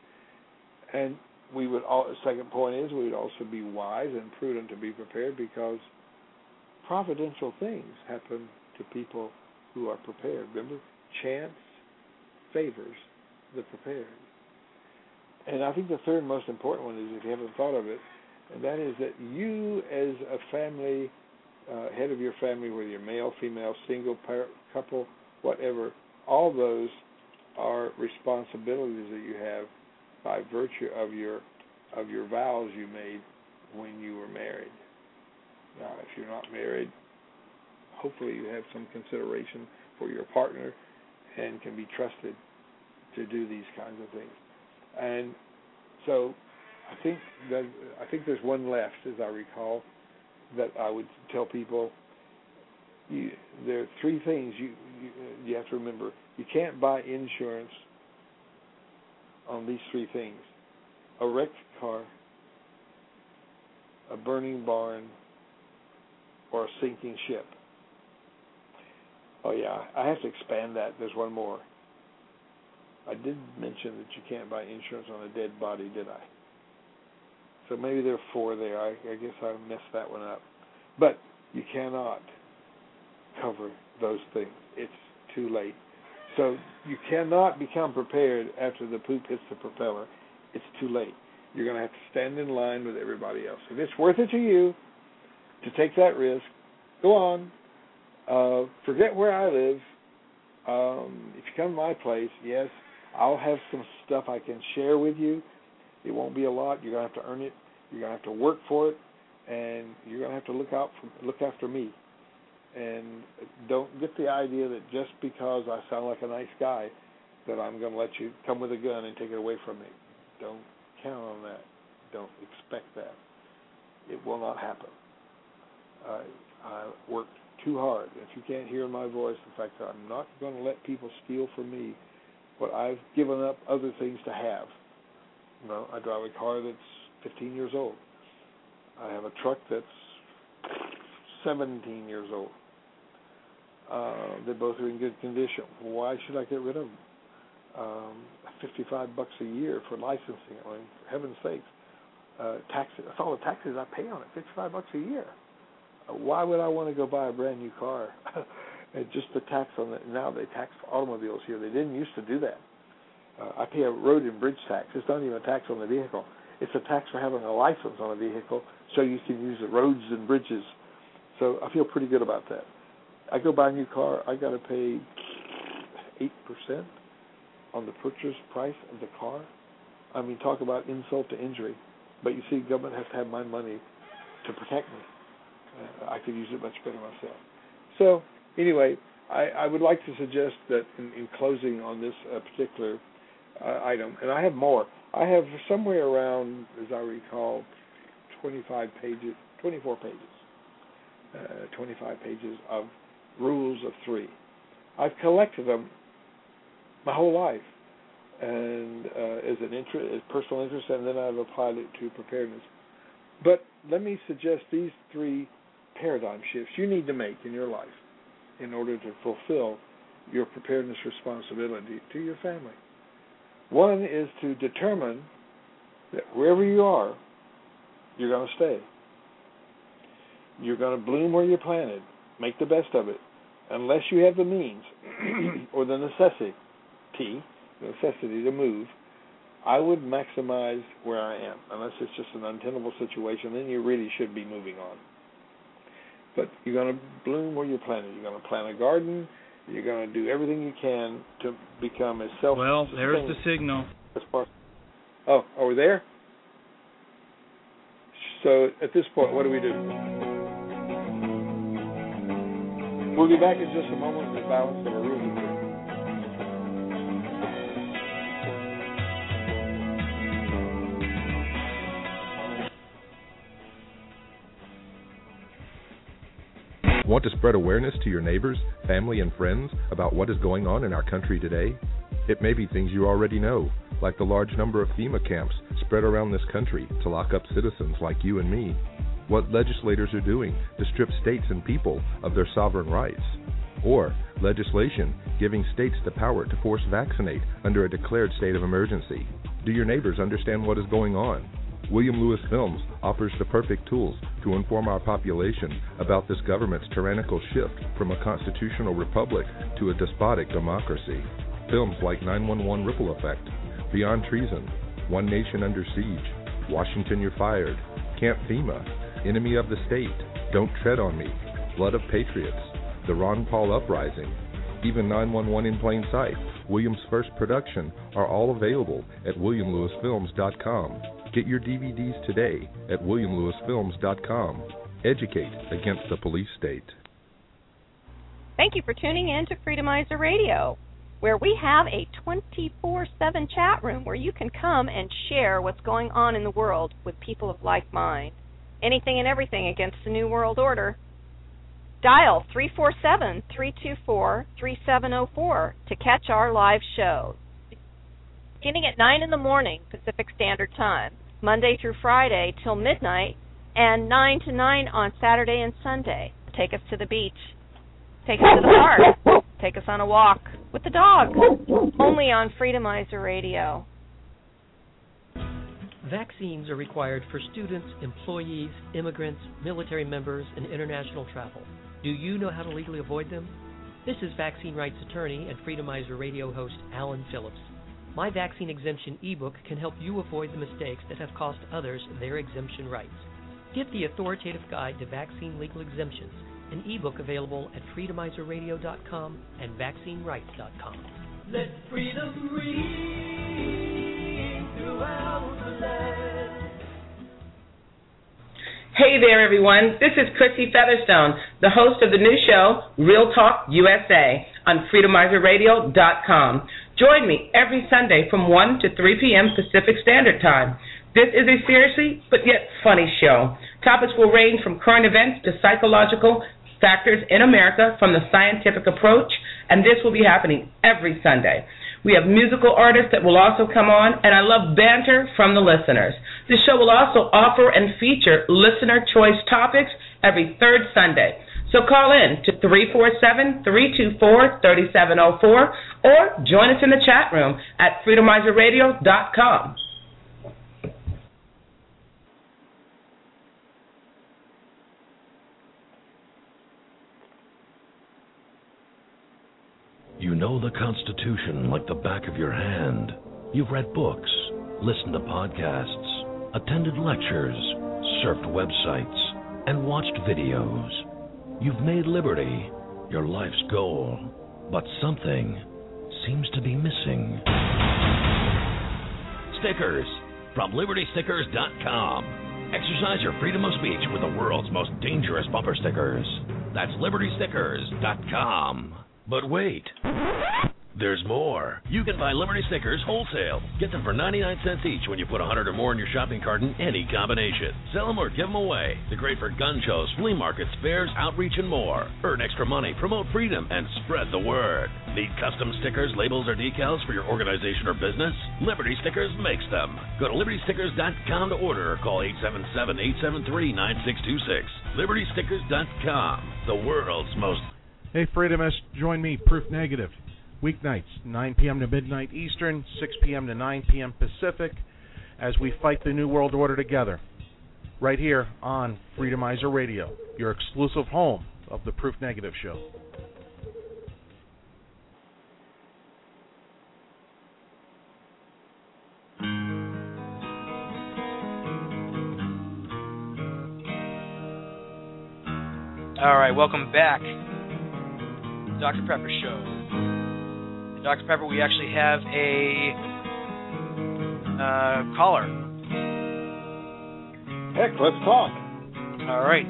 And we would. All, the second point is we would also be wise and prudent to be prepared, because providential things happen to people who are prepared. Remember, chance favors the prepared. And I think the third most important one is, if you haven't thought of it, and that is that you as a family, uh, head of your family, whether you're male, female, single, par- couple, whatever, all those are responsibilities that you have by virtue of your of your vows you made when you were married. Now, if you're not married, hopefully you have some consideration for your partner and can be trusted to do these kinds of things. And so I think that I think there's one left, as I recall, that I would tell people. You, there are three things you, you you have to remember. You can't buy insurance on these three things: a wrecked car, a burning barn, or a sinking ship. Oh yeah, I have to expand that. There's one more. I did mention that you can't buy insurance on a dead body, did I? So maybe there are four there. I, I guess I messed that one up. But you cannot cover those things. It's too late. So you cannot become prepared after the poop hits the propeller. It's too late. You're going to have to stand in line with everybody else. If it's worth it to you to take that risk, go on. Uh, forget where I live. Um, if you come to my place, yes, I'll have some stuff I can share with you. It won't be a lot. You're going to have to earn it. You're going to have to work for it, and you're going to have to look out for, look after me. And don't get the idea that just because I sound like a nice guy that I'm going to let you come with a gun and take it away from me. Don't count on that. Don't expect that. It will not happen. I, I worked too hard. If you can't hear my voice, in fact, I'm not going to let people steal from me what I've given up other things to have. You know, I drive a car that's fifteen years old. I have a truck that's seventeen years old. Uh, they both are in good condition. Why should I get rid of them? Um, fifty-five bucks a year for licensing. I mean, for heaven's sakes, uh, taxes. That's all the taxes I pay on it. fifty-five bucks a year. Uh, why would I want to go buy a brand new car? And just the tax on it. Now they tax automobiles here. They didn't used to do that. Uh, I pay a road and bridge tax. It's not even a tax on the vehicle. It's a tax for having a license on a vehicle so you can use the roads and bridges. So I feel pretty good about that. I go buy a new car, I got to pay eight percent on the purchase price of the car. I mean, talk about insult to injury. But you see, government has to have my money to protect me. Uh, I could use it much better myself. So anyway, I, I would like to suggest that in, in closing on this uh, particular uh, item, and I have more. I have somewhere around, as I recall, twenty-five pages, twenty-four pages, uh, twenty-five pages of rules of three. I've collected them my whole life, and uh, as an interest, as personal interest, and then I've applied it to preparedness. But let me suggest these three paradigm shifts you need to make in your life in order to fulfill your preparedness responsibility to your family. One is to determine that wherever you are, you're going to stay. You're going to bloom where you're planted. Make the best of it. Unless you have the means or the necessity, the necessity to move, I would maximize where I am. Unless it's just an untenable situation, then you really should be moving on. But you're going to bloom where you're planted. You're going to plant a garden. You're going to do everything you can to become as self-sustaining. Well, there's the signal. As possible. Oh, are we there? So at this point, what do we do? We'll be back in just a moment with the balance of our rules. Want to spread awareness to your neighbors, family, and friends about what is going on in our country today? It may be things you already know, like the large number of FEMA camps spread around this country to lock up citizens like you and me. What legislators are doing to strip states and people of their sovereign rights. Or legislation giving states the power to force vaccinate under a declared state of emergency. Do your neighbors understand what is going on? William Lewis Films offers the perfect tools to inform our population about this government's tyrannical shift from a constitutional republic to a despotic democracy. Films like nine one one Ripple Effect, Beyond Treason, One Nation Under Siege, Washington You're Fired, Camp FEMA, Enemy of the State, Don't Tread on Me, Blood of Patriots, The Ron Paul Uprising, even nine one one in Plain Sight, William's first production, are all available at william lewis films dot com. Get your D V Ds today at william lewis films dot com. Educate against the police state. Thank you for tuning in to Freedomizer Radio, where we have a twenty-four seven chat room where you can come and share what's going on in the world with people of like mind. Anything and everything against the New World Order. Dial three four seven, three two four, three seven zero four to catch our live show. Beginning at nine in the morning Pacific Standard Time, Monday through Friday till midnight, and nine to nine on Saturday and Sunday. Take us to the beach. Take us to the park. Take us on a walk with the dog. Only on Freedomizer Radio. Vaccines are required for students, employees, immigrants, military members, and international travel. Do you know how to legally avoid them? This is vaccine rights attorney and Freedomizer Radio host Alan Phillips. My vaccine exemption ebook can help you avoid the mistakes that have cost others their exemption rights. Get the authoritative guide to vaccine legal exemptions, an ebook available at freedomizer radio dot com and vaccine rights dot com. Let freedom ring throughout the land. Hey there, everyone. This is Chrissy Featherstone, the host of the new show, Real Talk U S A, on freedomizer radio dot com. Join me every Sunday from one to three p.m. Pacific Standard Time. This is a seriously but yet funny show. Topics will range from current events to psychological factors in America from the scientific approach, and this will be happening every Sunday. We have musical artists that will also come on, and I love banter from the listeners. The show will also offer and feature listener choice topics every third Sunday. So call in to three four seven, three two four, three seven zero four or join us in the chat room at freedomizer radio dot com. You know the Constitution like the back of your hand. You've read books, listened to podcasts, attended lectures, surfed websites, and watched videos. You've made liberty your life's goal, but something seems to be missing. Stickers from liberty stickers dot com. Exercise your freedom of speech with the world's most dangerous bumper stickers. That's liberty stickers dot com. But wait, there's more. You can buy Liberty stickers wholesale. Get them for ninety-nine cents each when you put one hundred or more in your shopping cart in any combination. Sell them or give them away. They're great for gun shows, flea markets, fairs, outreach, and more. Earn extra money, promote freedom, and spread the word. Need custom stickers, labels, or decals for your organization or business? Liberty Stickers makes them. Go to liberty stickers dot com to order or call eight seven seven, eight seven three, nine six two six. liberty stickers dot com, the world's most... Hey, Freedomists, join me, Proof Negative. Weeknights, nine p.m. to midnight Eastern, six p.m. to nine p.m. Pacific, as we fight the New World Order together. Right here on Freedomizer Radio, your exclusive home of the Proof Negative Show. All right, welcome back. Doctor Prepper Show. Doctor Pepper, we actually have a uh, caller. Heck, let's talk. All right.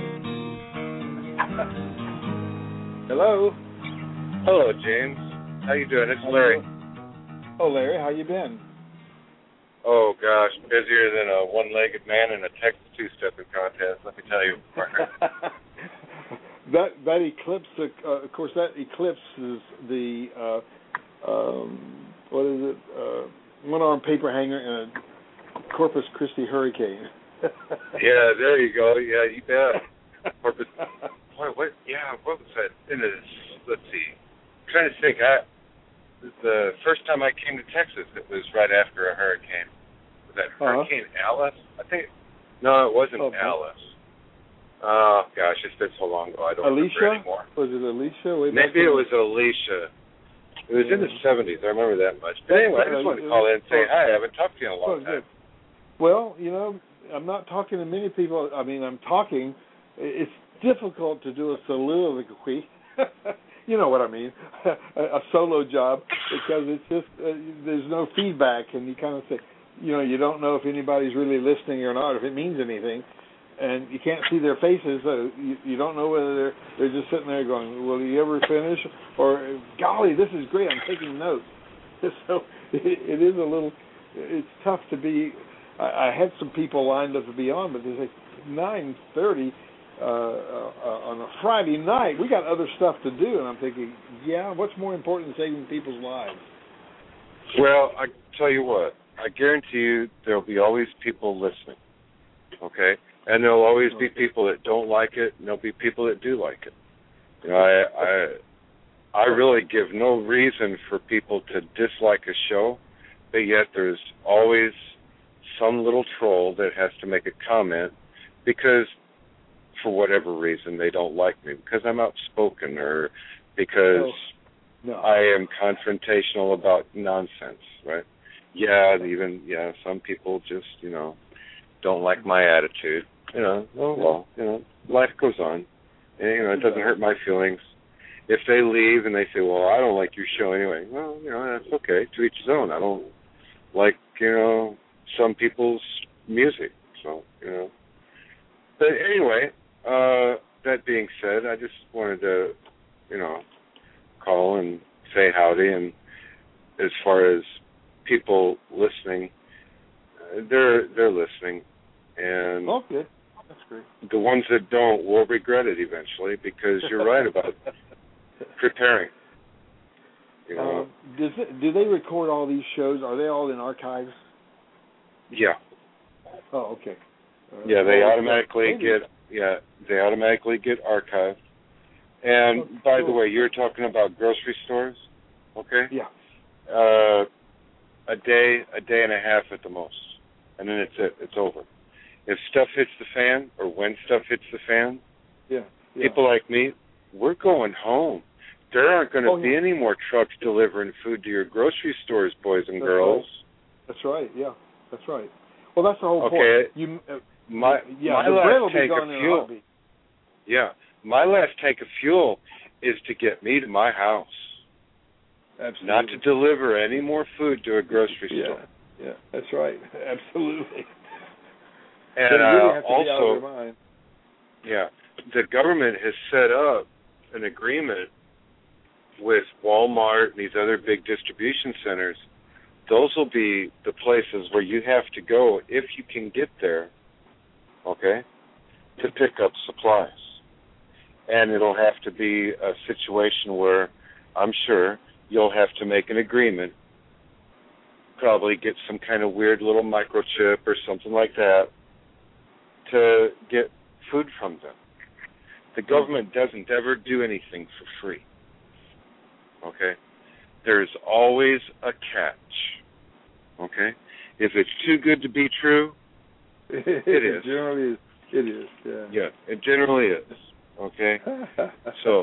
Hello. Hello, James. How you doing? It's Larry. Oh, Larry, how you been? Oh, gosh, busier than a one-legged man in a Texas two-stepping contest, let me tell you, partner. that that eclipse, uh, of course, that eclipse is the... Uh, Um, what is it? Uh, one-armed paper hanger and a Corpus Christi hurricane. Yeah, there you go. Yeah, you bet. Corpus. Boy, what? Yeah, what was that? In this, let's see. I'm trying to think. I, the first time I came to Texas, it was right after a hurricane. Was that Uh-huh. Hurricane Alice? I think. No, it wasn't Oh, Alice. Oh gosh, it's been so long ago. I don't Alicia? remember anymore. Was it Alicia? Way back Maybe it when? was Alicia. It was in the seventies. I remember that much. But anyway, I just wanted to call in and say hi. I haven't talked to you in a long time. Well, you know, I'm not talking to many people. I mean, I'm talking. It's difficult to do a soliloquy. You know what I mean? a, a solo job, because it's just uh, there's no feedback, and you kind of say, you know, you don't know if anybody's really listening or not, if it means anything. And you can't see their faces, so you, you don't know whether they're they're just sitting there going, "Will you ever finish?" Or, "Golly, this is great! I'm taking notes." So it, it is a little, it's tough to be. I, I had some people lined up to be on, but they say nine thirty uh, uh, on a Friday night. We got other stuff to do, and I'm thinking, yeah, what's more important than saving people's lives? Well, I tell you what, I guarantee you there'll be always people listening. Okay. And there'll always be people that don't like it, and there'll be people that do like it. You know, I, I, I really give no reason for people to dislike a show, but yet there's always some little troll that has to make a comment because, for whatever reason, they don't like me, because I'm outspoken or because Oh, no. I am confrontational about nonsense, right? Yeah, even, yeah, some people just, you know, don't like my attitude. You know, oh, well, you know, life goes on. And, you know, it doesn't hurt my feelings. If they leave and they say, well, I don't like your show anyway, well, you know, that's okay. To each his own. I don't like, you know, some people's music. So, you know. But anyway, uh, that being said, I just wanted to, you know, call and say howdy. And as far as people listening, they're they're listening. And okay. That's great. The ones that don't will regret it eventually, because you're right about preparing. You know? Uh, does it, do they record all these shows? Are they all in archives? Yeah. Oh, okay. Uh, Yeah, they well, automatically maybe. get yeah they automatically get archived. And Oh, by cool. the way, you were talking about grocery stores, okay? Yeah. Uh, a day, a day and a half at the most, and then it's it. It's over. If stuff hits the fan, or when stuff hits the fan, Yeah. yeah. people like me, we're going home. There aren't going to Oh, be yeah. any more trucks delivering food to your grocery stores, boys and That's girls. Right. That's right. Yeah. That's right. Well, that's the whole Okay. point. You, uh, My yeah, my the bread will last be tank gone of in a fuel. heartbeat. Yeah, my last tank of fuel is to get me to my house, Absolutely. not to deliver any more food to a grocery Yeah. store. Yeah. That's right. Absolutely. And They really uh, have to be out of also, their mind. yeah, the government has set up an agreement with Walmart and these other big distribution centers, those will be the places where you have to go if you can get there, okay, to pick up supplies. And it'll have to be a situation where I'm sure you'll have to make an agreement, probably get some kind of weird little microchip or something like that to get food from them. The government doesn't ever do anything for free, okay? There's always a catch, okay? If it's too good to be true, it is. It generally is. It is, yeah. Yeah, it generally is, okay? So,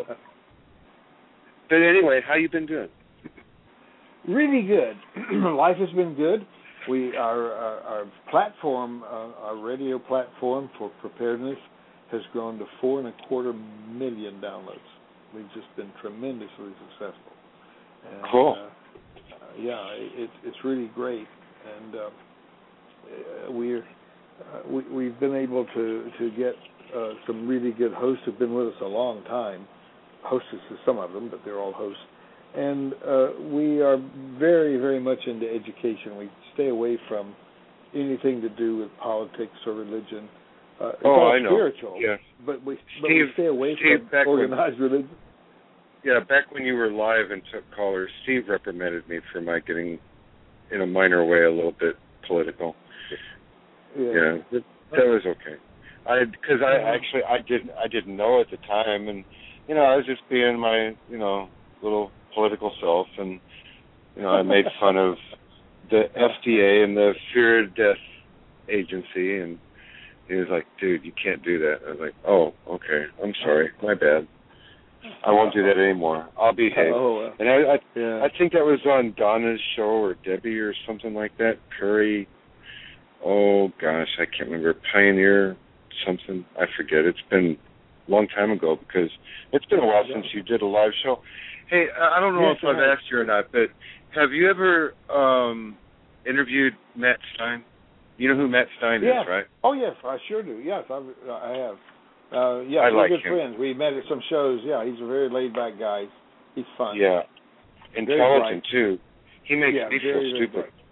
but anyway, how you been doing? Really good. Life has been good. We our our, our platform, uh, our radio platform for preparedness, has grown to four and a quarter million downloads. We've just been tremendously successful. And, cool. Uh, yeah, it, it's really great, and uh, we're uh, we, we've been able to to get uh, some really good hosts who've been with us a long time. Hostesses, some of them, but they're all hosts. And uh, we are very, very much into education. We stay away from anything to do with politics or religion. Uh, it's oh, all I know. spiritual, Yeah. but we, Steve, but we stay away Steve, from organized when, religion. Yeah, back when you were live and took callers, Steve reprimanded me for my getting, in a minor way, a little bit political. Yeah, yeah that, that was okay. I because I actually I didn't I didn't know at the time, and you know I was just being my you know little political self, and you know I made fun of the F D A and the Fear of Death Agency, and he was like, "Dude, you can't do that." I was like, "Oh, okay, I'm sorry, my bad. I won't do that anymore. I'll behave." Oh, uh, and I I, yeah. I think that was on Donna's show or Debbie or something like that. Curry. Oh gosh, I can't remember. Pioneer something. I forget. It's been a long time ago because it's been a while since you did a live show. Hey, I don't know yes, if I've right. asked you or not, but have you ever um, interviewed Matt Stein? You know who Matt Stein yes. is, right? Oh yes, I sure do. Yes, I've, I have. Uh, yeah, I we're like good him. friends. We met at some shows. Yeah, he's a very laid back guy. He's fun. Yeah, intelligent too. He makes yeah, me very, feel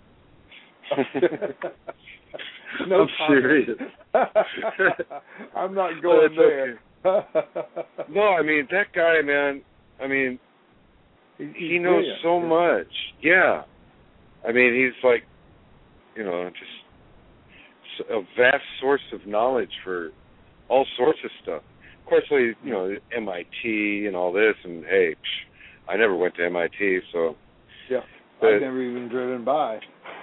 very stupid. no I'm serious. I'm not going oh, there. Okay. No, I mean that guy, man. I mean, he's he knows brilliant. so much. Yeah, I mean he's like, you know, just a vast source of knowledge for all sorts of stuff. Of course, you know, M I T and all this, and hey, psh, I never went to M I T, so. Yeah, but, I've never even driven by.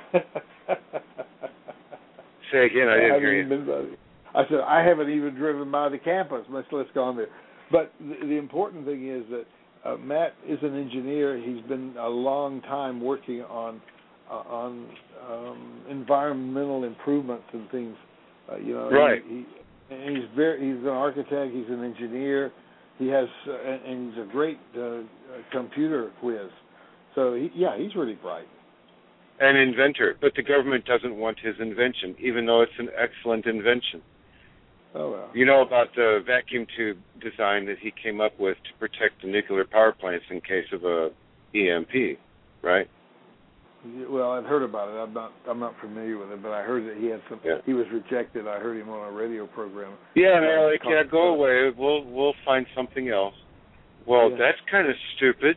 Say again, I didn't I hear you. been by the, I said I haven't even driven by the campus, much less gone there. But the, the important thing is that uh, Matt is an engineer. He's been a long time working on uh, on um, environmental improvements and things. Uh, you know, right. He, he, and he's very he's an architect. He's an engineer. He has uh, and, and he's a great uh, computer whiz. So he, yeah, he's really bright. An inventor, but the government doesn't want his invention, even though it's an excellent invention. Oh, well. You know about the vacuum tube design that he came up with to protect the nuclear power plants in case of a E M P, right? Well, I've heard about it. I'm not I'm not familiar with it, but I heard that he had some. Yeah. He was rejected. I heard him on a radio program. Yeah, and they're like, yeah, go away. We'll we'll find something else. Well, yeah. that's kind of stupid.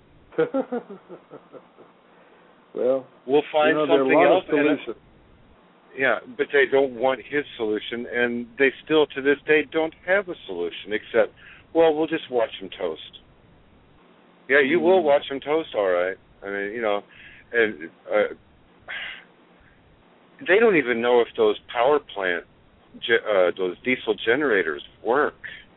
Well, we'll find you know, something there are a lot else. of solutions. Yeah, but they don't want his solution, and they still, to this day, don't have a solution except, well, we'll just watch them toast. Yeah, you mm. will watch them toast, all right. I mean, you know, and uh, they don't even know if those power plant, uh, those diesel generators work.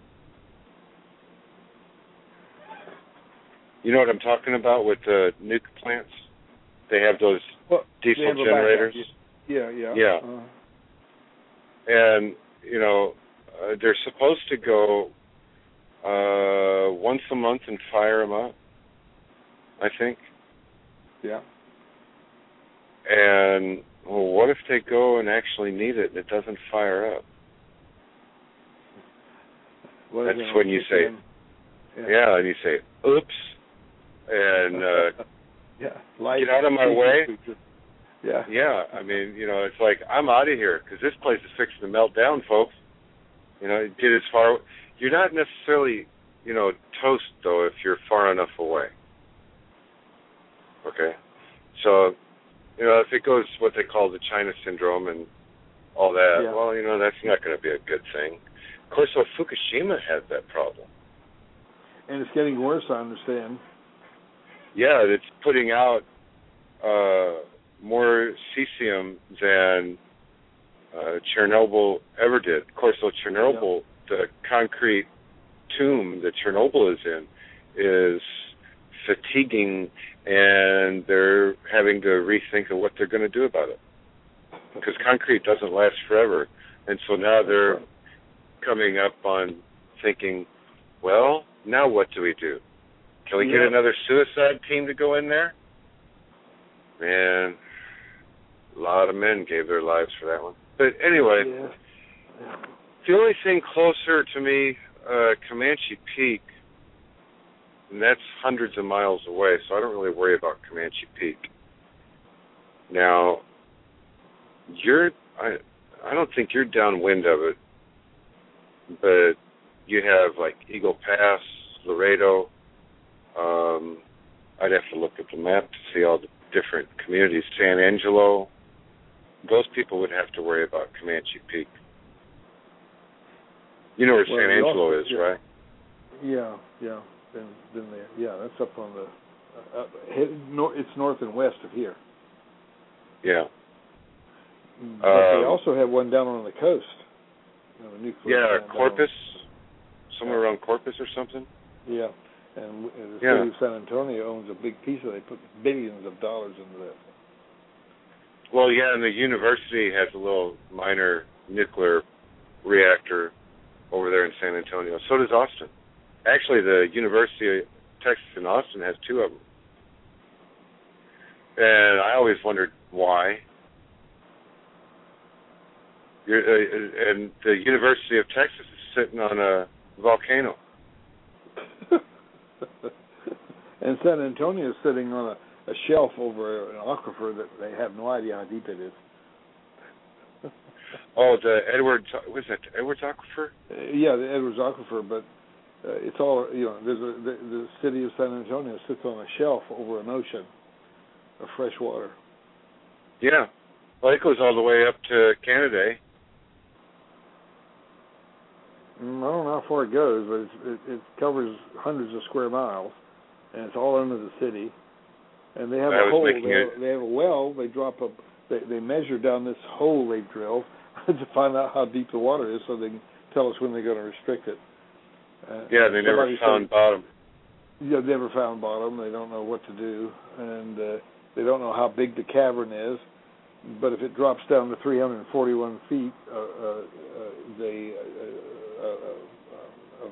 You know what I'm talking about with the nuke plants? They have those well, diesel have generators. Yeah, yeah. Yeah. Uh-huh. And, you know, uh, they're supposed to go uh, once a month and fire them up, I think. Yeah. And, well, what if they go and actually need it and it doesn't fire up? What That's when you say, yeah. yeah, and you say, oops. and uh, yeah, life get out of my way. Yeah. Yeah, I mean, you know, it's like, I'm out of here because this place is fixing to melt down, folks. You know, get as far. You're not necessarily, you know, toast though if you're far enough away. Okay, so you know if it goes what they call the China syndrome and all that, Yeah. well, you know that's not going to be a good thing. Of course, well, Fukushima had that problem. And it's getting worse, I understand. Yeah, it's putting out uh, more cesium than uh, Chernobyl ever did. Of course, so Chernobyl, yeah. the concrete tomb that Chernobyl is in, is fatiguing, and they're having to rethink of what they're going to do about it. Because concrete doesn't last forever. And so now they're coming up on thinking, well, now what do we do? Can we yeah. get another suicide team to go in there? Man, a lot of men gave their lives for that one. But anyway, yeah. Yeah. the only thing closer to me, uh, Comanche Peak, and that's hundreds of miles away, so I don't really worry about Comanche Peak. Now, you're, I, I don't think you're downwind of it, but you have like Eagle Pass, Laredo. Um, I'd have to look at the map to see all the different communities. San Angelo. Those people would have to worry about Comanche Peak. You know where well, San Angelo also, is, yeah. right? Yeah, yeah. Been, been there. Yeah, that's up on the. Uh, uh, head, no, it's north and west of here. Yeah. But um, they also have one down on the coast. You know, nuclear yeah, Corpus, somewhere around Corpus or something. Yeah, and, and the yeah. city of San Antonio owns a big piece of it. They put billions of dollars into that. Well, yeah, and the university has a little minor nuclear reactor over there in San Antonio. So does Austin. Actually, the University of Texas in Austin has two of them. And I always wondered why. You're, uh, and the University of Texas is sitting on a volcano. And San Antonio is sitting on a, a shelf over an aquifer that they have no idea how deep it is. Oh, the Edwards, what is that, the Edwards Aquifer? Uh, yeah, the Edwards Aquifer, but uh, it's all, you know, there's a, the, the city of San Antonio sits on a shelf over an ocean of fresh water. Yeah. Well, it goes all the way up to Canada. Mm, I don't know how far it goes, but it's, it, it covers hundreds of square miles, and it's all under the city. And they have I a hole. They it... have, they have a well. They drop a. They, they measure down this hole they've drilled to find out how deep the water is, so they can tell us when they're going to restrict it. Uh, yeah, they never found said, bottom. Yeah, they never found bottom. They don't know what to do, and uh, they don't know how big the cavern is. But if it drops down to three hundred forty-one feet, uh, uh, uh, they uh, uh, uh, uh,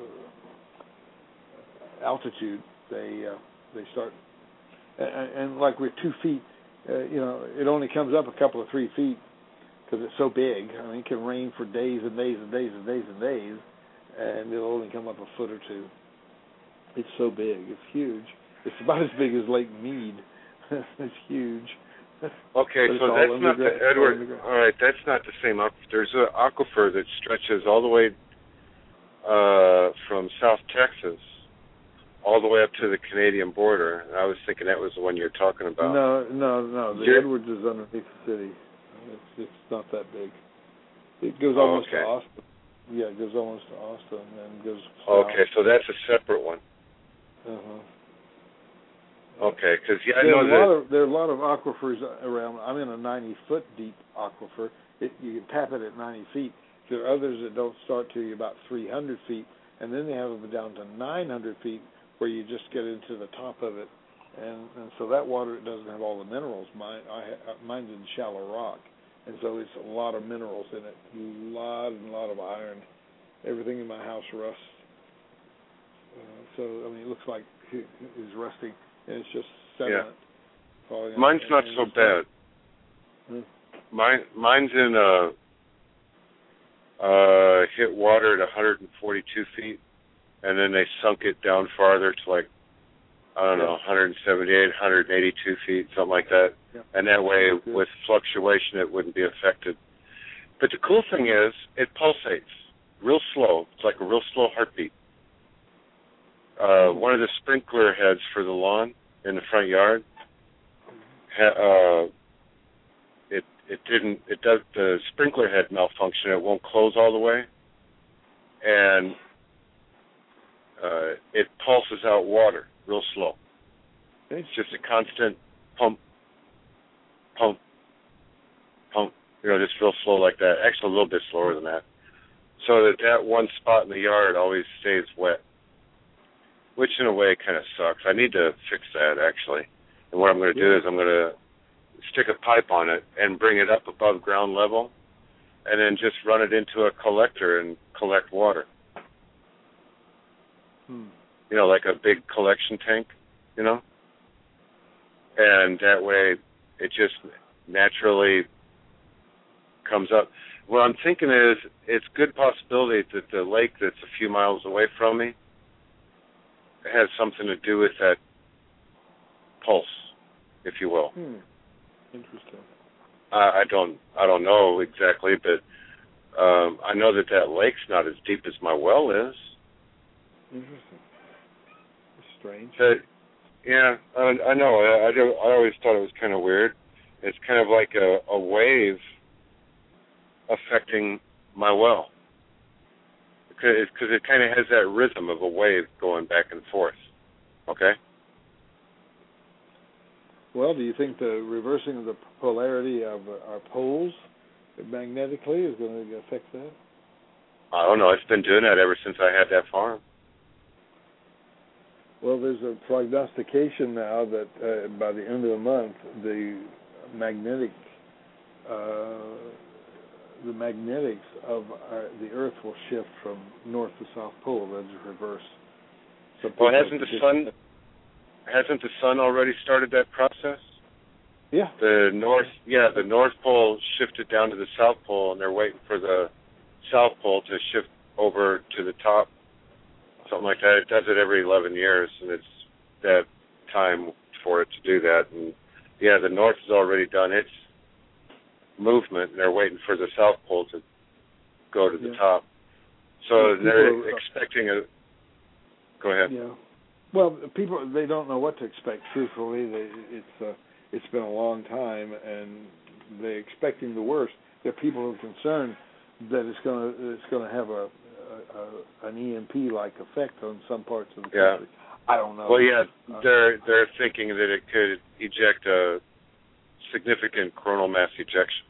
uh, altitude, they uh, they start, and, and like we're two feet, uh, you know, it only comes up a couple of three feet because it's so big. I mean, it can rain for days and days and days and days and days, and it'll only come up a foot or two. It's so big. It's huge. It's about as big as Lake Mead. It's huge. Okay, so that's not the Edward. All right, that's not the same aquifer. There's an aquifer that stretches all the way uh, from South Texas all the way up to the Canadian border. And I was thinking that was the one you're talking about. No, no, no. The You're... Edwards is underneath the city. It's, it's not that big. It goes oh, almost okay. to Austin. Yeah, it goes almost to Austin and goes south. Okay, so that's a separate one. Uh-huh. Okay, because yeah, I there know are a that lot of, there are a lot of aquifers around. I'm in a ninety foot deep aquifer. It, you can tap it at ninety feet. There are others that don't start till you're about three hundred feet, and then they have them down to nine hundred feet, where you just get into the top of it, and, and so that water doesn't have all the minerals. Mine, I, mine's in shallow rock, and so it's a lot of minerals in it, a lot and a lot of iron. Everything in my house rusts. Uh, so I mean, it looks like it is rusting. And it's just sediment. Yeah. Mine's not so bad. Hmm. Mine, mine's in uh, uh, hit water at one hundred forty-two feet, and then they sunk it down farther to like I don't know, one seventy-eight, one eighty-two feet, something like that. Yeah. And that way, with fluctuation, it wouldn't be affected. But the cool thing is, it pulsates real slow. It's like a real slow heartbeat. Uh, one of the sprinkler heads for the lawn in the front yard, ha- uh, it it didn't. It does the sprinkler head malfunction. It won't close all the way, and uh, it pulses out water real slow. It's just a constant pump, pump, pump. You know, just real slow like that. Actually, a little bit slower than that. So that that one spot in the yard always stays wet, which in a way kind of sucks. I need to fix that, actually. And what I'm going to do is I'm going to stick a pipe on it and bring it up above ground level and then just run it into a collector and collect water. Hmm. You know, like a big collection tank, you know? And that way it just naturally comes up. What I'm thinking is it's a good possibility that the lake that's a few miles away from me has something to do with that pulse, if you will. Hmm. Interesting. I, I don't, I don't know exactly, but um, I know that that lake's not as deep as my well is. Interesting. Strange. But yeah, I, I know. I, I, do, I always thought it was kind of weird. It's kind of like a, a wave affecting my well. Because it kind of has that rhythm of a wave going back and forth. Okay? Well, do you think the reversing of the polarity of our poles magnetically is going to affect that? I don't know. It's been doing that ever since I had that farm. Well, there's a prognostication now that uh, by the end of the month, the magnetic, uh, the magnetics of our, the Earth will shift from north to south pole. That's reverse. So well, hasn't the sun hasn't the sun already started that process? Yeah. The north, yeah, the North Pole shifted down to the South Pole, and they're waiting for the South Pole to shift over to the top. Something like that. It does it every eleven years, and it's that time for it to do that. And yeah, the North has already done its movement, and they're waiting for the South Pole to go to the yeah. top. So yeah, they're are, expecting a. Go ahead. Yeah. Well, people they don't know what to expect. Truthfully, they, it's uh, it's been a long time, and they're expecting the worst. There are people who are concerned that it's going to it's going to have a. A, an E M P-like effect on some parts of the country. Yeah. I don't know. Well, yeah, uh, they're they're thinking that it could eject a significant coronal mass ejection.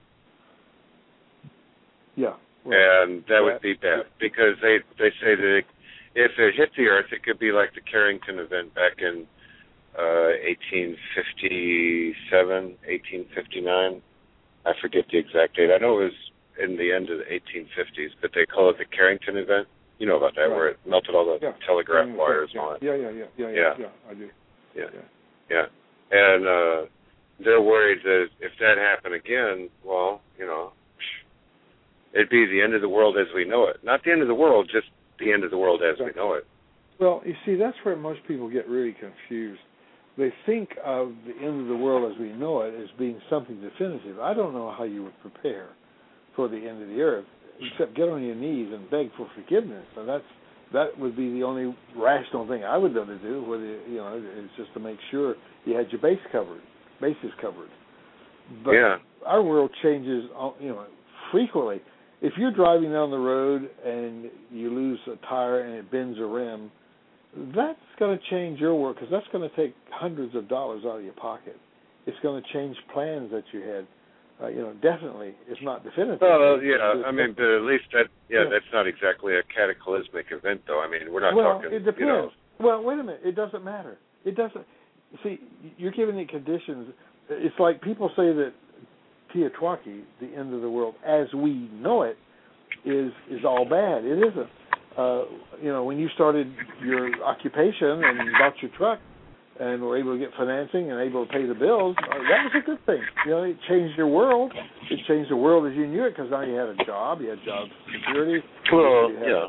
Yeah. Well, and that yeah, would be bad because they they say that it, if it hit the Earth, it could be like the Carrington event back in uh, eighteen fifty-seven, eighteen fifty-nine. I forget the exact date. I know it was in the end of the eighteen fifties, but they call it the Carrington event. You know about that, right. Where it melted all the yeah. telegraph yeah, wires yeah, on it. Yeah, yeah, yeah, yeah, yeah, yeah, yeah, I do. Yeah, yeah, yeah. And uh, they're worried that if that happened again, well, you know, it'd be the end of the world as we know it. Not the end of the world, just the end of the world as we know it. Well, you see, that's where most people get really confused. They think of the end of the world as we know it as being something definitive. I don't know how you would prepare for the end of the earth, except get on your knees and beg for forgiveness. And that's that would be the only rational thing I would be able to do. Whether you know, it's just to make sure you had your base covered, bases covered. But yeah. our world changes, you know, frequently. If you're driving down the road and you lose a tire and it bends a rim, that's going to change your world because that's going to take hundreds of dollars out of your pocket. It's going to change plans that you had. Uh, you know, definitely, it's not definitive. Well, yeah, I mean, but at least that, yeah, yeah, that's not exactly a cataclysmic event, though. I mean, we're not well, talking, it depends. you know. Well, wait a minute. It doesn't matter. It doesn't. See, you're giving it conditions. It's like people say that Teotihuacan, the end of the world as we know it, is is all bad. It isn't. Uh, you know, when you started your occupation and bought your truck and were able to get financing and able to pay the bills, uh, that was a good thing. You know, it changed your world. It changed the world as you knew it because now you had a job, you had job security. Well, you had, yeah.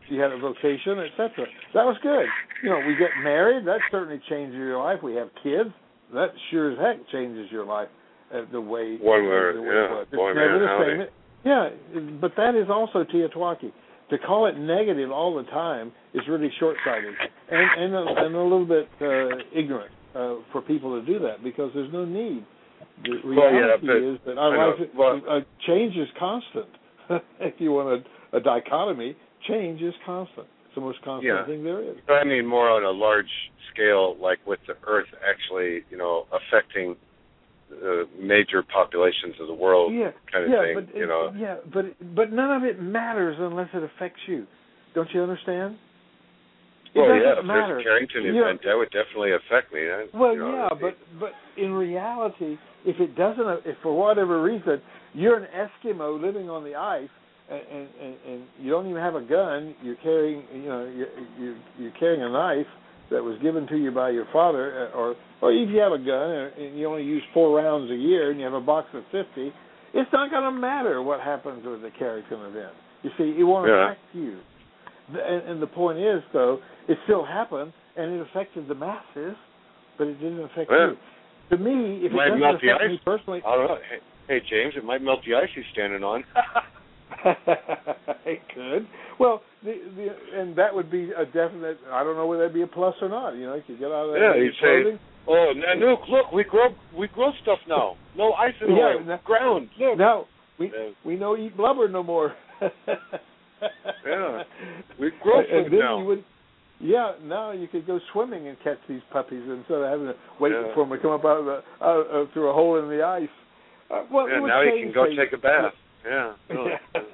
You had a vocation, et cetera. That was good. You know, we get married. That certainly changes your life. We have kids. That sure as heck changes your life. Uh, the way one word, the way yeah, it was. It's boy, never man, the howdy. same. Yeah, but that is also Teotihuacan. To call it negative all the time is really short-sighted and and a, and a little bit uh, ignorant uh, for people to do that because there's no need. The Well, yeah, reality but is that I our know. life Well- uh, change is constant. If you want a, a dichotomy, change is constant. It's the most constant Yeah. thing there is. But I mean more on a large scale, like with the Earth actually, you know, affecting the major populations of the world, Yeah, kind of yeah, thing. but you it- know, yeah, but but none of it matters unless it affects you. Don't you understand? It well, doesn't yeah, if matter. there's a Carrington You know, event, that would definitely affect me. That, Well, you know, yeah, but but in reality, if it doesn't, if for whatever reason you're an Eskimo living on the ice and and, and, and you don't even have a gun, you're carrying, you know, you're, you're, you're carrying a knife that was given to you by your father, or or if you have a gun and you only use four rounds a year and you have a box of fifty, it's not going to matter what happens with the Carrington event. You see, it won't Yeah. affect you. And, and the point is, though, it still happened and it affected the masses, but it didn't affect Yeah. you. To me, if it might doesn't melt the affect ice. me personally, I don't know. Hey, hey, James, it might melt the ice he's standing on. it could. Well, the, the and that would be a definite. I don't know whether that'd be a plus or not. You know, you could get out of that. Yeah, with he'd your say, clothing. "Oh, Nanook, look, we grow we grow stuff now. No ice in the Yeah, way. no- ground. Look." No, we Yeah. we don't eat blubber no more. Yeah, we grow And food then now. you would, yeah, now you could go swimming and catch these puppies instead of having to wait Yeah. for them to come up out of the out, uh, through a hole in the ice. Uh, well, Yeah, it would now you change can go things. take a bath. Yeah. really.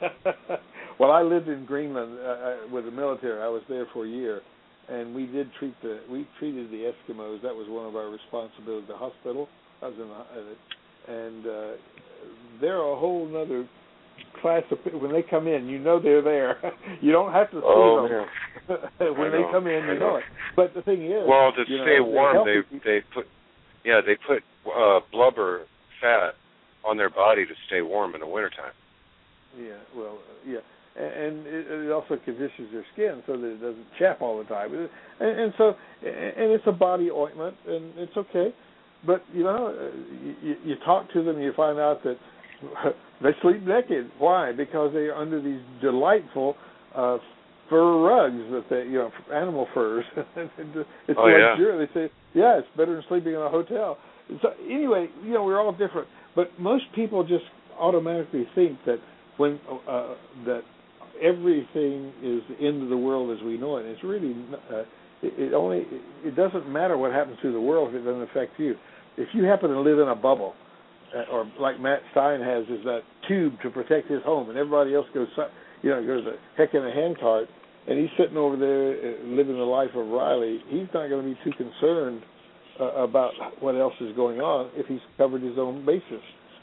Well, I lived in Greenland uh, with the military. I was there for a year, and we did treat the we treated the Eskimos. That was one of our responsibilities. The hospital. I was in the, and uh, they're a whole other class of when they come in. You know they're there. You don't have to see Oh, them yeah. when I they know, come in. I You know. know it. But the thing is, Well, to you know, stay they're warm, healthy they they put yeah they put uh, blubber fat on their body to stay warm in the wintertime. Yeah, well, uh, yeah, and, and it, it also conditions their skin so that it doesn't chafe all the time, and, and so and it's a body ointment, and it's okay. But you know, uh, you, you talk to them, you find out that they sleep naked. Why? Because they are under these delightful uh, fur rugs that they, you know, animal furs. It's Oh, yeah. luxurious. They say, yeah, it's better than sleeping in a hotel. So anyway, you know, we're all different, but most people just automatically think that when uh, that everything is the end of the world as we know it. It's really uh, it, it only it doesn't matter what happens to the world if it doesn't affect you. If you happen to live in a bubble, uh, or like Matt Stein has, is that tube to protect his home, and everybody else goes, you know, goes a heck in a handcart, and he's sitting over there uh, living the life of Riley. He's not going to be too concerned uh, about what else is going on if he's covered his own bases.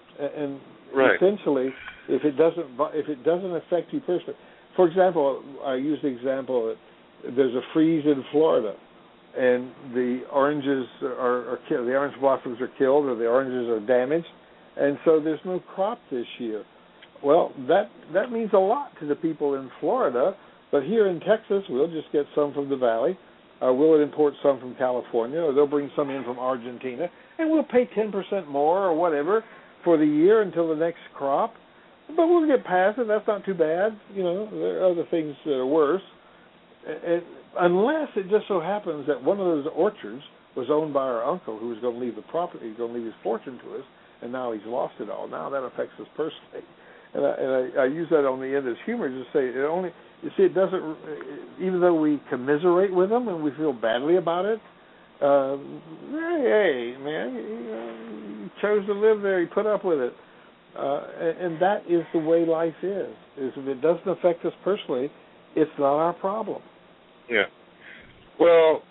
And Right. essentially, if it doesn't if it doesn't affect you personally, for example, I use the example that there's a freeze in Florida, and the oranges are, are killed, the orange blossoms are killed, or the oranges are damaged, and so there's no crop this year. Well, that that means a lot to the people in Florida, but here in Texas, we'll just get some from the valley. Uh, we'll import some from California, or they'll bring some in from Argentina, and we'll pay ten percent more or whatever for the year until the next crop. But we'll get past it. That's not too bad. You know, there are other things that are worse. And unless it just so happens that one of those orchards was owned by our uncle who was going to leave the property, he's going to leave his fortune to us, and now he's lost it all. Now that affects us personally. And I, and I, I use that on the end as humor to say it only, you see, it doesn't, even though we commiserate with them and we feel badly about it, um, hey, hey, man, you, know, you chose to live there, you put up with it. Uh, and, and that is the way life is, is if it doesn't affect us personally, it's not our problem. Yeah. Well,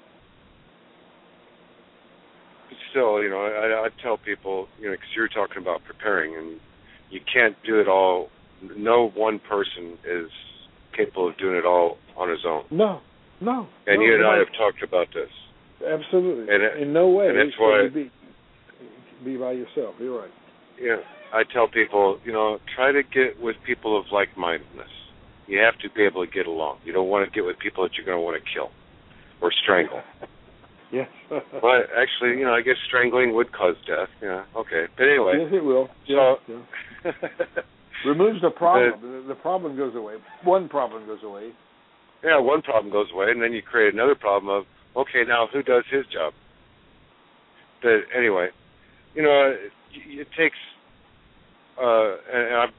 still, you know, I, I tell people, you know, because you're talking about preparing, and you can't do it all. No one person is capable of doing it all on his own. No, no. And no, you and I no. have talked about this. Absolutely. And it, in no way and that's can why, you be, be by yourself. You're right. Yeah, I tell people, you know, try to get with people of like-mindedness. you have to be able to get along. You don't want to get with people that you're going to want to kill or strangle. Yes. But actually, you know, I guess strangling would cause death. Yeah, okay. But anyway. Yes, it will. So, yeah, yeah. Removes the problem. The, the problem goes away. One problem goes away. Yeah, one problem goes away, and then you create another problem of, okay, now who does his job? But anyway, you know, it, it takes, uh, and I,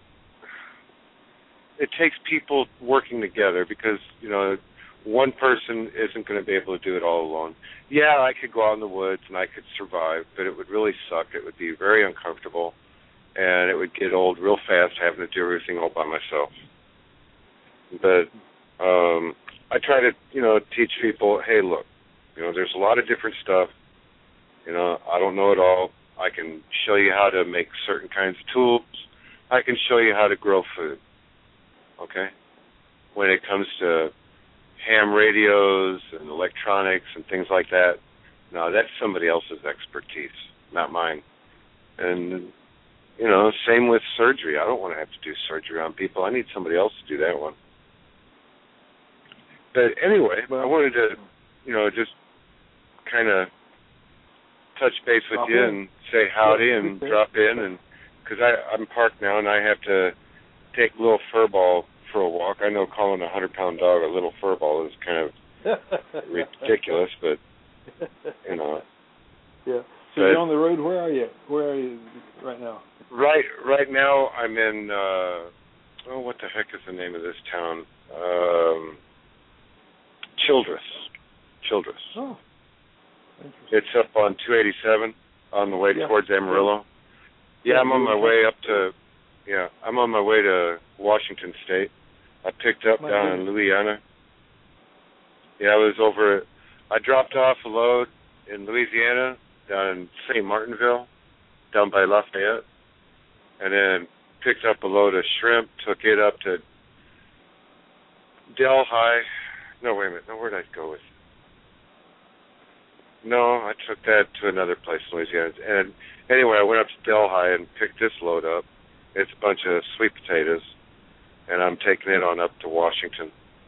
it takes people working together because, you know, one person isn't going to be able to do it all alone. Yeah, I could go out in the woods and I could survive, but it would really suck. It would be very uncomfortable, and it would get old real fast having to do everything all by myself. But um, I try to, you know, teach people, hey, look, you know, there's a lot of different stuff. You know, I don't know it all. I can show you how to make certain kinds of tools. I can show you how to grow food. Okay? When it comes to ham radios and electronics and things like that, no, that's somebody else's expertise, not mine. And, you know, same with surgery. I don't want to have to do surgery on people. I need somebody else to do that one. But anyway, I wanted to, you know, just kind of touch base with drop you in. and say howdy Yeah, and okay. drop in, and because I'm parked now and I have to take little furball for a walk. I know calling a hundred pound dog a little furball is kind of ridiculous, but you know. Yeah. So but you're on the road. Where are you? Where are you right now? Right, right now I'm in. Uh, oh, what the heck is the name of this town? Um, Childress. Childress. Oh. It's up on two eighty-seven on the way Yeah. towards Amarillo. Yeah, Yeah, I'm on my you- way up to. Yeah, I'm on my way to Washington State. I picked up My down goodness. in Louisiana. Yeah, I was over. I dropped off a load in Louisiana down in Saint Martinville, down by Lafayette, and then picked up a load of shrimp. Took it up to Delhi. No, wait a minute. No, where did I go with? No, I took that to another place in Louisiana. And anyway, I went up to Delhi and picked this load up. It's a bunch of sweet potatoes, and I'm taking it on up to Washington.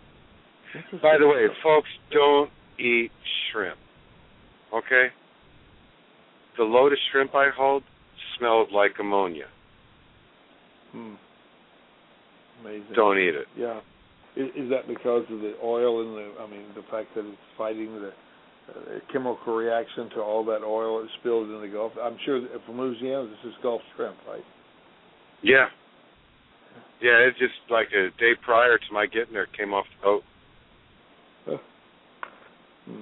By the way, folks, don't eat shrimp, okay? The load of shrimp I hauled smelled like ammonia. Hmm. Amazing. Don't eat it. Yeah. Is, is that because of the oil and the, I mean, the fact that it's fighting the uh, chemical reaction to all that oil that spilled in the Gulf? I'm sure that from Louisiana, this is Gulf shrimp, right? Yeah. Yeah, it's just like a day prior to my getting there, it came off the boat. Huh. Hmm.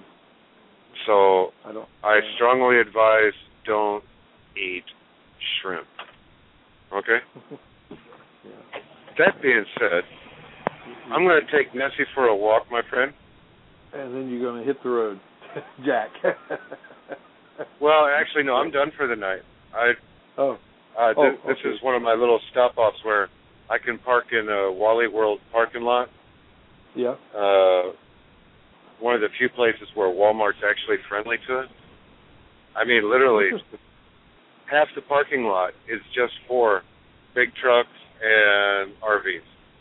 So I don't. I strongly advise don't eat shrimp. Okay? Yeah. That being said, I'm going to take Nessie for a walk, my friend. And then you're going to hit the road, Jack. Well, actually, no, I'm done for the night. I Oh. uh, th- Oh, this okay. is one of my little stop-offs where I can park in a Wally World parking lot. Yeah. Uh, one of the few places where Walmart's actually friendly to it. I mean, literally, half the parking lot is just for big trucks and R Vs.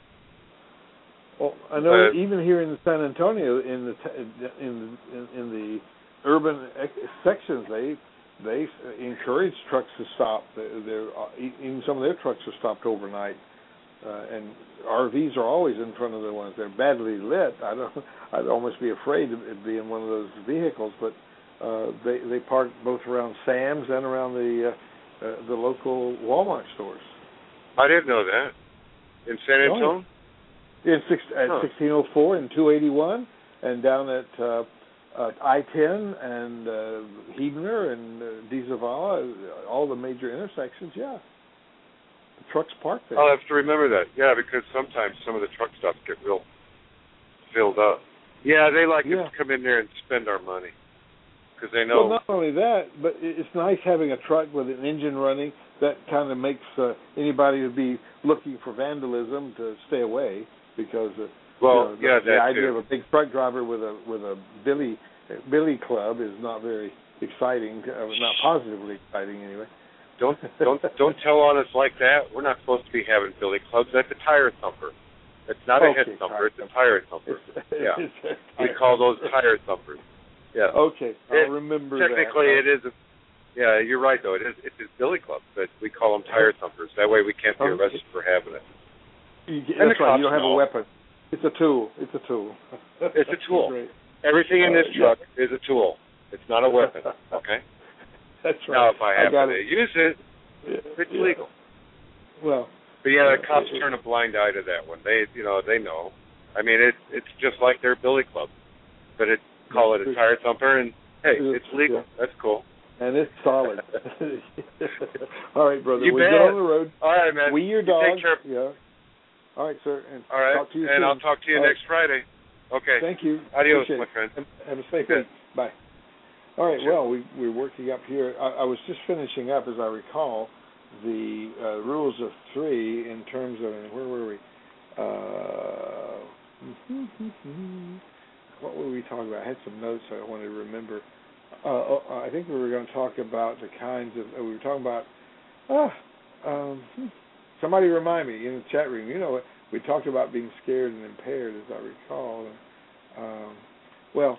Well, I know Uh, even here in San Antonio, in the t- in in, in the urban ex- sections, they they encourage trucks to stop. They're, they're, even some of their trucks are stopped overnight, uh, and R Vs are always in front of the ones. They're badly lit. I don't. I'd almost be afraid of it being one of those vehicles, but uh, they they park both around Sam's and around the uh, uh, the local Walmart stores. I didn't know that. In San Oh, Antonio? In six, at Huh. sixteen oh four and two eighty-one, and down at uh, uh, I ten and uh, Huebner and uh, De Zavala, all the major intersections. Yeah, the trucks park there. I'll have to remember that. Yeah, because sometimes some of the truck stops get real filled up. Yeah, they like Yeah. us to come in there and spend our money because they know. Well, not only that, but it- it's nice having a truck with an engine running. That kind of makes uh, anybody who'd be looking for vandalism to stay away because uh, Well, you know, the, yeah, the that idea too. of a big truck driver with a with a billy billy club is not very exciting. Uh, not positively exciting anyway. Don't don't don't tell on us like that. We're not supposed to be having billy clubs. That's a tire thumper. It's not a Okay, hit thumper. tire It's a tire thumper. It's, yeah. it's a We tire call those thumper. tire thumpers. Yeah. Okay, I'll It- remember Technically, that. it is. A, yeah, you're right though. It is. It is billy club, but we call them tire thumpers. That way, we can't be Okay. arrested for having it. You, And that's the right. cops You don't have know. a weapon. It's a tool. It's a tool. It's a tool. Great. Everything in this Uh, truck is a tool. It's not a weapon. Okay. That's right. Now, if I happen got to it. use it, Yeah, it's yeah. legal. Well, But yeah, the Yeah, cops it- turn a blind eye to that one. They, you know, they know. I mean, it, it's just like their billy club, but it call it a tire thumper, and hey, it's legal. Yeah. That's cool. And it's solid. All right, brother. You we bet. get on the road. All right, man. We your You dog. take care. Yeah. All right, sir. And All right, talk to you and soon. I'll talk to you All next right. Friday. Okay. Thank you. Adios, Appreciate my it. friend. Have, have a safe Good. week. Bye. All right. Sure. Well, we we're working up here. I, I was just finishing up, as I recall, the uh, rules of three in terms of where were we? Uh, what were we talking about? I had some notes I wanted to remember. Uh, oh, I think we were going to talk about the kinds of. Uh, we were talking about. Ah, um, somebody remind me in the chat room. You know, we talked about being scared and impaired, as I recall. And, um, well,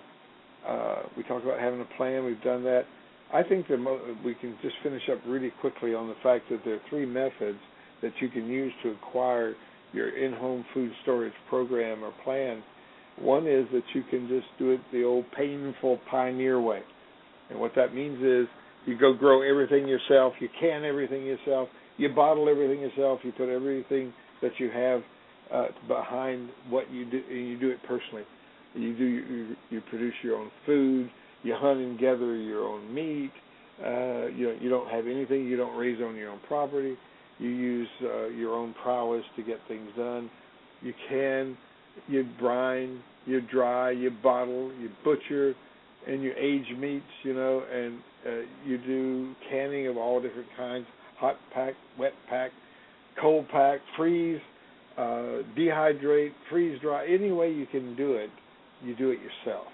uh, we talked about having a plan. We've done that. I think that mo- we can just finish up really quickly on the fact that there are three methods that you can use to acquire your in-home food storage program or plan. One is that you can just do it the old painful pioneer way. And what that means is you go grow everything yourself, you can everything yourself, you bottle everything yourself, you put everything that you have uh, behind what you do, and you do it personally. You do you, you produce your own food, you hunt and gather your own meat, uh, you you don't have anything you don't raise on your own property. You use uh, your own prowess to get things done. You can, you brine, you dry, you bottle, you butcher, and you age meats, you know, and uh, you do canning of all different kinds, hot pack, wet pack, cold pack, freeze, uh, dehydrate, freeze dry. Any way you can do it, you do it yourself.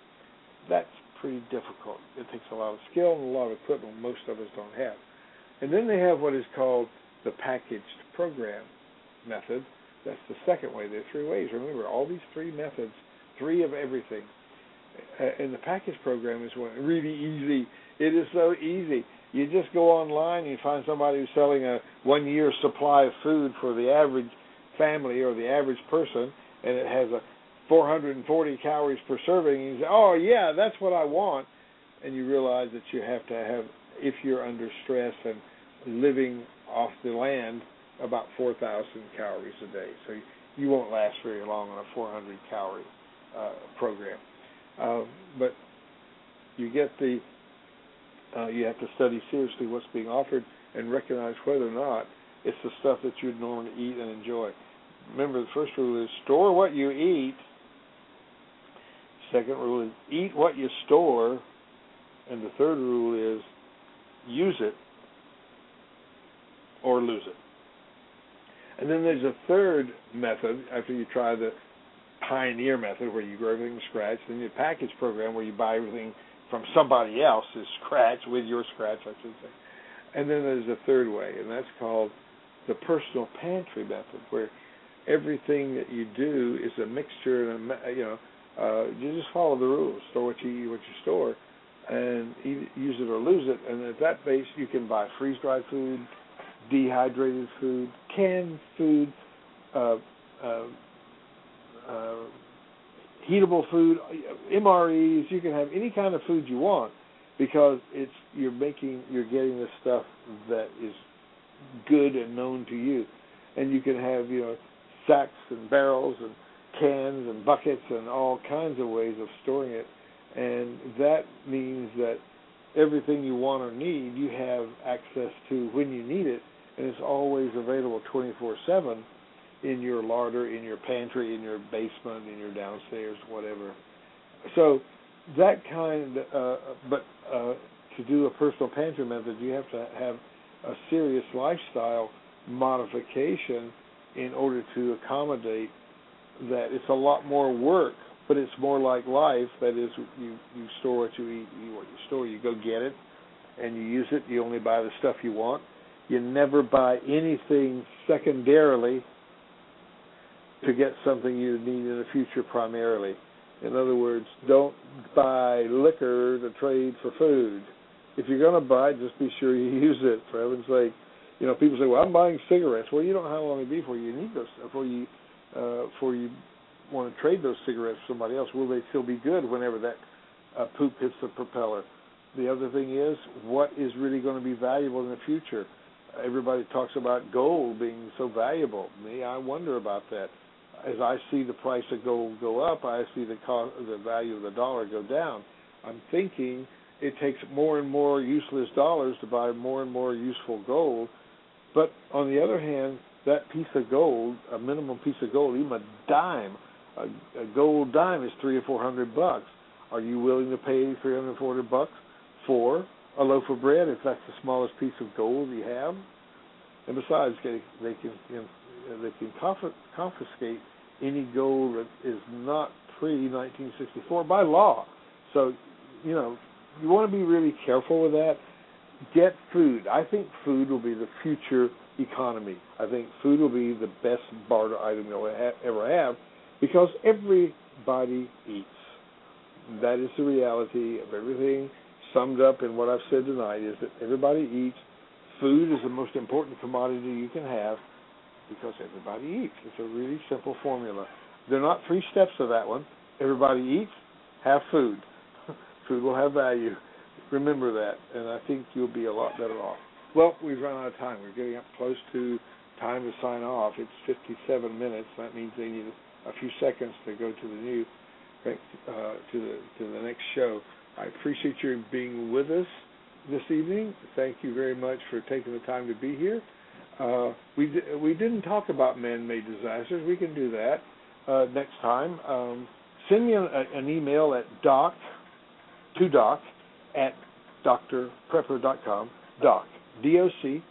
That's pretty difficult. It takes a lot of skill and a lot of equipment most of us don't have. And then they have what is called the packaged program method. That's the second way. There are three ways. Remember, all these three methods, three of everything. Uh, and the package program is one really easy. It is so easy. You just go online and you find somebody who's selling a one-year supply of food for the average family or the average person, and it has a four hundred forty calories per serving, and you say, oh, yeah, that's what I want. And you realize that you have to have, if you're under stress and living off the land, about four thousand calories a day. So you won't last very long on a four hundred calorie uh, program. Uh, but you get the, uh, you have to study seriously what's being offered and recognize whether or not it's the stuff that you'd normally eat and enjoy. Remember, the first rule is store what you eat. Second rule is eat what you store. And the third rule is use it or lose it. And then there's a third method after you try the pioneer method where you grow everything from scratch. Then the package program where you buy everything from somebody else's scratch, with your scratch, I should say. And then there's a third way, and that's called the personal pantry method, where everything that you do is a mixture, and a, you know, uh, you just follow the rules. Store what you eat, what you store, and eat, use it or lose it. And at that base, you can buy freeze-dried food, dehydrated food, canned food, uh, uh, uh, heatable food, M R Es. You can have any kind of food you want because it's you're making you're getting the stuff that is good and known to you, and you can have you know sacks and barrels and cans and buckets and all kinds of ways of storing it, and that means that everything you want or need you have access to when you need it, and it's always available twenty-four seven in your larder, in your pantry, in your basement, in your downstairs, whatever. So that kind, uh, but uh, to do a personal pantry method, you have to have a serious lifestyle modification in order to accommodate that. It's a lot more work, but it's more like life. That is, you, you store what you eat, you eat what you store. You go get it, and you use it. You only buy the stuff you want. You never buy anything secondarily. to get something you need in the future primarily. In other words, don't buy liquor to trade for food. If you're going to buy it, just be sure you use it, for heaven's sake. You know, people say, well, I'm buying cigarettes. Well, you don't know how long it'll be before you need those, before you, uh, before you want to trade those cigarettes for somebody else. Will they still be good whenever that uh, poop hits the propeller? The other thing is, what is really going to be valuable in the future? Everybody talks about gold being so valuable. Me, I wonder about that. As I see the price of gold go up, I see the cost, the value of the dollar go down. I'm thinking it takes more and more useless dollars to buy more and more useful gold. But on the other hand, that piece of gold, a minimum piece of gold, even a dime, a, a gold dime is three or four hundred bucks. Are you willing to pay three hundred, four hundred bucks for a loaf of bread if that's the smallest piece of gold you have? And besides, they, they can they can confiscate any gold that is not pre nineteen sixty-four by law. So, you know, you want to be really careful with that. Get food. I think food will be the future economy. I think food will be the best barter item you'll ever have because everybody eats. That is the reality of everything summed up in what I've said tonight, is that everybody eats. Food is the most important commodity you can have because everybody eats. It's a really simple formula. There are not three steps to that one. Everybody eats, have food. Food will have value. Remember that, and I think you'll be a lot better off. Well, we've run out of time. We're getting up close to time to sign off. It's fifty-seven minutes. That means they need a few seconds to go to the new, uh, to the to the next show. I appreciate you being with us this evening. Thank you very much for taking the time to be here. Uh, we di- we didn't talk about man-made disasters. We can do that uh, next time. Um, send me an, an email at doc to doc at d r prepper dot com. Doc, D O C,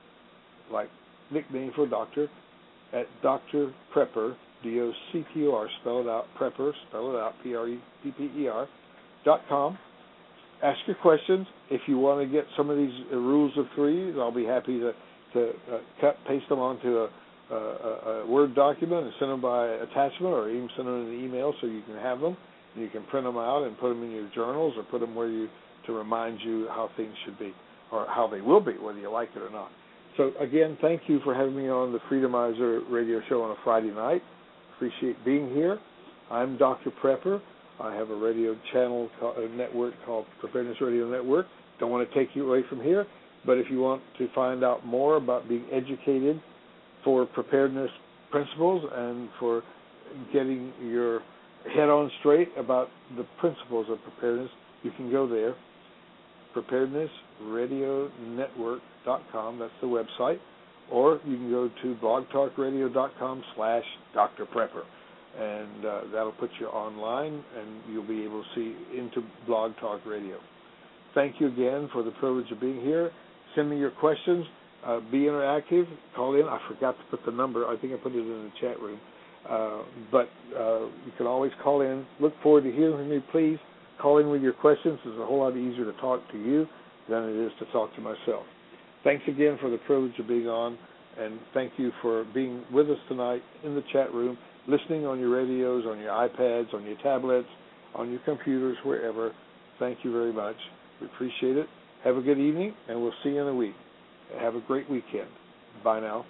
like nickname for doctor, at Doctor Prepper, D O C T O R, spell it out, Prepper, spell it out, P R E P P E R, dot com. Ask your questions. If you want to get some of these uh, rules of threes, I'll be happy to, to uh, cut, paste them onto a, a, a Word document and send them by attachment, or even send them in an email so you can have them. You can print them out and put them in your journals, or put them where you, to remind you how things should be, or how they will be, whether you like it or not. So again, thank you for having me on the Freedomizer radio show on a Friday night. Appreciate being here. I'm Doctor Prepper. I have a radio channel, a network called Preparedness Radio Network. Don't want to take you away from here, but if you want to find out more about being educated for preparedness principles and for getting your head on straight about the principles of preparedness, you can go there, preparedness radio network dot com, that's the website, or you can go to blog talk radio dot com slash Doctor Prepper, and uh, that'll put you online, and you'll be able to see into Blog Talk Radio. Thank you again for the privilege of being here. Send me your questions. Uh, be interactive. Call in. I forgot to put the number. I think I put it in the chat room. Uh, but uh, you can always call in. Look forward to hearing from you. Please call in with your questions. It's a whole lot easier to talk to you than it is to talk to myself. Thanks again for the privilege of being on, and thank you for being with us tonight in the chat room, listening on your radios, on your iPads, on your tablets, on your computers, wherever. Thank you very much. We appreciate it. Have a good evening, and we'll see you in a week. Have a great weekend. Bye now.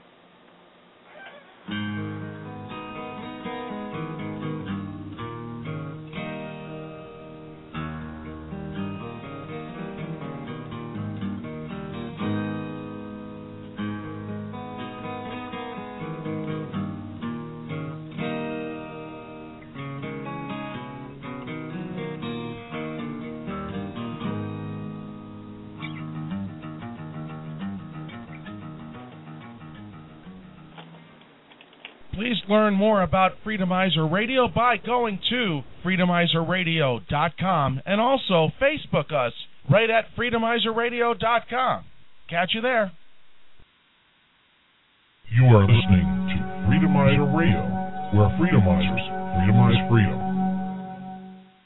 Please learn more about Freedomizer Radio by going to freedomizer radio dot com and also Facebook us right at freedomizer radio dot com. Catch you there. You are listening to Freedomizer Radio, where Freedomizers freedomize freedom.